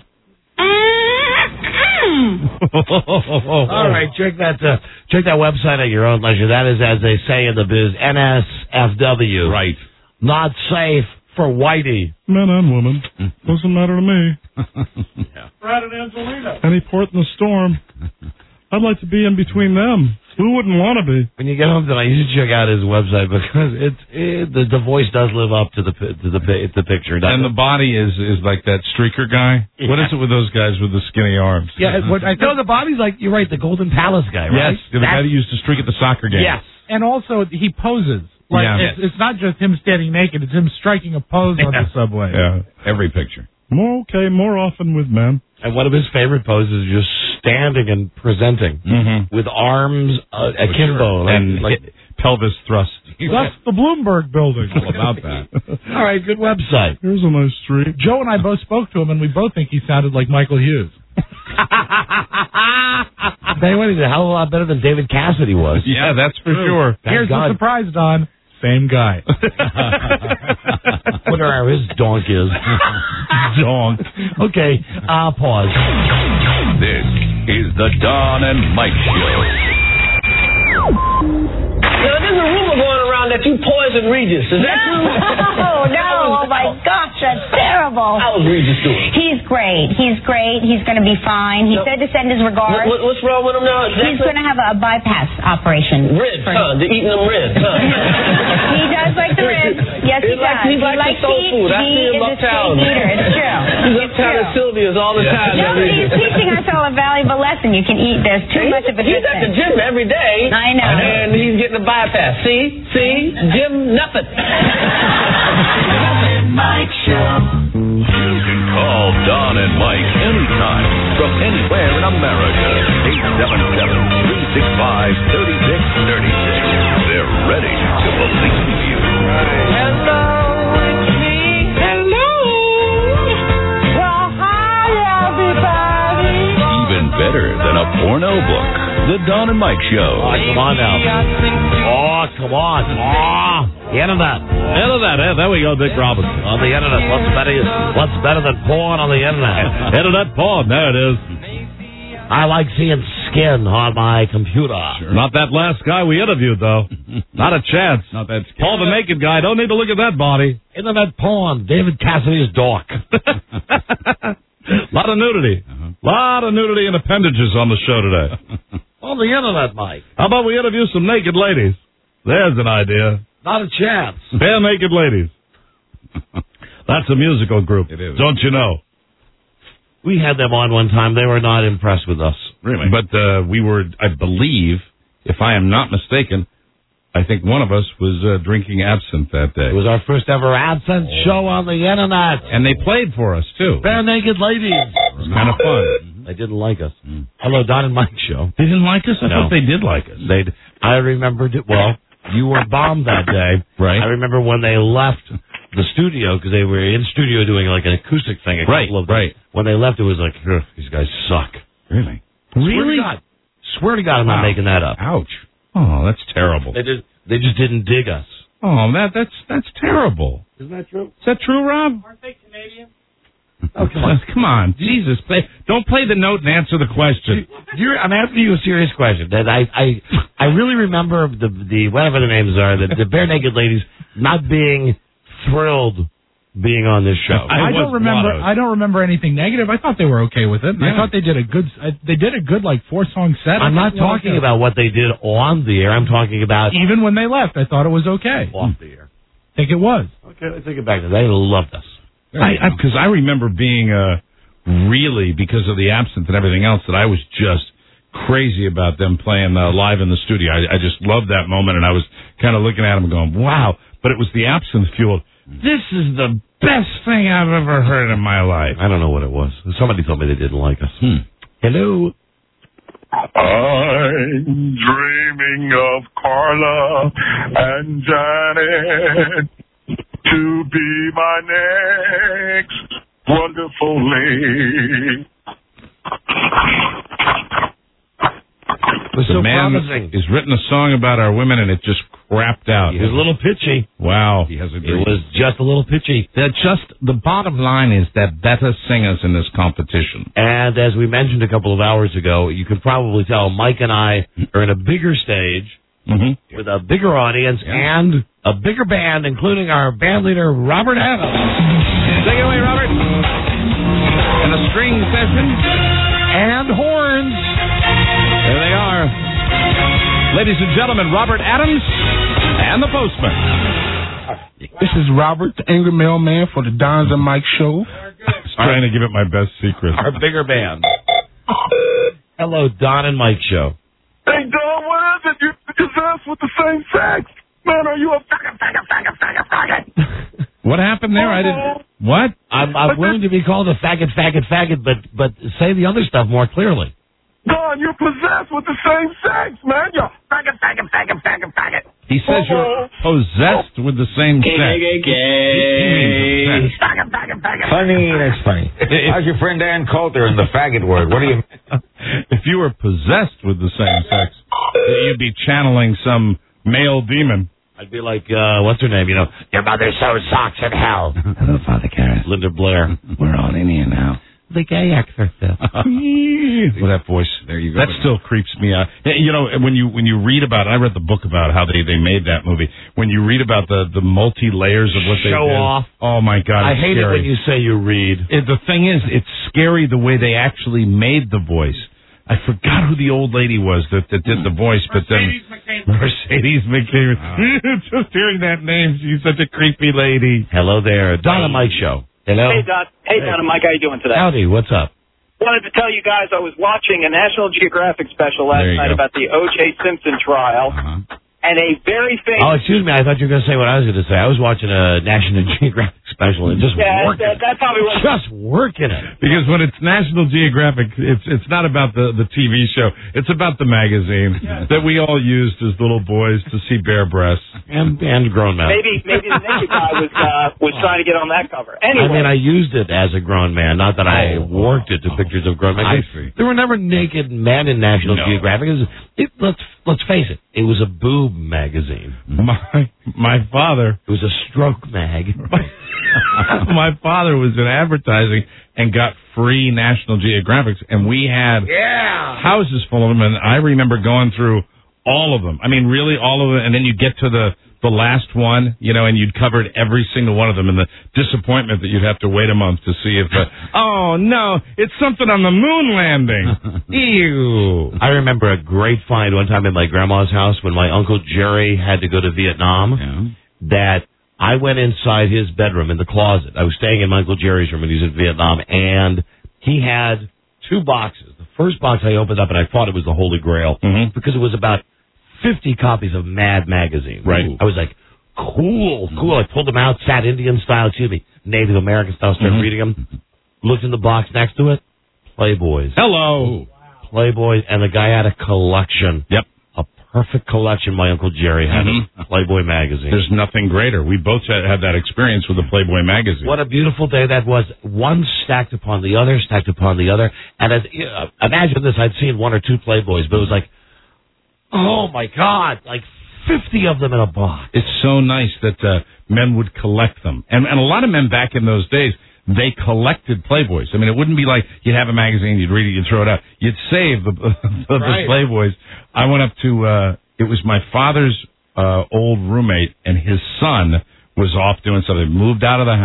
All right, check that uh, check that website at your own leisure. That is, as they say in the biz, N S F W. Right. Not safe for Whitey. Men and women. Doesn't matter to me. Yeah. Brad and Angelina. Any port in the storm. I'd like to be in between them. Who wouldn't want to be? When you get home tonight, you should check out his website because it's it, the the voice does live up to the pi- to the pi- the picture. And the body is is like that streaker guy. Yeah. What is it with those guys with the skinny arms? Yeah, what I no, the body's like you're right. The Golden Palace guy, right? Yes, the guy that used to streak at the soccer game. Yes. And also, he poses. Like, Yeah. it's, it's not just him standing naked, it's him striking a pose on the subway. Yeah, every picture. More okay, more often with men. And one of his favorite poses is just standing and presenting Mm-hmm. with arms uh, akimbo. Like, and like, hit- pelvis thrust. That's the Bloomberg building. All about that. all right, good website. Here's a nice street. Joe and I both spoke to him, and we both think he sounded like Michael Hughes. Tell you what, he's a hell of a lot better than David Cassidy was. Yeah, that's for sure. Thank Here's God. the surprise, Don. Same guy. Wonder where his donk is. Donk. Okay, uh, pause. This is the Don and Mike Show. Now, there's a rumor going around that you poisoned Regis. Is that true? No, no. Oh, my gosh, that's terrible. How's Regis doing? He's great. He's great. He's going to be fine. He No. said to send his regards. What, what, what's wrong with him now? He's going to have a bypass operation. Ribs, For- huh? They're eating them ribs, huh? He does like the ribs. Yes, he He likes- does. he likes likes soul to eat. food. I He see him is a uptown. steak eater. It's true. He's It's uptown at true. Sylvia's all the time. No, but he's teaching us all a valuable lesson. You can eat. There's too He's- much of a He's good at the thing. gym every day. I know. And he's getting a bypass. See? See? Gym nothing. Mike Show. You can call Don and Mike anytime from anywhere in America. eight seven seven, three six five, three six three six. They're ready to believe you. Hello, it's me. Hello. Well, hi, everybody. Even better than a porno book. The Don and Mike Show. Oh, come on now. Oh, come on. Oh, the internet. Internet, eh? There we go, Dick Robinson. On the internet. What's better, what's better than porn on the internet? Internet porn, there it is. I like seeing skin on my computer. Not that last guy we interviewed, though. Not a chance. Not that scary. Paul the naked guy, don't need to look at that body. Internet porn. David Cassidy's dork. Lot of nudity. Uh-huh. Lot of nudity and appendages on the show today. On the internet, Mike. How about we interview some naked ladies? There's an idea. Not a chance. Bare naked ladies. That's a musical group. It is. Don't you know? We had them on one time. They were not impressed with us. Really? But uh, we were, I believe, if I am not mistaken, I think one of us was uh, drinking absinthe that day. It was our first ever absinthe show on the internet. And they played for us, too. Bare naked ladies. It was kind of fun. They didn't like us. Mm. Hello, Don and Mike show. They didn't like us? I No. thought they did like us. They, I remembered it. Well, you were bombed that day. Right. I remember when they left the studio, because they were in studio doing like an acoustic thing. A Right, couple of them. right. When they left, it was like, ugh, these guys suck. Really? Swear to God. Swear to God, I'm Wow. not making that up. Ouch. Oh, that's terrible. They just, they just didn't dig us. Oh, that that's that's terrible. Isn't that true? Is that true, Rob? Aren't they Canadian? Oh, come on, come on, Jesus! Play, don't play the note and answer the question. You're, I'm asking you a serious question. That I, I, I really remember the the whatever the names are, the, the bare naked ladies not being thrilled being on this show. I, I don't remember. I don't remember anything negative. I thought they were okay with it. Yeah. I thought they did a good. Uh, they did a good like four song set. I'm not talking about what they did on the air. I'm talking about even when they left. I thought it was okay. Off the air. I think it was. Okay, let's take it back. They loved us. I because I, I remember being uh, really because of the absinthe and everything else that I was just crazy about them playing uh, live in the studio. I, I just loved that moment, and I was kind of looking at them and going, "Wow!" But it was the absinthe fueled. This is the best thing I've ever heard in my life. I don't know what it was. Somebody told me they didn't like us. Hmm. Hello. I'm dreaming of Carla and Janet to be my next wonderful lady. Was the so man promising. has written a song about our women, and it just crapped out. It was a little pitchy. Wow. He has a it was just a little pitchy. They're just the bottom line is they're better singers in this competition. And as we mentioned a couple of hours ago, you can probably tell Mike and I are in a bigger stage mm-hmm. with a bigger audience yeah. and a bigger band, including our band leader, Robert Adams. Take it away, Robert. And a string session. And horns. There they are. Ladies and gentlemen, Robert Adams and the Postman. This is Robert, the angry mailman for the Dons and Mike show. Just trying to give it my best secret. Our bigger band. Hello, Don and Mike show. Hey, Don, what is it? You're possessed with the same sex. Man, are you a faggot, faggot, faggot, faggot, faggot? What happened there? I didn't... What? I'm, I'm willing to be called a faggot, faggot, faggot, but but say the other stuff more clearly. Don, you're possessed with the same sex, man. You're faggot, faggot, faggot, faggot, faggot. He says you're possessed with the same Gay, sex. gay, gay, gay. Faggot, faggot, faggot. Funny, that's funny. How's your friend Dan Coulter in the faggot word? What do you... If you were possessed with the same sex, you'd be channeling some male demon. I'd be like, uh, what's her name? You know, your mother sewed socks in hell. Hello, Father Karras. Linda Blair. We're all in here now. The gay exorcist. With that voice. There you go. That still creeps me out. You know, when you when you read about it, I read the book about how they, they made that movie. When you read about the, the multi-layers of what they Show did. off. Oh, my God, I it's hate scary. it when you say you read. It, the thing is, it's scary the way they actually made the voice. I forgot who the old lady was that, that did the voice, but Mercedes then... McCain. Mercedes McCain. Uh, Just hearing that name, she's such a creepy lady. Hello there. Don and Mike show. Hello. Hey, Don. Hey, Don and Mike. How you doing today? Howdy. What's up? Wanted to tell you guys I was watching a National Geographic special last night go. about the O J Simpson trial, uh-huh. and a very famous... Oh, excuse me. I thought you were going to say what I was going to say. I was watching a National Geographic special and just yeah, working that, that probably was... Just working it. Because when it's National Geographic, it's it's not about the, the T V show. It's about the magazine Yeah. that we all used as little boys to see bare breasts. And, and grown men. Maybe maybe the naked guy was uh, was trying to get on that cover. Anyway, I mean, I used it as a grown man, not that I Oh. worked it to pictures of grown men. I see. There were never naked men in National No. Geographic. It was, it, let's let's face it, it was a boob magazine. My my father It was a stroke mag. my father was in advertising and got free National Geographics, and we had Yeah. houses full of them, and I remember going through all of them. I mean, really all of them, and then you'd get to the, the last one, you know, and you'd covered every single one of them, and the disappointment that you'd have to wait a month to see if, uh, oh, no, it's something on the moon landing. Ew. I remember a great find one time in my grandma's house when my Uncle Jerry had to go to Vietnam, that I went inside his bedroom in the closet. I was staying in my Uncle Jerry's room when he was in Vietnam, and he had two boxes. The first box I opened up, and I thought it was the Holy Grail, Mhm. because it was about fifty copies of Mad magazine. Right. I was like, cool, cool. I pulled them out, sat Indian style, excuse me, Native American style, started Mhm. reading them. Looked in the box next to it, Playboys. Hello. Playboys, and the guy had a collection. Yep. A perfect collection my Uncle Jerry had Mhm. of Playboy magazine. There's nothing greater. We both had, had that experience with the Playboy magazine. What a beautiful day that was. One stacked upon the other, stacked upon the other. And as, you know, imagine this, I'd seen one or two Playboys, but it was like, oh my God, like fifty of them in a box. It's so nice that uh, men would collect them. And, and a lot of men back in those days, they collected Playboys. I mean, it wouldn't be like you'd have a magazine, you'd read it, you'd throw it out. You'd save the, the, Right. the Playboys. I went up to, uh, it was my father's uh, old roommate, and his son was off doing something, moved out of the house.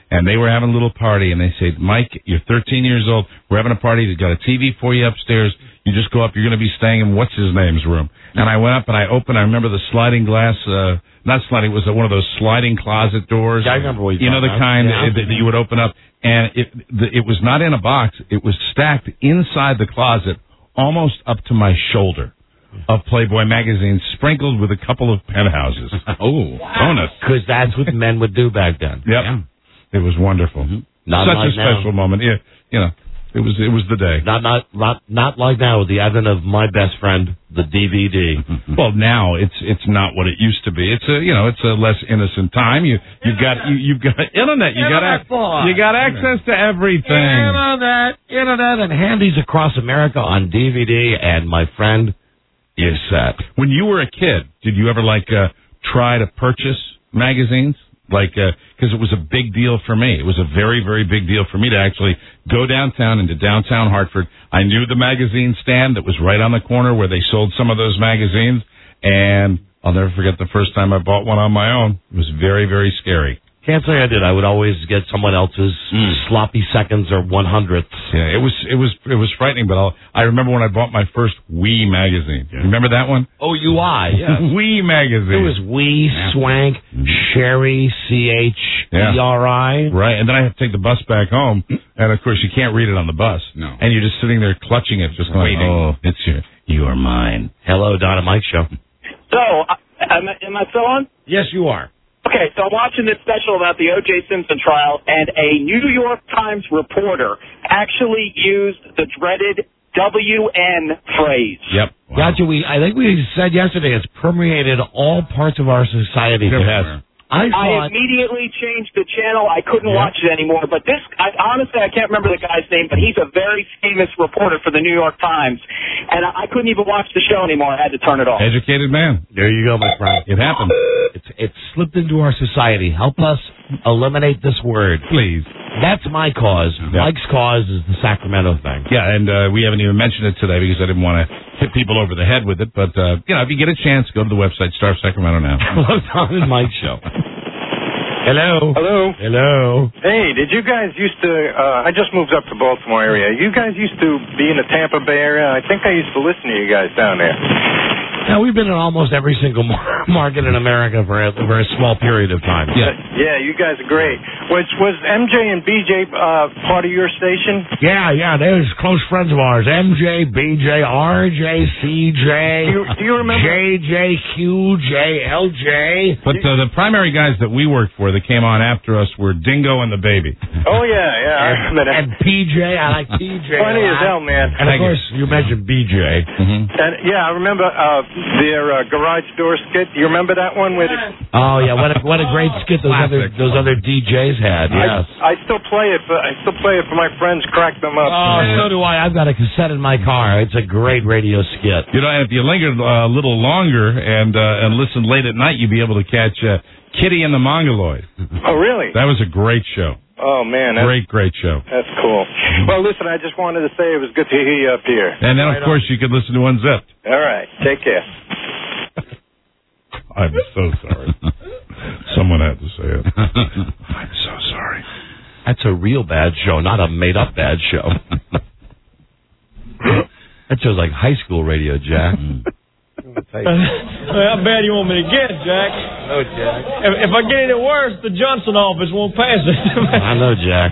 and they were having a little party, and they said, Mike, you're thirteen years old. We're having a party. They've got a T V for you upstairs. You just go up. You're going to be staying in what's-his-name's room. And I went up, and I opened. I remember the sliding glass, uh, not sliding, it was one of those sliding closet doors. Yeah, I remember what you're You know, the talking kind about. Yeah. that, that you would open up. And it the, it was not in a box. It was stacked inside the closet, almost up to my shoulder, of Playboy magazines, sprinkled with a couple of penthouses. Oh, bonus. Because that's what men would do back then. Yep. Yeah. It was wonderful. Mm-hmm. Not Such like a special now. moment. Yeah, you know, it was it was the day. Not not not not like now with the advent of my best friend, the D V D. Well, now it's it's not what it used to be. It's a you know it's a less innocent time. You you've got you you've got internet. You got Internet, ac- boy. you got access to everything. Internet, internet, and handies across America on D V D. And my friend is set. When you were a kid, did you ever like uh, try to purchase magazines? Like, because it was a big deal for me. It was a very, very big deal for me to actually go downtown into downtown Hartford. I knew the magazine stand that was right on the corner where they sold some of those magazines, and I'll never forget the first time I bought one on my own. It was very, very scary. Can't say I did. I would always get someone else's Mm. sloppy seconds or one hundredths. Yeah, it was it was it was frightening. But I'll, I remember when I bought my first Wii magazine. Yeah. Remember that one? Oh, U I, yeah. Wii magazine. It was Wee, Yeah. Swank, Sherry, C H E R I. Right, and then I had to take the bus back home, and of course you can't read it on the bus. No. And you're just sitting there clutching it, just going, Waiting. oh, it's your, you are mine. Hello, Don and Mike Show. So, uh, am, I- am I still on? Yes, you are. Okay, so I'm watching this special about the O J Simpson trial, and a New York Times reporter actually used the dreaded W N phrase. Yep. Gotcha. We, I think we said yesterday it's permeated all parts of our society. It has. I I thought. immediately changed the channel. I couldn't Yeah. watch it anymore. But this, I, honestly, I can't remember the guy's name, but he's a very famous reporter for the New York Times. And I, I couldn't even watch the show anymore. I had to turn it off. Educated man. There you go, my friend. It happened. It's it's slipped into our society. Help us eliminate this word, please. That's my cause. Yeah. Mike's cause is the Sacramento thing. Yeah, and uh, we haven't even mentioned it today because I didn't want to hit people over the head with it. But, uh, you know, if you get a chance, go to the website, Star of Sacramento now. Hello, Don and Mike Show. Hello. Hello. Hello. Hey, did you guys used to, uh, I just moved up to Baltimore area. You guys used to be in the Tampa Bay area. I think I used to listen to you guys down there. Now, we've been in almost every single mar- market in America for a, for a small period of time. Yeah. Yeah, you guys are great. Was was M J and B J uh, part of your station? Yeah, yeah, they're close friends of ours. M J, B J, R J, C J, Do you, do you remember? J J, Q J, L J. But uh, the primary guys that we worked for that came on after us were Dingo and the Baby. Oh, yeah, yeah. I remember that. And P J, I like P J. Funny a as lot. hell, man. And, of course, you mentioned B J. Mm-hmm. And, yeah, I remember uh, their uh, garage door skit. You remember that one? Where the, Oh, yeah, what a, what a great skit those other, Classic. those other D Js had, yes. I, I still play it. For, I still play it for my friends. Crack them up. Oh, so do I. I've got a cassette in my car. It's a great radio skit. You know, and if you lingered uh, a little longer and uh, and listened late at night, you'd be able to catch uh, Kitty and the Mongoloid. Oh, really? That was a great show. Oh, man. That's, Great, great show. that's cool. Well, listen, I just wanted to say it was good to hear you up here. And then, of course, you could listen to Unzipped. All right. Take care. I'm so sorry. Someone had to say it. I'm so sorry. That's a real bad show, not a made-up bad show. That show's like high school radio, Jack. How bad you want me to get, Jack? No, Jack. If, if I get any worse, the Johnson office won't pass it. I know, Jack.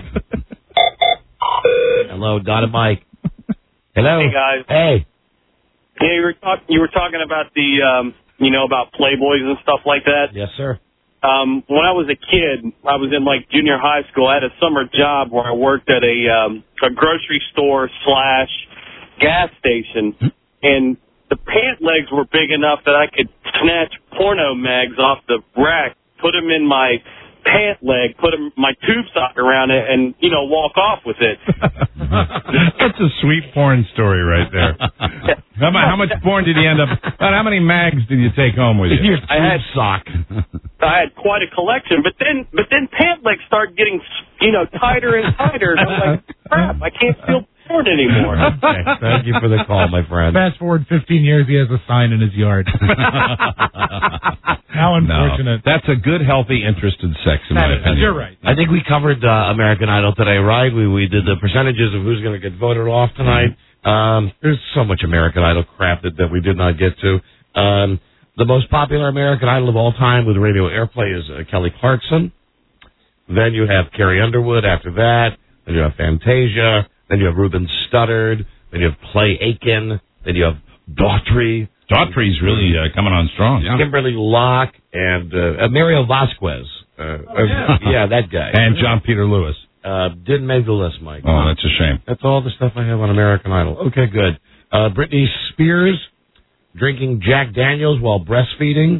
Hello, Don and Mike. Hello. Hey, guys. Hey. Yeah, you were, talk- you were talking about the, um, you know, about Playboys and stuff like that. Yes, sir. Um, when I was a kid, I was in like junior high school. I had a summer job where I worked at a um, a grocery store slash gas station, and the pant legs were big enough that I could snatch porno mags off the rack, put them in my pant leg, put 'em, my tube sock around it, and you know walk off with it. That's a sweet porn story right there. How, mu- how much porn did you end up? About how many mags did you take home with you? Your I had sock. I had quite a collection, but then but then pant legs started getting you know tighter and tighter. And I'm like, crap, I can't feel porn anymore. Okay. Thank you for the call, my friend. Fast forward fifteen years, he has a sign in his yard. How unfortunate. No, that's a good, healthy interest in sex, in my opinion. You're right. I think we covered uh, American Idol today, right? We we did the percentages of who's going to get voted off tonight. Um, there's so much American Idol crap that, that we did not get to. Um, the most popular American Idol of all time with radio airplay is uh, Kelly Clarkson. Then you have Carrie Underwood after that. Then you have Fantasia. Then you have Ruben Studdard. Then you have Clay Aiken. Then you have Daughtry. Daughtry's really uh, coming on strong. Yeah. Kimberly Locke and uh, Mario Vasquez. Uh, Oh, yeah. yeah, that guy. And John Peter Lewis. Uh, didn't make the list, Mike. Oh, that's a shame. That's all the stuff I have on American Idol. Okay, good. Uh, Britney Spears drinking Jack Daniels while breastfeeding.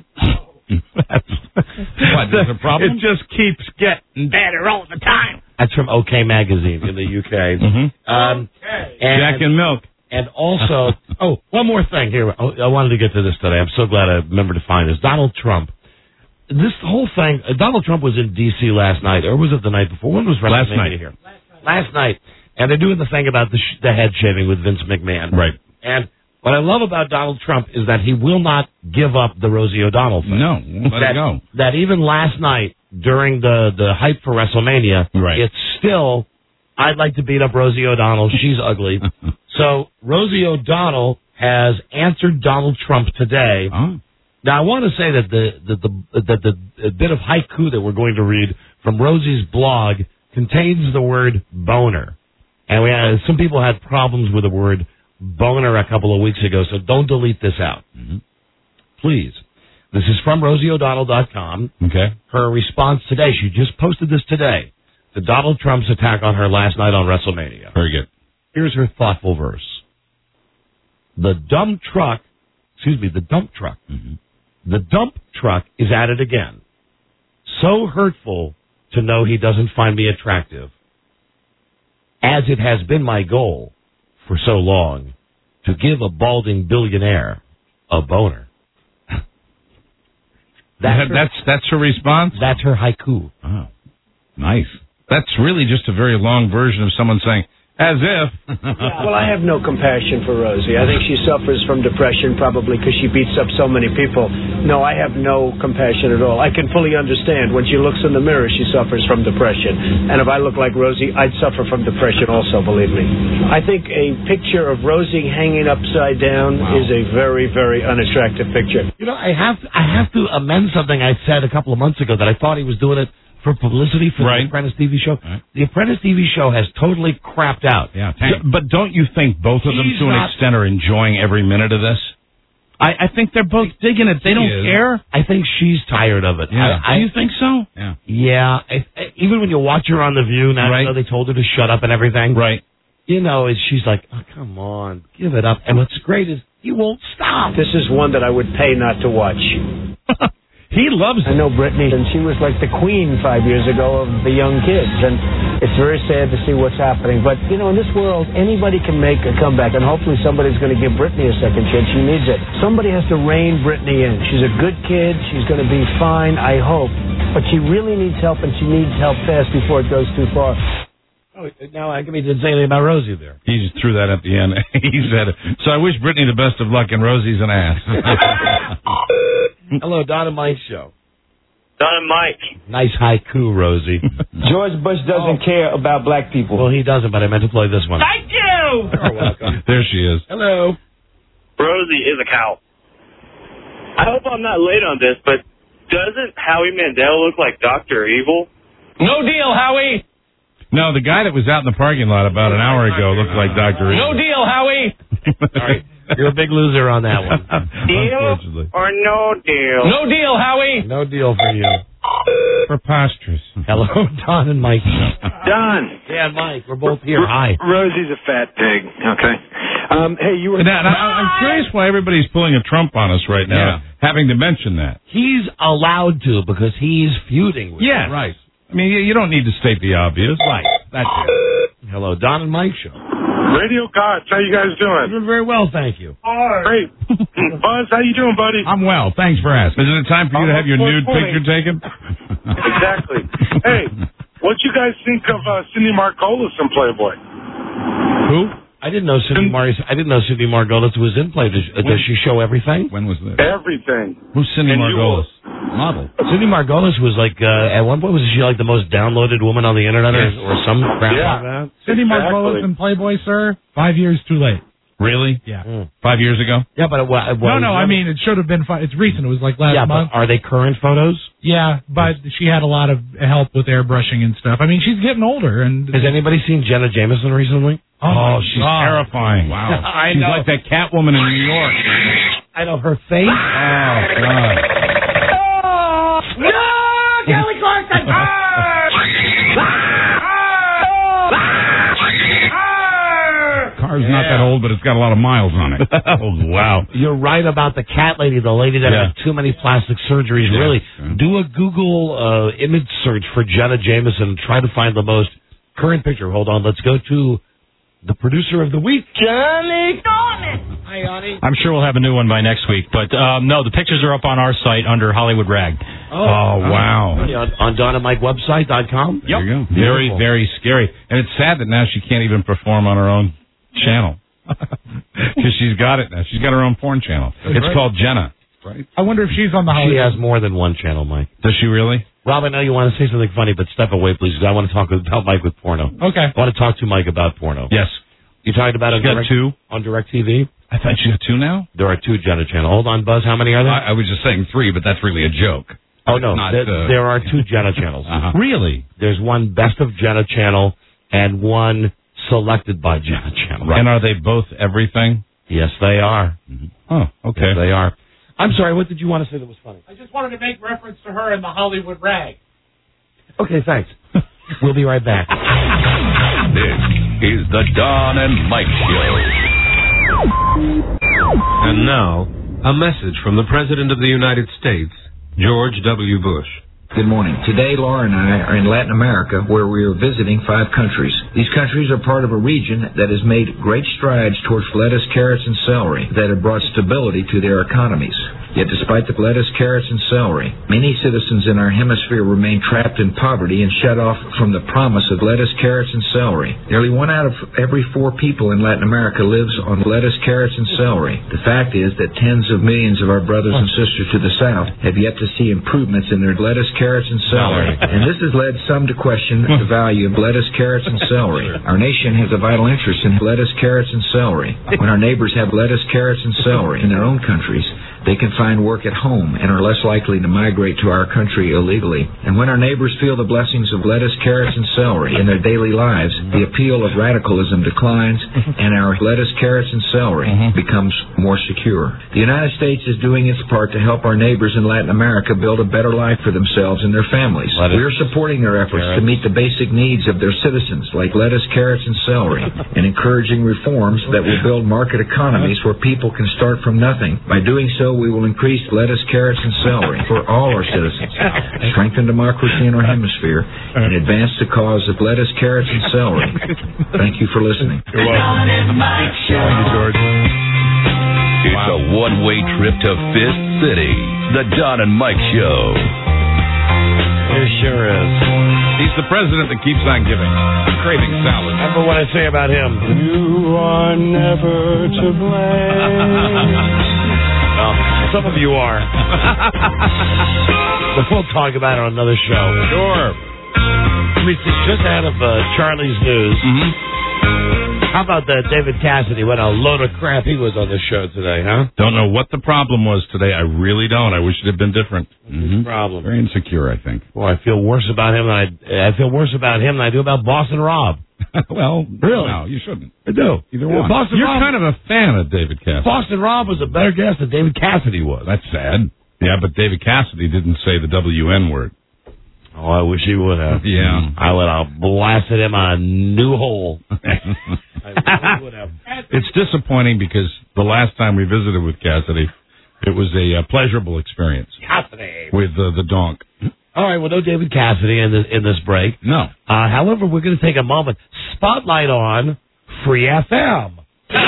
What, there's a problem? It just keeps getting better all the time. That's from OK Magazine in the U K. Mm-hmm. Um, okay. and, Jack and milk. And also, oh, one more thing here. I wanted to get to this today. I'm so glad I remembered to find this. Donald Trump. This whole thing, uh, Donald Trump was in D C last night, or was it the night before? When was last WrestleMania night here? Last night. And they're doing the thing about the, sh- the head shaving with Vince McMahon. Right. And what I love about Donald Trump is that he will not give up the Rosie O'Donnell thing. No, won't let that, it go. That even last night, during the, the hype for WrestleMania, right. it's still, I'd like to beat up Rosie O'Donnell. She's ugly. So Rosie O'Donnell has answered Donald Trump today. Oh. Now, I want to say that the the, the, the, the bit of haiku that we're going to read from Rosie's blog contains the word boner. And we had, some people had problems with the word boner a couple of weeks ago, so don't delete this out. Mm-hmm. Please. This is from Rosie O'Donnell dot com. Okay. Her response today, she just posted this today, to Donald Trump's attack on her last night on WrestleMania. Very good. Here's her thoughtful verse. The dump truck, excuse me, the dump truck. Mm-hmm. The dump truck is at it again. So hurtful to know he doesn't find me attractive. As it has been my goal for so long to give a balding billionaire a boner. That's her, that's that's her response? That's her haiku. Oh, nice. That's really just a very long version of someone saying, as if. Well, I have no compassion for Rosie. I think she suffers from depression probably because she beats up so many people. No, I have no compassion at all. I can fully understand when she looks in the mirror, she suffers from depression. And if I look like Rosie, I'd suffer from depression also, believe me. I think a picture of Rosie hanging upside down wow. is a very, very unattractive picture. You know, I have I have to amend something I said a couple of months ago that I thought he was doing it for publicity for right. the Apprentice T V show. Right. The Apprentice T V show has totally crapped out. Yeah, but don't you think both of them, He's to an not, extent, are enjoying every minute of this? I, I think they're both digging it. They don't is. care. I think she's tired of it. Yeah. I, I, Do you think so? Yeah. Yeah. I, I, even when you watch her on The View, now right. you know they told her to shut up and everything. Right. You know, she's like, oh, come on, give it up. And what's great is he won't stop. This is one that I would pay not to watch. He loves it. I know Britney, and she was like the queen five years ago of the young kids, and it's very sad to see what's happening. But, you know, in this world, anybody can make a comeback, and hopefully somebody's going to give Britney a second chance. She needs it. Somebody has to rein Britney in. She's a good kid. She's going to be fine, I hope. But she really needs help, and she needs help fast before it goes too far. Oh, now I can didn't say anything about Rosie there. He just threw that at the end. He said it. So I wish Britney the best of luck, and Rosie's an ass. Hello, Don and Mike show. Don and Mike. Nice haiku, Rosie. George Bush doesn't oh. care about black people. Well, he doesn't, but I meant to play this one. Thank you! You're welcome. There she is. Hello. Rosie is a cow. I hope I'm not late on this, but doesn't Howie Mandel look like Doctor Evil? No deal, Howie. No, the guy that was out in the parking lot about an hour ago looked like Doctor Evil. No deal, Howie. All right. You're a big loser on that one. Deal or no deal? No deal, Howie. No deal for you. Preposterous. Hello, Don and Mike. Don. Yeah, Mike. We're both here. Hi. Rosie's a fat pig. Okay. Um, hey, you were. Now, now, I'm curious why everybody's pulling a Trump on us right now, yeah. having to mention that. He's allowed to because he's feuding with yeah, him. right. I mean, you, you don't need to state the obvious. Right. That's it. Hello, Don and Mike show. Radio Gods, how you guys doing? Doing very well, thank you. Great. Buzz, how you doing, buddy? I'm well, thanks for asking. Isn't it time for you to have your nude picture taken? Exactly. Hey, what you guys think of uh, Cindy Margolis in Playboy? Who? I didn't know Cindy Mar- I didn't know Cindy Margolis was in Playboy. Does, uh, does she show everything? When was this? Everything. Who's Cindy and Margolis? You, model. Cindy Margolis was like, uh, at one point, was she like the most downloaded woman on the internet Yes. or, or some crap Yeah. like that? Cindy Exactly. Margolis and Playboy, sir, five years too late. Really? Yeah. Five years ago? Yeah, but it, wa- it No, was no, I mean, it should have been, fi- it's recent. It was like last yeah, month. but are they current photos? Yeah, but she had a lot of help with airbrushing and stuff. I mean, she's getting older. And Has anybody seen Jenna Jameson recently? Oh, Oh, my she's God. terrifying. Wow. I she's know. like that Catwoman in New York. I know her face. Oh, God. No, Kelly Clarkson! Car's not that old, but it's got a lot of miles on it. Oh, wow. You're right about the cat lady, the lady that Yeah. had too many plastic surgeries. Yeah. Really, Yeah. do a Google uh, image search for Jenna Jameson and try to find the most current picture. Hold on, let's go to the producer of the week, Johnny. Hi, Johnny. I'm sure we'll have a new one by next week. But um, no, the pictures are up on our site under Hollywood Rag. Oh, wow. On, on Don and Mike website dot com? There you go. Very, Beautiful. very scary. And it's sad that now she can't even perform on her own channel. Because she's got it now. She's got her own porn channel. That's It's right. called Jenna. Right? I wonder if she's on the She Hollywood. has more than one channel, Mike. Does she really? Rob, I know you want to say something funny, but step away, please, because I want to talk about Mike with porno. Okay. I want to talk to Mike about porno. Yes. You talking about it She on got direct, two. on DirecTV? I thought she got two now. There are two Jenna channels. Hold on, Buzz. How many are there? I, I was just saying three, but that's really a joke. oh, no. not, there, uh, there are two Jenna channels. Uh-huh. Really? There's one Best of Jenna channel and one Selected by Jenna channel. And are they both everything? Yes, they are. Oh, okay. Yes, they are. I'm sorry, what did you want to say that was funny? I just wanted to make reference to her in the Hollywood Rag. Okay, thanks. We'll be right back. This is the Don and Mike Show. And now, a message from the President of the United States, George W. Bush. Good morning. Today, Laura and I are in Latin America, where we are visiting five countries. These countries are part of a region that has made great strides towards lettuce, carrots, and celery that have brought stability to their economies. Yet despite the lettuce, carrots, and celery, many citizens in our hemisphere remain trapped in poverty and shut off from the promise of lettuce, carrots, and celery. Nearly one out of every four people in Latin America lives on lettuce, carrots, and celery. The fact is that tens of millions of our brothers and sisters to the south have yet to see improvements in their lettuce, carrots, and celery. And this has led some to question the value of lettuce, carrots, and celery. Our nation has a vital interest in lettuce, carrots, and celery. When our neighbors have lettuce, carrots, and celery in their own countries, they can find work at home and are less likely to migrate to our country illegally. And when our neighbors feel the blessings of lettuce, carrots, and celery in their daily lives, the appeal of radicalism declines and our lettuce, carrots, and celery becomes more secure. The United States is doing its part to help our neighbors in Latin America build a better life for themselves and their families. We are supporting their efforts to meet the basic needs of their citizens, like lettuce, carrots, and celery, and encouraging reforms that will build market economies where people can start from nothing. By doing so, we will increase lettuce, carrots, and celery for all our citizens, strengthen democracy in our hemisphere, and advance the cause of lettuce, carrots, and celery. Thank you for listening. You're welcome. Thank you, George. It's a one-way trip to Fist City. The Don and Mike Show. It sure is. He's the president that keeps on giving. Craving salad. Remember what I say about him. You are never to blame. Well, some of you are. But we'll talk about it on another show. Sure. We just out of uh, Charlie's News. Mm-hmm. How about that David Cassidy? What a load of crap he was on the show today, huh? Don't know what the problem was today. I really don't. I wish it had been different. Mm-hmm. Problem. Very insecure, I think. Boy, I feel worse about him than I, I feel worse about him than I do about Boston Rob. Well, really? No, you shouldn't. I do. Either Yeah, one. Boston You're Rob, kind of a fan of David Cassidy. Boston Rob was a better guest than David Cassidy was. That's sad. Yeah, but David Cassidy didn't say the W N word. Oh, I wish he would have. Yeah. I would have blasted him a new hole. I really would have. It's disappointing because the last time we visited with Cassidy, it was a uh, pleasurable experience. Cassidy. With uh, the donk. All right, well, no David Cassidy in this, in this break. No. Uh, however, we're going to take a moment. Spotlight on Free F M.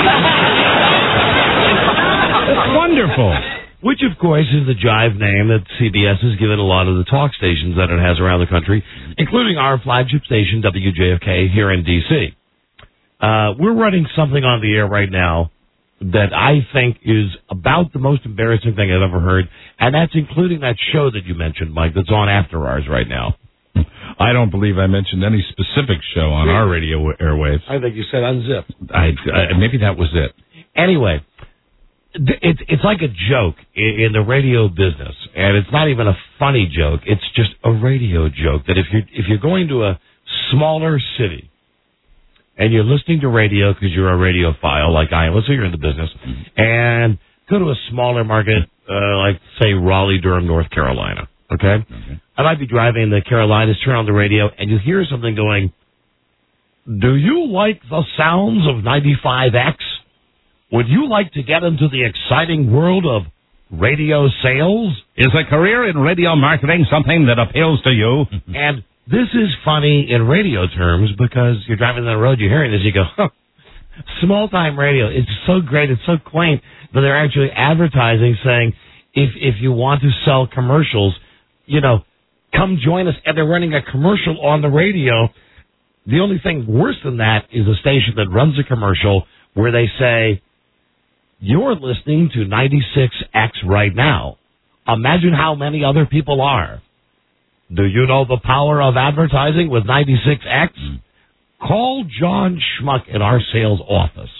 It's wonderful. Which, of course, is the jive name that C B S has given a lot of the talk stations that it has around the country, including our flagship station, W J F K, here in D C Uh, we're running something on the air right now that I think is about the most embarrassing thing I've ever heard, and that's including that show that you mentioned, Mike, that's on after ours right now. I don't believe I mentioned any specific show on our radio airwaves. I think you said Unzipped. I, I, maybe that was it. Anyway, it's it's like a joke in the radio business, and it's not even a funny joke. It's just a radio joke that if you're if you're going to a smaller city and you're listening to radio because you're a radiophile like I am, let's say you're in the business, mm-hmm. and go to a smaller market uh, like say Raleigh, Durham, North Carolina. Okay, okay. I might be driving in the Carolinas, turn on the radio, and you hear something going. Do you like the sounds of ninety-five X? Would you like to get into the exciting world of radio sales? Is a career in radio marketing something that appeals to you? And this is funny in radio terms because you're driving down the road, you're hearing this, you go, huh, small-time radio. It's so great, it's so quaint, but they're actually advertising saying, if if you want to sell commercials, you know, come join us. And they're running a commercial on the radio. The only thing worse than that is a station that runs a commercial where they say, you're listening to ninety-six X right now. Imagine how many other people are. Do you know the power of advertising with ninety-six X? Mm. Call John Schmuck in our sales office.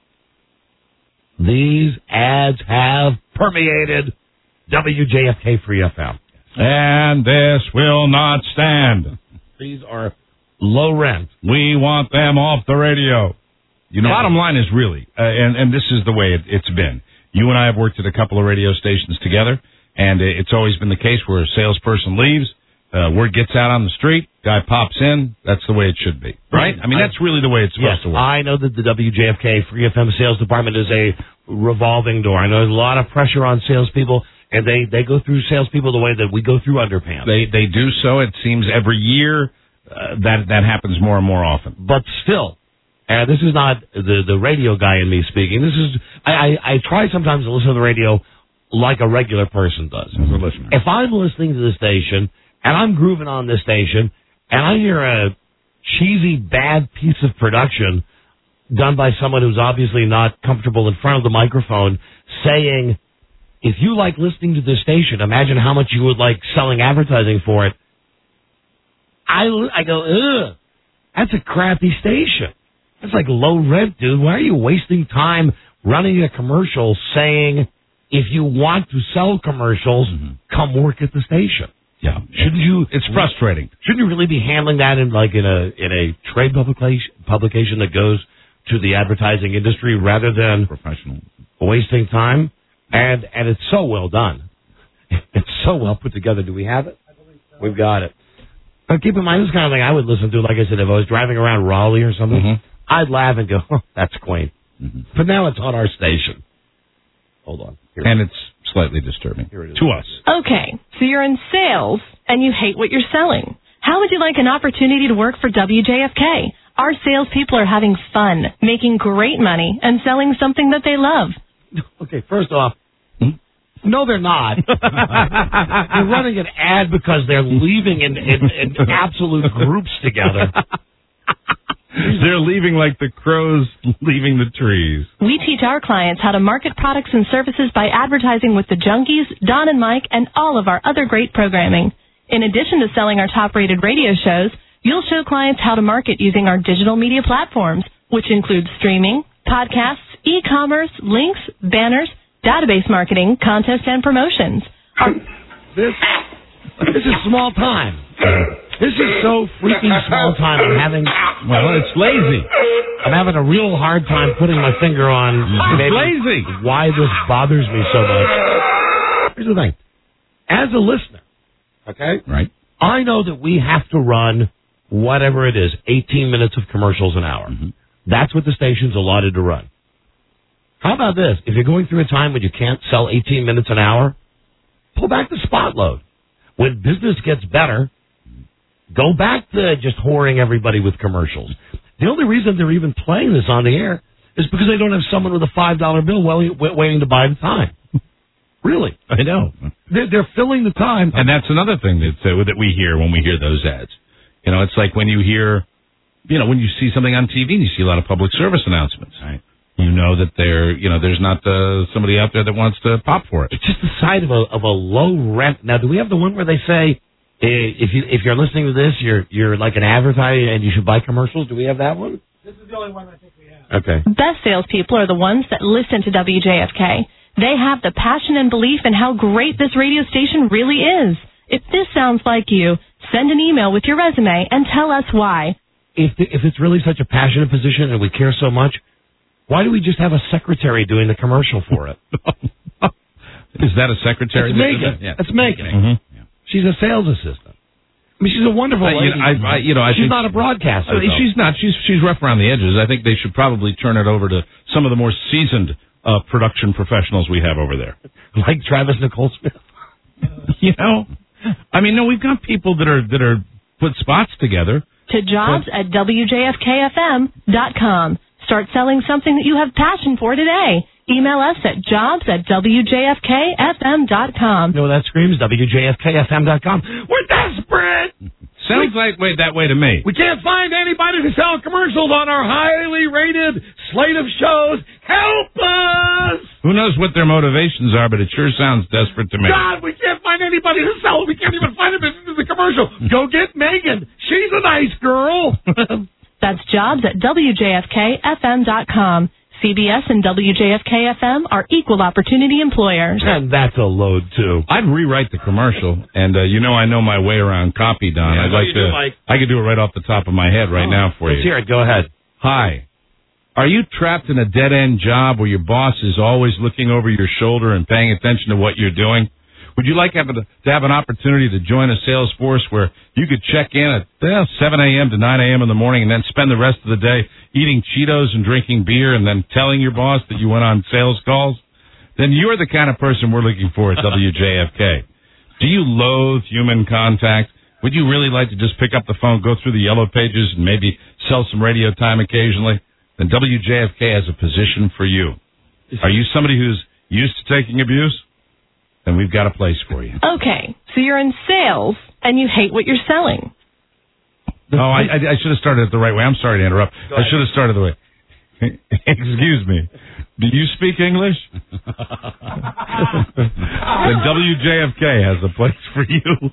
These ads have permeated W J F K Free F M. And this will not stand. These are low rent. We want them off the radio. You know, bottom line is really, uh, and, and this is the way it, it's been. You and I have worked at a couple of radio stations together, and it's always been the case where a salesperson leaves, uh, word gets out on the street, guy pops in. That's the way it should be, right? I mean, that's really the way it's supposed yes, to work. I know that the W J F K Free F M sales department is a revolving door. I know there's a lot of pressure on salespeople, and they, they go through salespeople the way that we go through underpants. They they do so. It seems every year uh, that that happens more and more often. But still. And uh, this is not the the radio guy in me speaking. This is I, I, I try sometimes to listen to the radio like a regular person does. As a listener. If I'm listening to the station and I'm grooving on this station and I hear a cheesy bad piece of production done by someone who's obviously not comfortable in front of the microphone saying, if you like listening to this station, imagine how much you would like selling advertising for it. I I go, ugh, that's a crappy station. That's like low rent, dude. Why are you wasting time running a commercial saying, if you want to sell commercials, mm-hmm. come work at the station? Yeah. Shouldn't you? It's frustrating. Shouldn't you really be handling that in like in a in a trade publication publication that goes to the advertising industry rather than professional wasting time? And and it's so well done. It's so well put together. Do we have it? We've got it. But keep in mind, this kind of thing I would listen to, like I said, if I was driving around Raleigh or something. Mm-hmm. I'd laugh and go, oh, that's quaint. Mm-hmm. But now it's on our station. Hold on. Here and it's slightly disturbing Here it is. To us. Okay, so you're in sales and you hate what you're selling. How would you like an opportunity to work for W J F K? Our salespeople are having fun, making great money, and selling something that they love. Okay, first off, hmm? no, they're not. You're running an ad because they're leaving in, in, in absolute groups together. They're leaving like the crows leaving the trees. We teach our clients how to market products and services by advertising with the Junkies, Don and Mike, and all of our other great programming. In addition to selling our top-rated radio shows, you'll show clients how to market using our digital media platforms, which include streaming, podcasts, e-commerce, links, banners, database marketing, contests, and promotions. This, this is small time. This is so freaking small time. I'm having... Well, it's lazy. I'm having a real hard time putting my finger on it's lazy. why this bothers me so much. Here's the thing. As a listener, okay? Right. I know that we have to run whatever it is, eighteen minutes of commercials an hour. Mm-hmm. That's what the station's allotted to run. How about this? If you're going through a time when you can't sell eighteen minutes an hour, pull back the spot load. When business gets better, go back to just whoring everybody with commercials. The only reason they're even playing this on the air is because they don't have someone with a five dollar bill waiting to buy the time. Really. I know. They're, they're filling the time. And that's another thing that, uh, that we hear when we hear those ads. You know, it's like when you hear, you know, when you see something on T V and you see a lot of public service announcements. Right. You you know that there, you know, there's not uh, somebody out there that wants to pop for it. It's just the side of a of a low rent. Now, do we have the one where they say eh, if you if you're listening to this, you're you're like an advertiser and you should buy commercials? Do we have that one? This is the only one I think we have. Okay. Best salespeople are the ones that listen to W J F K. They have the passion and belief in how great this radio station really is. If this sounds like you, send an email with your resume and tell us why. If the, if it's really such a passionate position and we care so much, why do we just have a secretary doing the commercial for it? Is that a secretary? That's Megan. Yeah. That's Megan. Mm-hmm. Yeah. She's a sales assistant. I mean, she's a wonderful Uh, you lady. know, I, I, you know, I she's think not a broadcaster. Uh, though. she's not. She's she's rough around the edges. I think they should probably turn it over to some of the more seasoned uh, production professionals we have over there, like Travis Nicole Smith. You know, I mean, no, we've got people that are that are put spots together. To jobs at W J F K F M dot com. Start selling something that you have passion for today. Email us at jobs at W J F K F M dot com. You know what that screams? W J F K F M dot com. We're desperate! Sounds like way that way to me. We can't find anybody to sell commercials on our highly rated slate of shows. Help us! Who knows what their motivations are, but it sure sounds desperate to me. God, we can't find anybody to sell. We can't even find a business as a commercial. Go get Megan. She's a nice girl. That's jobs at W J F K F M dot com. C B S and W J F K F M are equal opportunity employers. And that's a load, too. I'd rewrite the commercial, and uh, you know I know my way around copy, Don. Yeah, I'd I know like you to. do, Mike. I could do it right off the top of my head right Oh, now for let's you. hear it. Go ahead. Hi. Are you trapped in a dead-end job where your boss is always looking over your shoulder and paying attention to what you're doing? Would you like have a, to have an opportunity to join a sales force where you could check in at well, seven a.m. to nine a.m. in the morning and then spend the rest of the day eating Cheetos and drinking beer and then telling your boss that you went on sales calls? Then you're the kind of person we're looking for at W J F K. Do you loathe human contact? Would you really like to just pick up the phone, go through the yellow pages, and maybe sell some radio time occasionally? Then W J F K has a position for you. Are you somebody who's used to taking abuse? Then we've got a place for you. Okay, so you're in sales and you hate what you're selling. Oh, I, I, I should have started it the right way. I'm sorry to interrupt. I should have started the way. Excuse me. Do you speak English? Then W J F K has a place for you.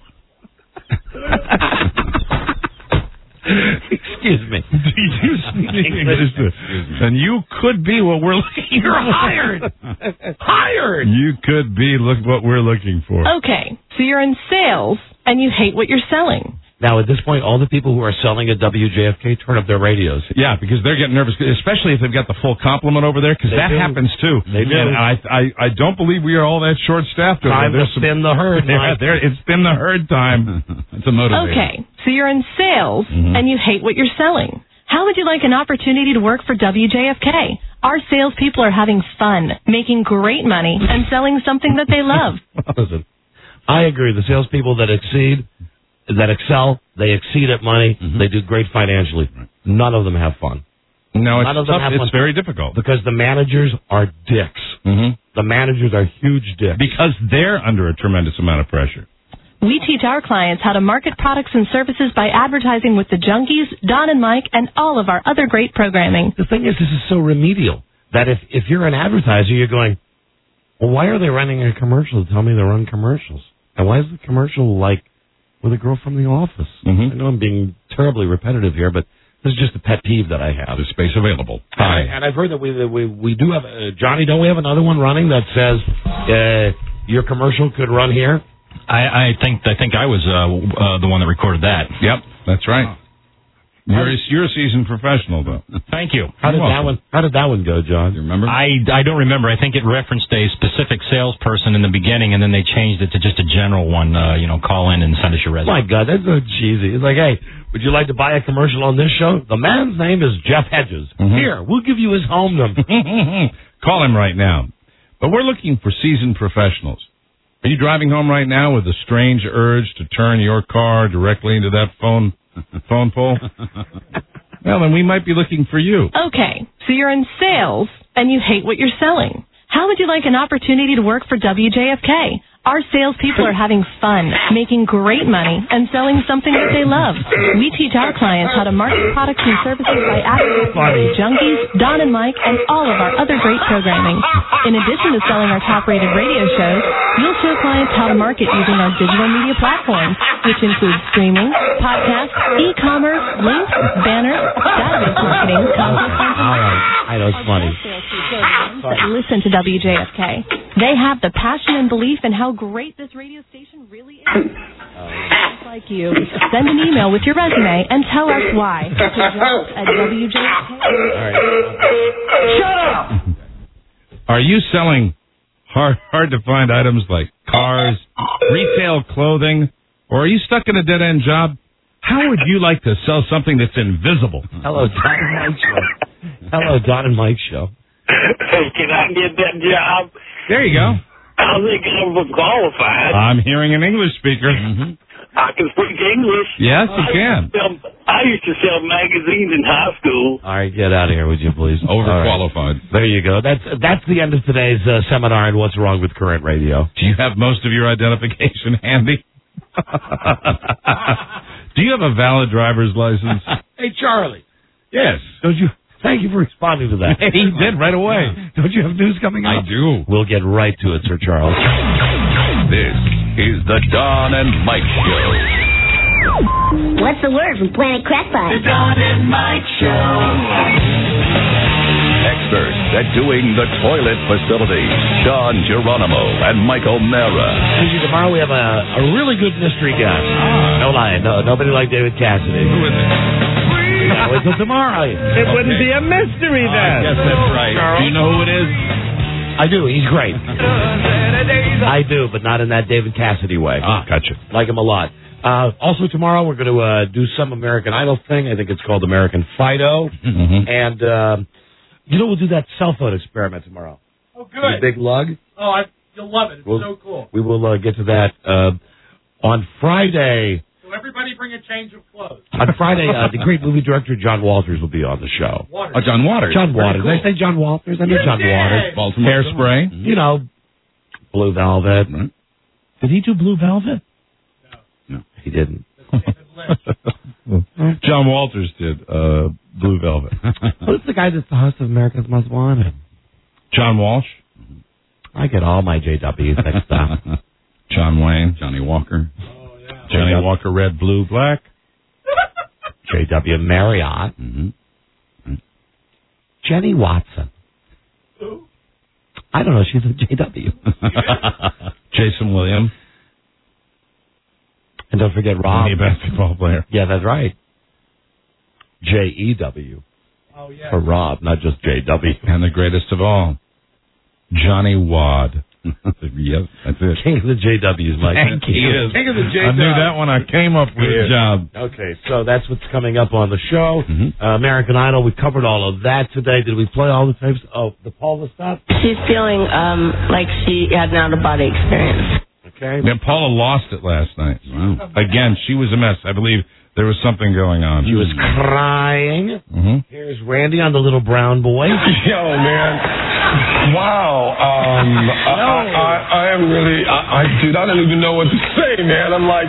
Excuse me. Do you speak English? And you could be what we're looking for. You're hired. Hired. You could be look what we're looking for. Okay, so you're in sales and you hate what you're selling. Now, at this point, all the people who are selling at W J F K turn up their radios. Yeah, because they're getting nervous, especially if they've got the full complement over there, because They that do. happens too. They do. And I, I, I don't believe we are all that short-staffed. over Time there. to spin the herd, Yeah, Mike. there, it's been the herd time. It's a motivator. Okay, so you're in sales Mhm. and you hate what you're selling. How would you like an opportunity to work for W J F K? Our salespeople are having fun, making great money, and selling something that they love. Listen, I agree. The salespeople that exceed, that excel, they exceed at money. Mm-hmm. They do great financially. None of them have fun. No, it's None of them tough. have It's fun. very difficult. Because the managers are dicks. Mm-hmm. The managers are huge dicks. Because they're under a tremendous amount of pressure. We teach our clients how to market products and services by advertising with the Junkies, Don and Mike, and all of our other great programming. The thing is, this is so remedial that if, if you're an advertiser, you're going, well, why are they running a commercial to tell me they run commercials? And why is the commercial like with a girl from the office? Mm-hmm. I know I'm being terribly repetitive here, but this is just a pet peeve that I have. There's space available. Hi. And, and I've heard that we that we, we do have, uh, Johnny, don't we have another one running that says uh, your commercial could run here? I, I think I think I was uh, uh, the one that recorded that. Yep, that's right. You're a, you're a seasoned professional, though. Thank you. How did You're that one? welcome. How did that one go, John? You remember? I, I don't remember. I think it referenced a specific salesperson in the beginning, and then they changed it to just a general one. Uh, you know, call in and send us your resume. My God, that's so cheesy. It's like, hey, would you like to buy a commercial on this show? The man's name is Jeff Hedges. Mhm. Here, we'll give you his home number. Call him right now. But we're looking for seasoned professionals. Are you driving home right now with a strange urge to turn your car directly into that phone phone pole? Well, then we might be looking for you. Okay, so you're in sales and you hate what you're selling. How would you like an opportunity to work for W J F K? Our salespeople are having fun, making great money, and selling something that they love. We teach our clients how to market products and services by advertising with Junkies, Don and Mike, and all of our other great programming. In addition to selling our top-rated radio shows, you'll show clients how to market using our digital media platforms, which include streaming, podcasts, e-commerce, links, banners, database marketing, content. All right. I know it's funny. That listen to W J F K. They have the passion and belief in how great this radio station really is. Just like you, send an email with your resume and tell us why. To jobs at W J F K. All right. Shut up! Are you selling hard, hard to find items like cars, retail clothing, or are you stuck in a dead-end job? How would you like to sell something that's invisible? Hello, Don and Mike Show. Hello, Don and Mike Show. Hey, can I get that job? There you go. I think I'm qualified. I'm hearing an English speaker. Mm-hmm. I can speak English. Yes, you can. I used to sell, I used to sell magazines in high school. All right, get out of here, would you please? Overqualified. Right. There you go. That's that's the end of today's uh, seminar on what's wrong with current radio. Do you have most of your identification handy? Do you have a valid driver's license? Hey, Charlie. Yes. Don't you? Thank you for responding to that. He did right away. Don't you have news coming up? I do. We'll get right to it, Sir Charles. This is the Don and Mike Show. What's the word from Planet Crackpot? The Don and Mike Show. Experts at doing the toilet facilities, Don Geronimo and Mike O'Mara. Tomorrow we have a, a really good mystery guest. Ah. No lying. No, nobody like David Cassidy. Who is it? Wait till tomorrow. It okay. wouldn't be a mystery then. I guess that's right. Charles. Do you know who it is? I do. He's great. I do, but not in that David Cassidy way. Ah, gotcha. Like him a lot. Uh, also tomorrow we're going to uh, do some American Idol thing. I think it's called American Fido. Mm-hmm. And, uh, you know, we'll do that cell phone experiment tomorrow. Oh, good. The big lug. Oh, I, you'll love it. It's we'll, so cool. We will uh, get to that uh, on Friday. So everybody bring a change of clothes. On Friday, uh, the great movie director John Walters will be on the show. Waters. Oh, John Waters. John Waters. Cool. Did I say John Walters? I know You John did. Waters. Baltimore. Hairspray. Mm-hmm. You know, Blue Velvet. Right. Did he do Blue Velvet? No. He didn't. John Walters did uh, Blue Velvet. Who's the guy that's the host of America's Most Wanted? John Walsh. I get all my J Ws mixed up. John Wayne. Johnny Walker. Oh, yeah. Johnny J- Walker, red, blue, black. J W Marriott. Mm-hmm. Jenny Watson. Who? I don't know. She's a J W. Jason Williams. And don't forget Rob. A basketball player. Yeah, that's right. J E W. Oh, yeah. For Rob, not just J W. And the greatest of all, Johnny Wad. Yep, that's it. King of the J Ws, Mike. Thank you. King of the J Ws. I knew that when I came up with the job. Okay, so that's what's coming up on the show. Mm-hmm. Uh, American Idol, we covered all of that today. Did we play all the tapes? Oh, the Paula stuff? She's feeling um, like she had an out-of-body experience. Okay. Then Paula lost it last night. Wow. Again, she was a mess. I believe there was something going on. She was crying. Mm-hmm. Here's Randy on the little brown boy. Yo, man. Wow. Um, I, I, I, I am really, I, I, dude, I don't even know what to say, man. I'm like,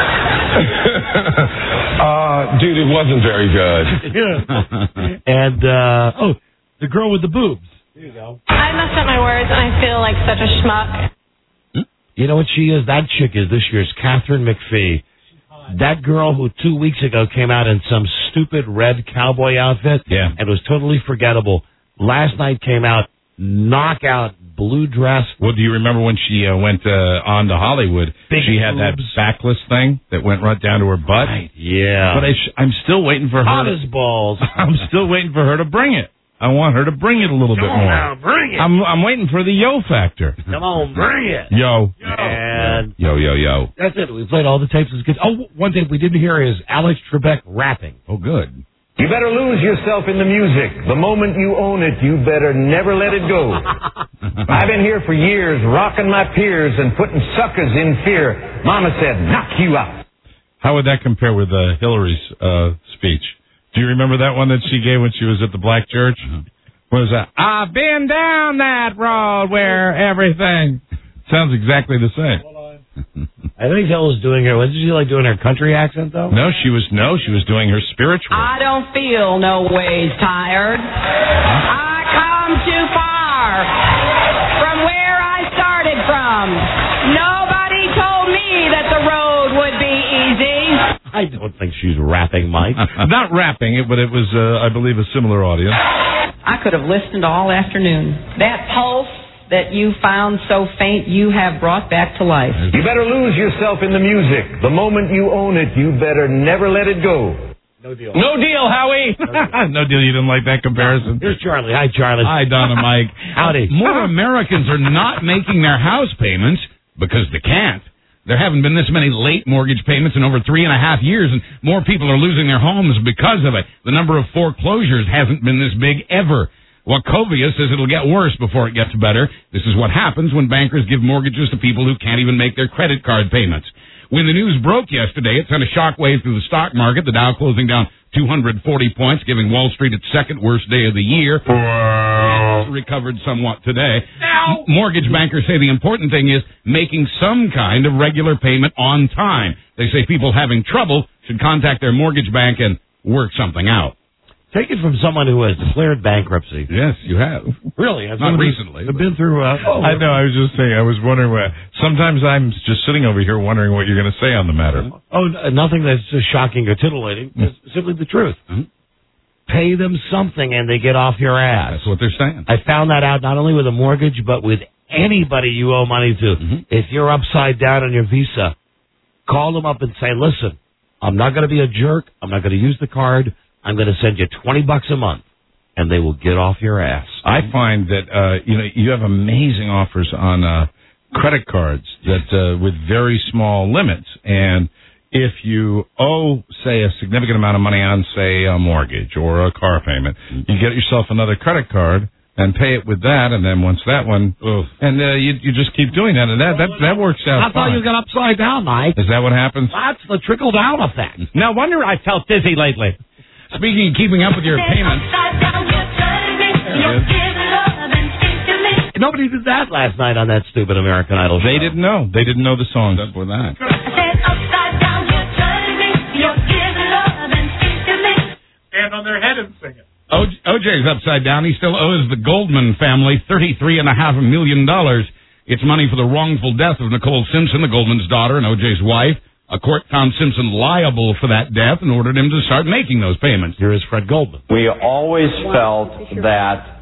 uh, dude, it wasn't very good. And, uh, oh, the girl with the boobs. There you go. I messed up my words, and I feel like such a schmuck. You know what she is? That chick is this year's Catherine McPhee. That girl who two weeks ago came out in some stupid red cowboy outfit yeah. and was totally forgettable. Last night came out, knockout, blue dress. Well, do you remember when she uh, went uh, on to Hollywood? Big she had that boobs. backless thing that went right down to her butt. Right, yeah. But I sh- I'm still waiting for her. Hot to, as balls. I'm still waiting for her to bring it. I want her to bring it a little Come bit on more. now, bring it. I'm I'm waiting for the yo factor. Come on, bring it. Yo. And Yo, yo, yo. that's it. We played all the tapes. It's good. Oh, one thing we didn't hear is Alex Trebek rapping. Oh, good. You better lose yourself in the music. The moment you own it, you better never let it go. I've been here for years, rocking my peers and putting suckers in fear. Mama said, knock you out. How would that compare with uh, Hillary's uh, speech? Do you remember that one that she gave when she was at the black church? What was that? I've been down that road where everything Sounds exactly the same. I think Hill was doing her. Was she like doing her country accent though? No, she was no, she was doing her spiritual. I don't feel no ways tired. I come too far from where I started from. Nobody told me that the road would be easy. I don't think she's rapping, Mike. Not rapping it, but it was, uh, I believe, a similar audience. I could have listened all afternoon. That pulse that you found so faint, you have brought back to life. You better lose yourself in the music. The moment you own it, you better never let it go. No deal. No deal, Howie. No deal. No deal. You didn't like that comparison. Here's Charlie. Hi, Charlie. Hi, Don and Mike. Howdy. More Americans are not making their house payments because they can't. There haven't been this many late mortgage payments in over three and a half years, and more people are losing their homes because of it. The number of foreclosures hasn't been this big ever. Wachovia says it'll get worse before it gets better. This is what happens when bankers give mortgages to people who can't even make their credit card payments. When the news broke yesterday, it sent a shockwave through the stock market, the Dow closing down two hundred forty points, giving Wall Street its second worst day of the year. Wow. It's recovered somewhat today. Now, mortgage bankers say the important thing is making some kind of regular payment on time. They say people having trouble should contact their mortgage bank and work something out. Take it from someone who has declared bankruptcy. Yes, you have. Really? Not recently. I've been through... Uh, oh, I know, I was just saying, I was wondering what... Sometimes I'm just sitting over here wondering what you're going to say on the matter. Oh, nothing that's just shocking or titillating. It's simply the truth. Mm-hmm. Pay them something and they get off your ass. That's what they're saying. I found that out not only with a mortgage, but with anybody you owe money to. Mm-hmm. If you're upside down on your Visa, call them up and say, listen, I'm not going to be a jerk. I'm not going to use the card. I'm going to send you twenty bucks a month, and they will get off your ass. I find that, uh, you know, you have amazing offers on uh, credit cards that uh, with very small limits. And if you owe, say, a significant amount of money on, say, a mortgage or a car payment, you get yourself another credit card and pay it with that, and then once that one, ugh, and uh, you you just keep doing that, and that that, that works out. I thought fine. you got upside down, Mike. Is that what happens? That's the trickle-down effect. No wonder I felt dizzy lately. Speaking of keeping up with your payments. Nobody did that last night on that stupid American Idol show. They didn't know. They didn't know the songs for that. Stand on their head and sing it. O J's upside down. He still owes the Goldman family thirty-three point five million dollars. It's money for the wrongful death of Nicole Simpson, the Goldman's daughter and O J's wife. A court found Simpson liable for that death and ordered him to start making those payments. Here is Fred Goldman. We always felt that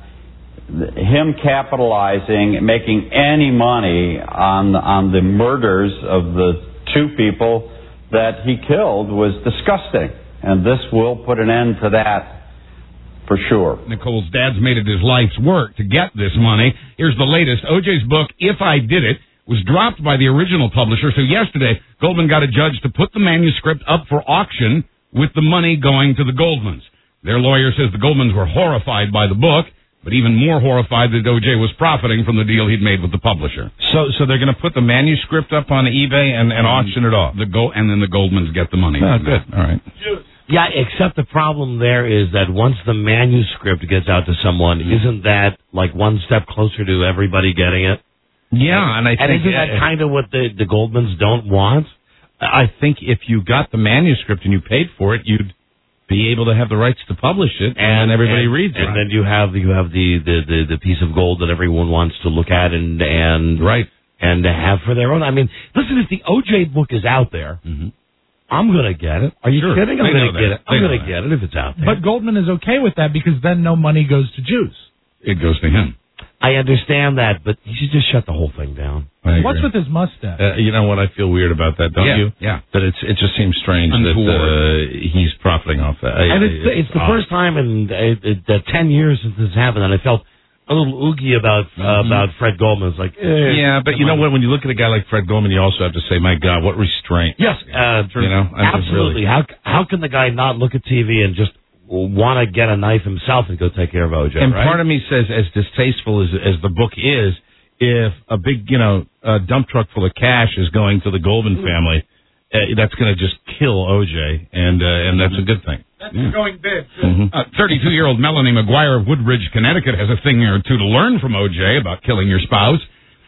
him capitalizing, making any money on on the murders of the two people that he killed was disgusting. And this will put an end to that for sure. Nicole's dad's made it his life's work to get this money. Here's the latest. O J's book, If I Did It, was dropped by the original publisher, so yesterday Goldman got a judge to put the manuscript up for auction with the money going to the Goldmans. Their lawyer says the Goldmans were horrified by the book, but even more horrified that O J was profiting from the deal he'd made with the publisher. So so they're going to put the manuscript up on eBay and, and auction it off. The go and then the Goldmans get the money. Oh, good. All right. Yeah, except the problem there is that once the manuscript gets out to someone, isn't that like one step closer to everybody getting it? Yeah, and I and think... isn't that kind of what the, the Goldmans don't want? I think if you got the manuscript and you paid for it, you'd be able to have the rights to publish it, and, and everybody and, reads it. And then you have you have the, the, the, the piece of gold that everyone wants to look at and and right and have for their own. I mean, listen, if the O J book is out there, mm-hmm. I'm going to get it. Are you sure. kidding? I'm going to get it. I'm going to that. get it if it's out there. But Goldman is okay with that because then no money goes to Jews. It goes to him. I understand that, but he should just shut the whole thing down. What's with his mustache? Uh, you know what? I feel weird about that, don't yeah, you? Yeah. That it's it just seems strange Untoward. that uh, he's profiting off that. And it's, it's, it's the odd. first time in uh, the ten years since this happened that I felt a little oogie about uh, mm-hmm. about Fred Goldman. It's like, eh, yeah, but you know what? When you look at a guy like Fred Goldman, you also have to say, my God, what restraint. Yes, uh, you know, I'm absolutely. Really... How how can the guy not look at T V and just want to get a knife himself and go take care of O J, and right? part of me says, as distasteful as as the book is, if a big, you know, a dump truck full of cash is going to the Goldman family, uh, that's going to just kill O J, and uh, and that's a good thing. That's yeah. going big. Mm-hmm. Uh, thirty-two-year-old Melanie McGuire of Woodbridge, Connecticut, has a thing or two to learn from O J about killing your spouse.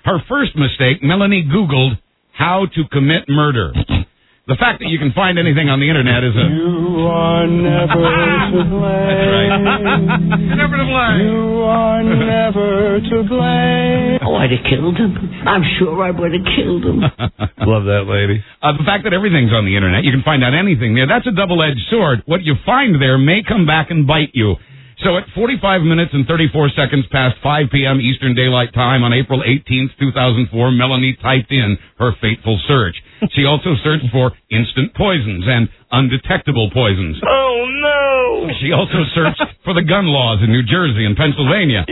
Her first mistake, Melanie Googled how to commit murder. The fact that you can find anything on the internet is a... You are never to blame. You're never to blame. You are never to blame. Oh, I'd have killed him. I'm sure I would have killed him. Love that lady. Uh, the fact that everything's on the internet, you can find out anything there, that's a double-edged sword. What you find there may come back and bite you. So at forty-five minutes and thirty-four seconds past five p.m. Eastern Daylight Time on April eighteenth, two thousand four, Melanie typed in her fateful search. She also searched for instant poisons and undetectable poisons. Oh, no. She also searched for the gun laws in New Jersey and Pennsylvania.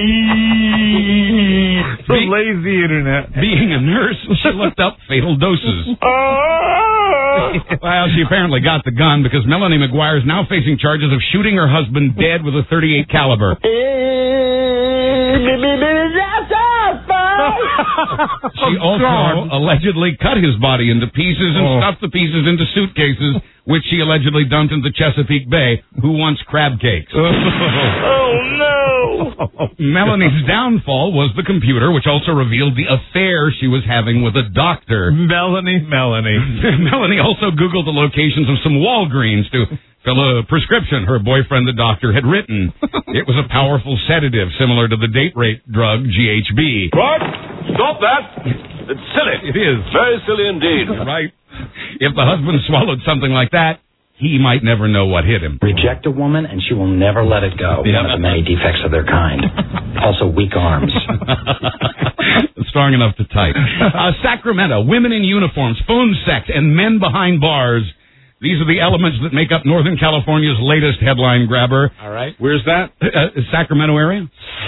The Be- lazy internet. Being a nurse, she looked up fatal doses. Well, she apparently got the gun because Melanie McGuire is now facing charges of shooting her husband dead with a thirty-eight caliber. She also allegedly cut his body into pieces and Oh. stuffed the pieces into suitcases, which she allegedly dumped into Chesapeake Bay. Who wants crab cakes? Oh, no. Melanie's downfall was the computer, which also revealed the affair she was having with a doctor. Melanie, Melanie. Melanie also Googled the locations of some Walgreens to fill a prescription her boyfriend, the doctor, had written. It was a powerful sedative similar to the date rape drug G H B. What? Stop that. It's silly. It is. Very silly indeed. Right. If the husband swallowed something like that, he might never know what hit him. Reject a woman and she will never let it go. Yeah. One of the many defects of their kind. Also weak arms. Strong enough to type. Uh, Sacramento, women in uniforms, phone sex, and men behind bars. These are the elements that make up Northern California's latest headline grabber. All right. Where's that? Uh, Sacramento area?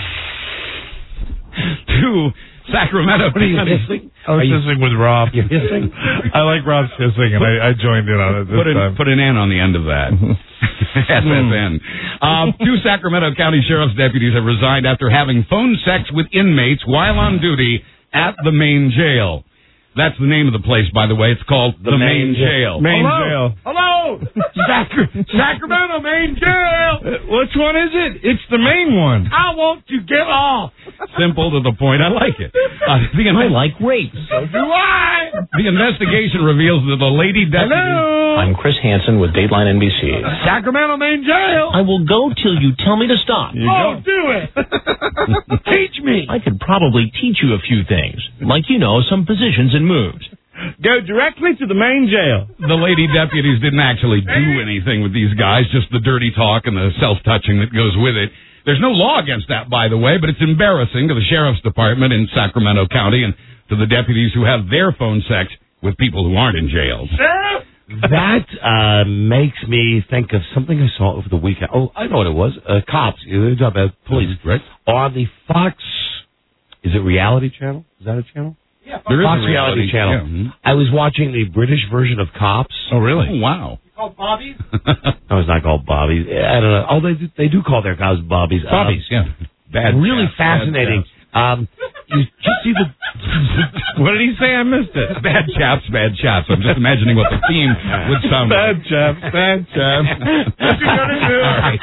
Two, Sacramento. What are you hissing? I was hissing with Rob. You're hissing? I like Rob's hissing, and I, I joined in on it this Put an, time. put an N on the end of that. S S N. Uh, two Sacramento County Sheriff's deputies have resigned after having phone sex with inmates while on duty at the main jail. That's the name of the place, by the way. It's called the, the main, main jail. Main Hello? jail. Hello, Sac- Sacramento main jail. Uh, which one is it? It's the main one. I want to get off. Simple to the point. I like it. Uh, the I like rape. So do I. The investigation reveals that the lady deputy. Hello. I'm Chris Hansen with Dateline N B C. Sacramento main jail. I will go till you tell me to stop. You Oh, go. do it. Teach me. I could probably teach you a few things, like, you know, some positions and moves. Go directly to the main jail. The lady deputies didn't actually do anything with these guys, just the dirty talk and the self-touching that goes with it. There's no law against that, by the way, but it's embarrassing to the sheriff's department in Sacramento County and to the deputies who have their phone sex with people who aren't in jails. That uh, makes me think of something I saw over the weekend. Oh, I know what it was. Uh, cops. They talk about police. Right. On the Fox, is it Reality Channel? Is that a channel? Yeah, there is Fox a Reality, reality Channel. yeah. Mhm. I was watching the British version of Cops. Oh, really? Oh, wow. Called Bobby? No, it's not called Bobby. I don't know. Oh, they do, they do call their cops Bobbies. Bobbies, um, yeah. Bad really chaps, fascinating. Um, you just see the. What did he say? I missed it. Bad chaps, bad chaps. I'm just imagining what the theme would sound Bad like. chaps, bad chaps. What you gonna do?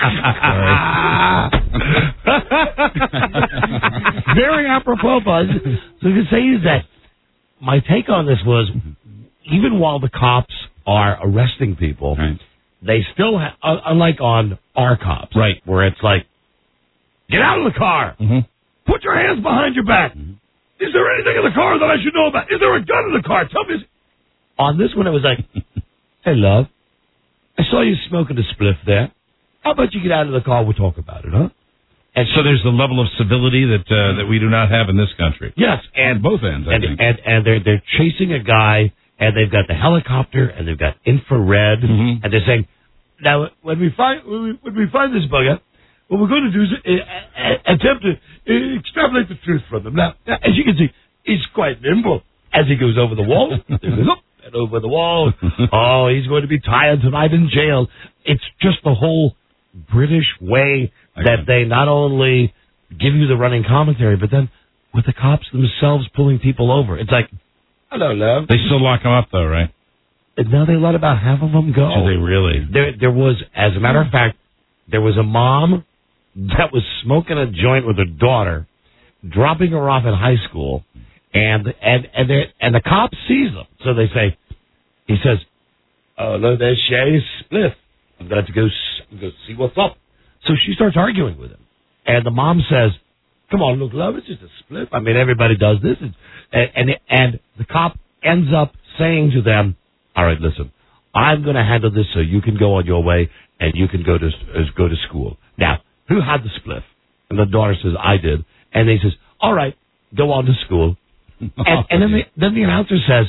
Very apropos, Buzz. So to say is that my take on this was, even while the cops are arresting people, Right. they still, ha- uh, unlike on our cops, Right. where it's like, get out of the car, Mm-hmm. put your hands behind your back. Is there anything in the car that I should know about? Is there a gun in the car? Tell me. On this one, it was like, hey, love, I saw you smoking a spliff there. How about you get out of the car? We'll talk about it, huh? And so there's the level of civility that uh, that we do not have in this country. Yes, And both ends, I and think. and and they're they're chasing a guy, and they've got the helicopter, and they've got infrared, Mhm. and they're saying, now when we find when we, when we find this bugger, what we're going to do is uh, uh, attempt to uh, extrapolate the truth from them. Now, now, as you can see, he's quite nimble as he goes over the wall. He goes up and over the wall. Oh, he's going to be tired tonight in jail. It's just the whole British way that they not only give you the running commentary, but then with the cops themselves pulling people over. It's like, hello, love. They still lock them up, though, right? And now they let about half of them go. Do they really? There, there was, as a matter of fact, there was a mom that was smoking a joint with her daughter, dropping her off at high school, And and and, and the cop sees them. So they say, he says, oh, look, there's Shay Spliff. I'm going to go, go see what's up. So she starts arguing with him. And the mom says, come on, look, love, it's just a spliff. I mean, everybody does this. And, and, and the cop ends up saying to them, all right, listen, I'm going to handle this so you can go on your way and you can go to uh, go to school. Now, who had the spliff? And the daughter says, I did. And he says, all right, go on to school. And, and then, the, then the announcer says,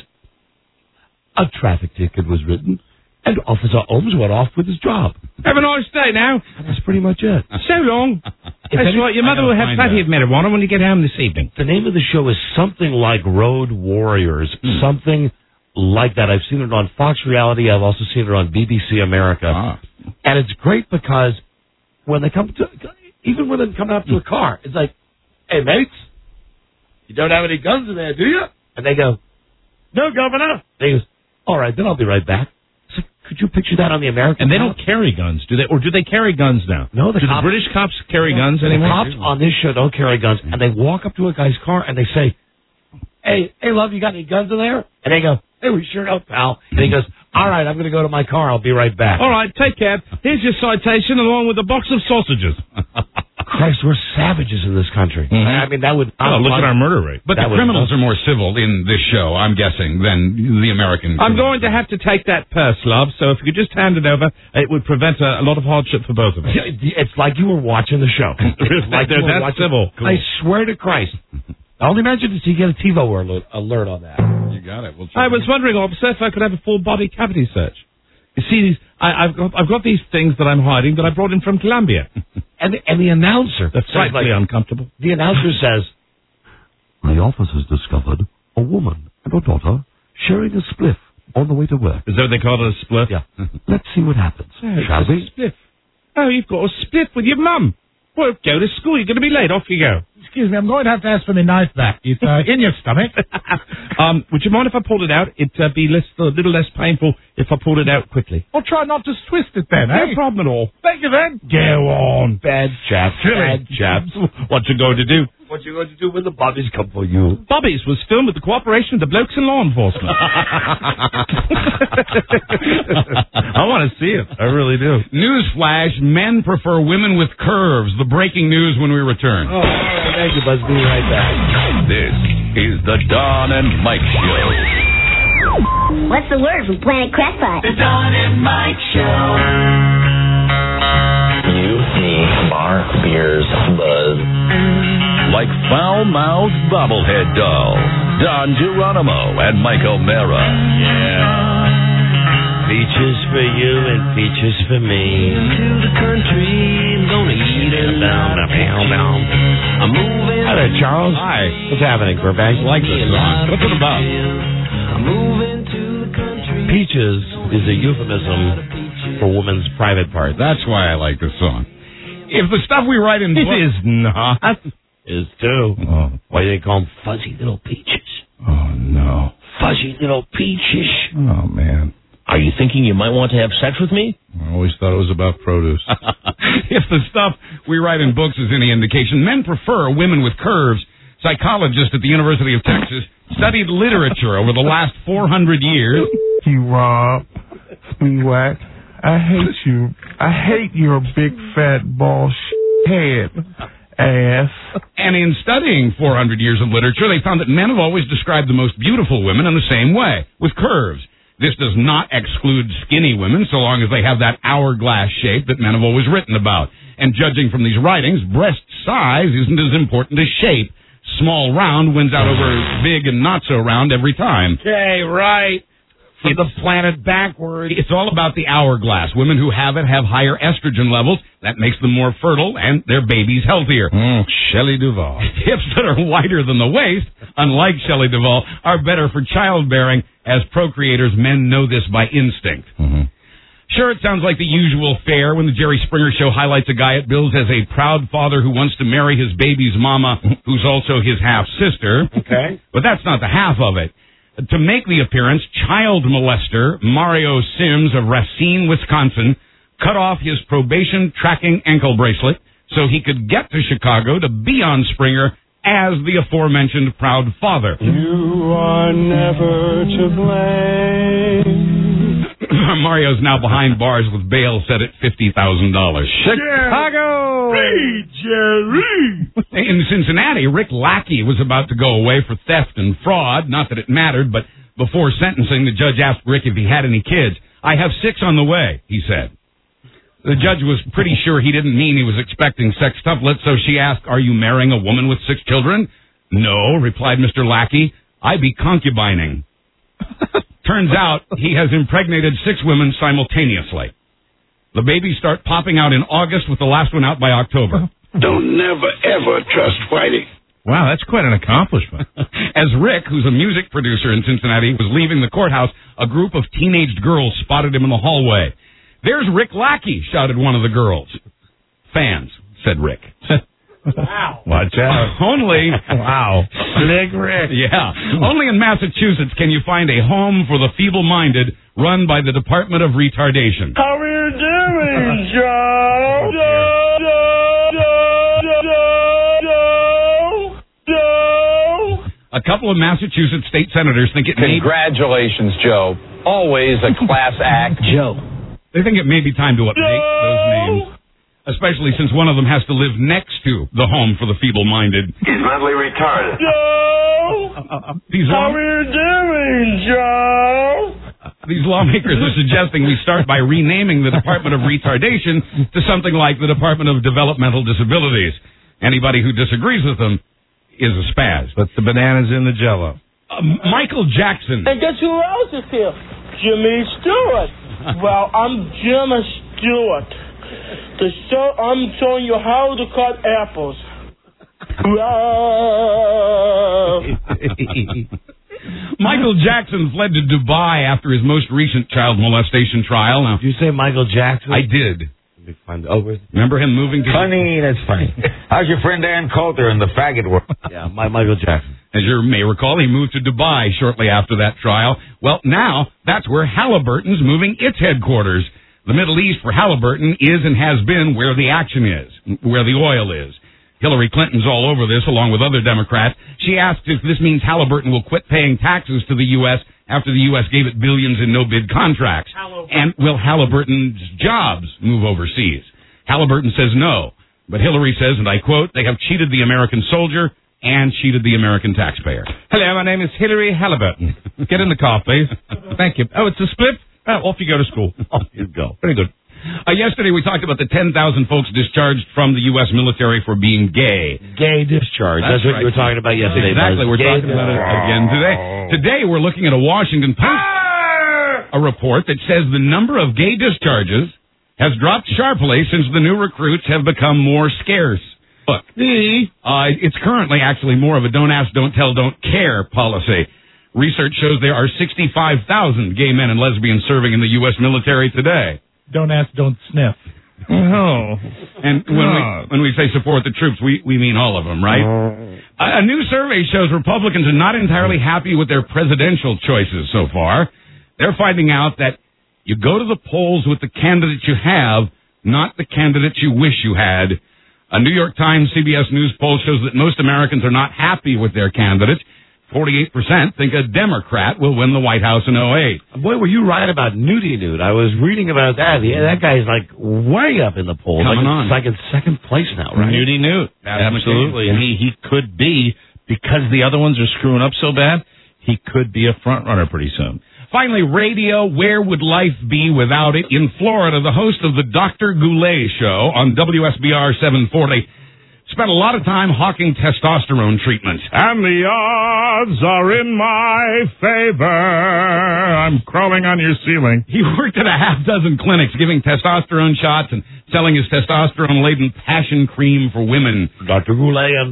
a traffic ticket was written, and Officer Holmes went off with his job. Have a nice day now. And that's pretty much it. So long. That's any, right. Your mother will have plenty that. of marijuana when you get home this evening. The name of the show is something like Road Warriors, mm. something like that. I've seen it on Fox Reality. I've also seen it on B B C America. Ah. And it's great because when they come to, even when they come up to a car, it's like, hey, mates, you don't have any guns in there, do you? And they go, no, Governor. And he goes, all right, then I'll be right back. So could you picture that on the American And they cops? don't carry guns, do they? Or do they carry guns now? No, the do cops, the British cops carry yeah, guns the anymore? The cops on this show don't carry guns, and they walk up to a guy's car and they say, hey, hey, love, you got any guns in there? And they go, hey, we sure don't, pal. And he goes, all right, I'm going to go to my car. I'll be right back. All right, take care. Here's your citation along with a box of sausages. Christ, we're savages in this country. Mm-hmm. I mean, that would... Oh, look at our murder rate. But the criminals are more civil in this show, I'm guessing, than the American criminals. I'm going to have to take that purse, love, so if you could just hand it over, it would prevent a, a lot of hardship for both of us. It's like you were watching the show. It's like They're that watching, civil. Cool. I swear to Christ. I'll imagine if you get a TiVo alert, alert on that. You got it. We'll I was wondering, officer, if I could have a full body cavity search. You see, these, I, I've got I've got these things that I'm hiding that I brought in from Colombia. and, the, and the announcer... That's slightly like, uncomfortable. The announcer says, the office has discovered a woman and her daughter sharing a spliff on the way to work. Is that what they call it, a spliff? Yeah. Let's see what happens, yeah, shall we? A spliff. Oh, you've got a spliff with your mum. Well, go to school. You're going to be late. Off you go. Excuse me, I'm going to have to ask for my knife back. It's uh, in your stomach. um, would you mind if I pulled it out? It'd uh, be less, a little less painful if I pulled it out quickly. Well, try not to twist it then, eh? No problem at all. Thank you, then. Go on, bad chaps, bad chaps. What you going to do? What you going to do when the Bobbies come for you? Bobbies was filmed with the cooperation of the blokes in law enforcement. I want to see it. I really do. Newsflash, men prefer women with curves. The breaking news when we return. Oh, all right, thank you, Buzz. We'll be right back. This is the Don and Mike Show. What's the word from Planet Crackpot? The Don and Mike Show. You, me, bar, beers, buzz. Like foul-mouthed bobblehead dolls, Don Geronimo and Mike O'Mara. Yeah. Peaches for you and peaches for me. To the country, gonna eat a lot of peaches. I'm moving. Hi there, Charles. Hi. What's happening, Burbank? I like this song. What's it about? I'm moving to the country. Peaches is a euphemism for women's private parts. That's why I like this song. If the stuff we write in It books... is not. Is too. Oh. Why do they call them fuzzy little peaches? Oh, no. Fuzzy little peaches. Oh, man. Are you thinking you might want to have sex with me? I always thought it was about produce. If the stuff we write in books is any indication, men prefer women with curves. Psychologists at the University of Texas studied literature over the last four hundred years. You, Rob. Speedwack. I hate you. I hate your big fat ball head. Ass. And in studying four hundred years of literature, they found that men have always described the most beautiful women in the same way, with curves. This does not exclude skinny women, so long as they have that hourglass shape that men have always written about. And judging from these writings, breast size isn't as important as shape. Small round wins out over big and not so round every time. Okay, right. From the planet backwards. It's all about the hourglass. Women who have it have higher estrogen levels. That makes them more fertile and their babies healthier. Mm, Shelley Duvall. Hips that are wider than the waist, unlike Shelley Duvall, are better for childbearing. As procreators, men know this by instinct. Mm-hmm. Sure, it sounds like the usual fare when the Jerry Springer Show highlights a guy at Bill's as a proud father who wants to marry his baby's mama, who's also his half-sister. Okay. But that's not the half of it. To make the appearance, child molester Mario Sims of Racine, Wisconsin, cut off his probation tracking ankle bracelet so he could get to Chicago to be on Springer as the aforementioned proud father. You are never to blame. Mario's now behind bars with bail set at fifty thousand dollars. Chicago! Hey, Jerry! In Cincinnati, Rick Lackey was about to go away for theft and fraud. Not that it mattered, but before sentencing, the judge asked Rick if he had any kids. I have six on the way, he said. The judge was pretty sure he didn't mean he was expecting sextuplets, so she asked, are you marrying a woman with six children? No, replied Mister Lackey. I be concubining. Turns out he has impregnated six women simultaneously. The babies start popping out in August with the last one out by October. Don't never, ever trust Whitey. Wow, that's quite an accomplishment. As Rick, who's a music producer in Cincinnati, was leaving the courthouse, a group of teenaged girls spotted him in the hallway. There's Rick Lackey, shouted one of the girls. Fans, said Rick. Wow. Watch out. Only. Wow. Slick Rick. Yeah. Only in Massachusetts can you find a home for the feeble-minded run by the Department of Retardation. How are you doing, Joe? Joe, Joe, Joe, Joe, Joe. A couple of Massachusetts state senators think it may... Congratulations, Joe. Always a class act. Joe. They think it may be time to update those names. Especially since one of them has to live next to the home for the feeble-minded. He's mentally retarded. Joe! Uh, uh, these How law- are you doing, Joe? These lawmakers are suggesting we start by renaming the Department of Retardation to something like the Department of Developmental Disabilities. Anybody who disagrees with them is a spaz. Put the bananas in the Jell-O. Uh, Michael Jackson. And guess who else is here? Jimmy Stewart. Well, I'm Jimmy Stewart. The show, I'm showing you how to cut apples. Michael Jackson fled to Dubai after his most recent child molestation trial. Now, Did you say Michael Jackson? I did. Oh, where's- Remember him moving to... Funny, that's funny. How's your friend Aaron Coulter in the faggot world? Yeah, my Michael Jackson. As you may recall, he moved to Dubai shortly after that trial. Well, now, that's where Halliburton's moving its headquarters. The Middle East for Halliburton is and has been where the action is, where the oil is. Hillary Clinton's all over this, along with other Democrats. She asked if this means Halliburton will quit paying taxes to the U S after the U S gave it billions in no-bid contracts. And will Halliburton's jobs move overseas? Halliburton says no. But Hillary says, and I quote, they have cheated the American soldier and cheated the American taxpayer. Hello, my name is Hillary Halliburton. Get in the car, please. Thank you. Oh, it's a split? Oh, off you go to school. Off you go. Very good. Uh, yesterday we talked about the ten thousand folks discharged from the U S military for being gay. Gay discharge. That's That's, what right. you were talking about yesterday. Exactly. Buzz. We're Gay talking about it again today. Today we're looking at a Washington Post a report that says the number of gay discharges has dropped sharply since the new recruits have become more scarce. Look, uh, it's currently actually more of a don't ask, don't tell, don't care policy. Research shows there are sixty-five thousand gay men and lesbians serving in the U S military today. Don't ask, don't sniff. Oh. And when we, when we say support the troops, we, we mean all of them, right? A, a new survey shows Republicans are not entirely happy with their presidential choices so far. They're finding out that you go to the polls with the candidates you have, not the candidates you wish you had. A New York Times C B S News poll shows that most Americans are not happy with their candidates. forty-eight percent think a Democrat will win the White House in oh eight. Boy, were you right about Nudie Nude. I was reading about that. Yeah, that guy's like way up in the polls. Coming like, on. It's like in second place now, right? Nudie Newt. Absolutely. And he, he could be, because the other ones are screwing up so bad, he could be a front runner pretty soon. Finally, radio, where would life be without it? In Florida, the host of the Doctor Goulet Show on W S B R seven forty spent a lot of time hawking testosterone treatments. And the odds are in my favor. I'm crawling on your ceiling. He worked at a half dozen clinics giving testosterone shots and selling his testosterone-laden passion cream for women. Doctor Goulet and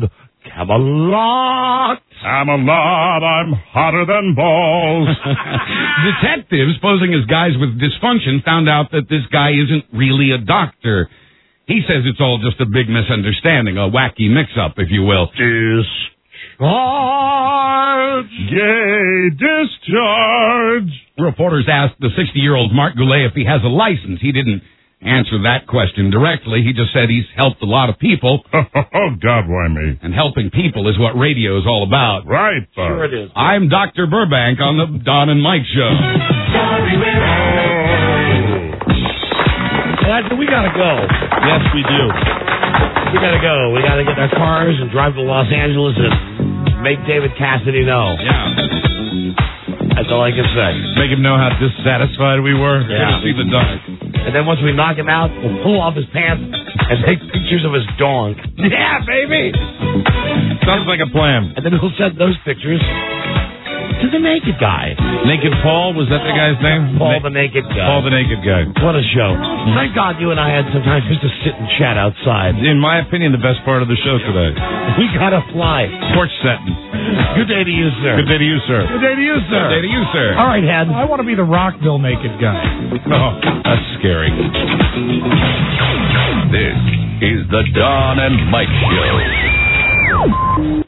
Camelot. Camelot, I'm hotter than balls. Detectives posing as guys with dysfunction found out that this guy isn't really a doctor. He says it's all just a big misunderstanding, a wacky mix-up, if you will. Discharge! Gay discharge! Reporters asked the sixty-year-old Mark Goulet if he has a license. He didn't answer that question directly. He just said he's helped a lot of people. Oh, God, why me? And helping people is what radio is all about. Right, Bud. Sure it is. I'm Doctor Burbank on the Don and Mike Show. Roger, we gotta go. Yes, we do. We gotta go. We gotta get in our cars and drive to Los Angeles and make David Cassidy know. Yeah. That's all I can say. Make him know how dissatisfied we were. Yeah. See the dog. And then once we knock him out, we'll pull off his pants and take pictures of his dong. Yeah, baby! Sounds like a plan. And then we'll send those pictures to the naked guy. Naked Paul, was that the guy's name? Paul Na- the naked guy. Paul the naked guy. What a show. Thank God you and I had some time just to sit and chat outside. In my opinion, the best part of the show today. We gotta fly. Porch setting. Good day to you, sir. Good day to you, sir. Good day to you, sir. Good day to you, sir. All right, Head. I want to be the Rockville naked guy. Oh, that's scary. This is the Don and Mike Show.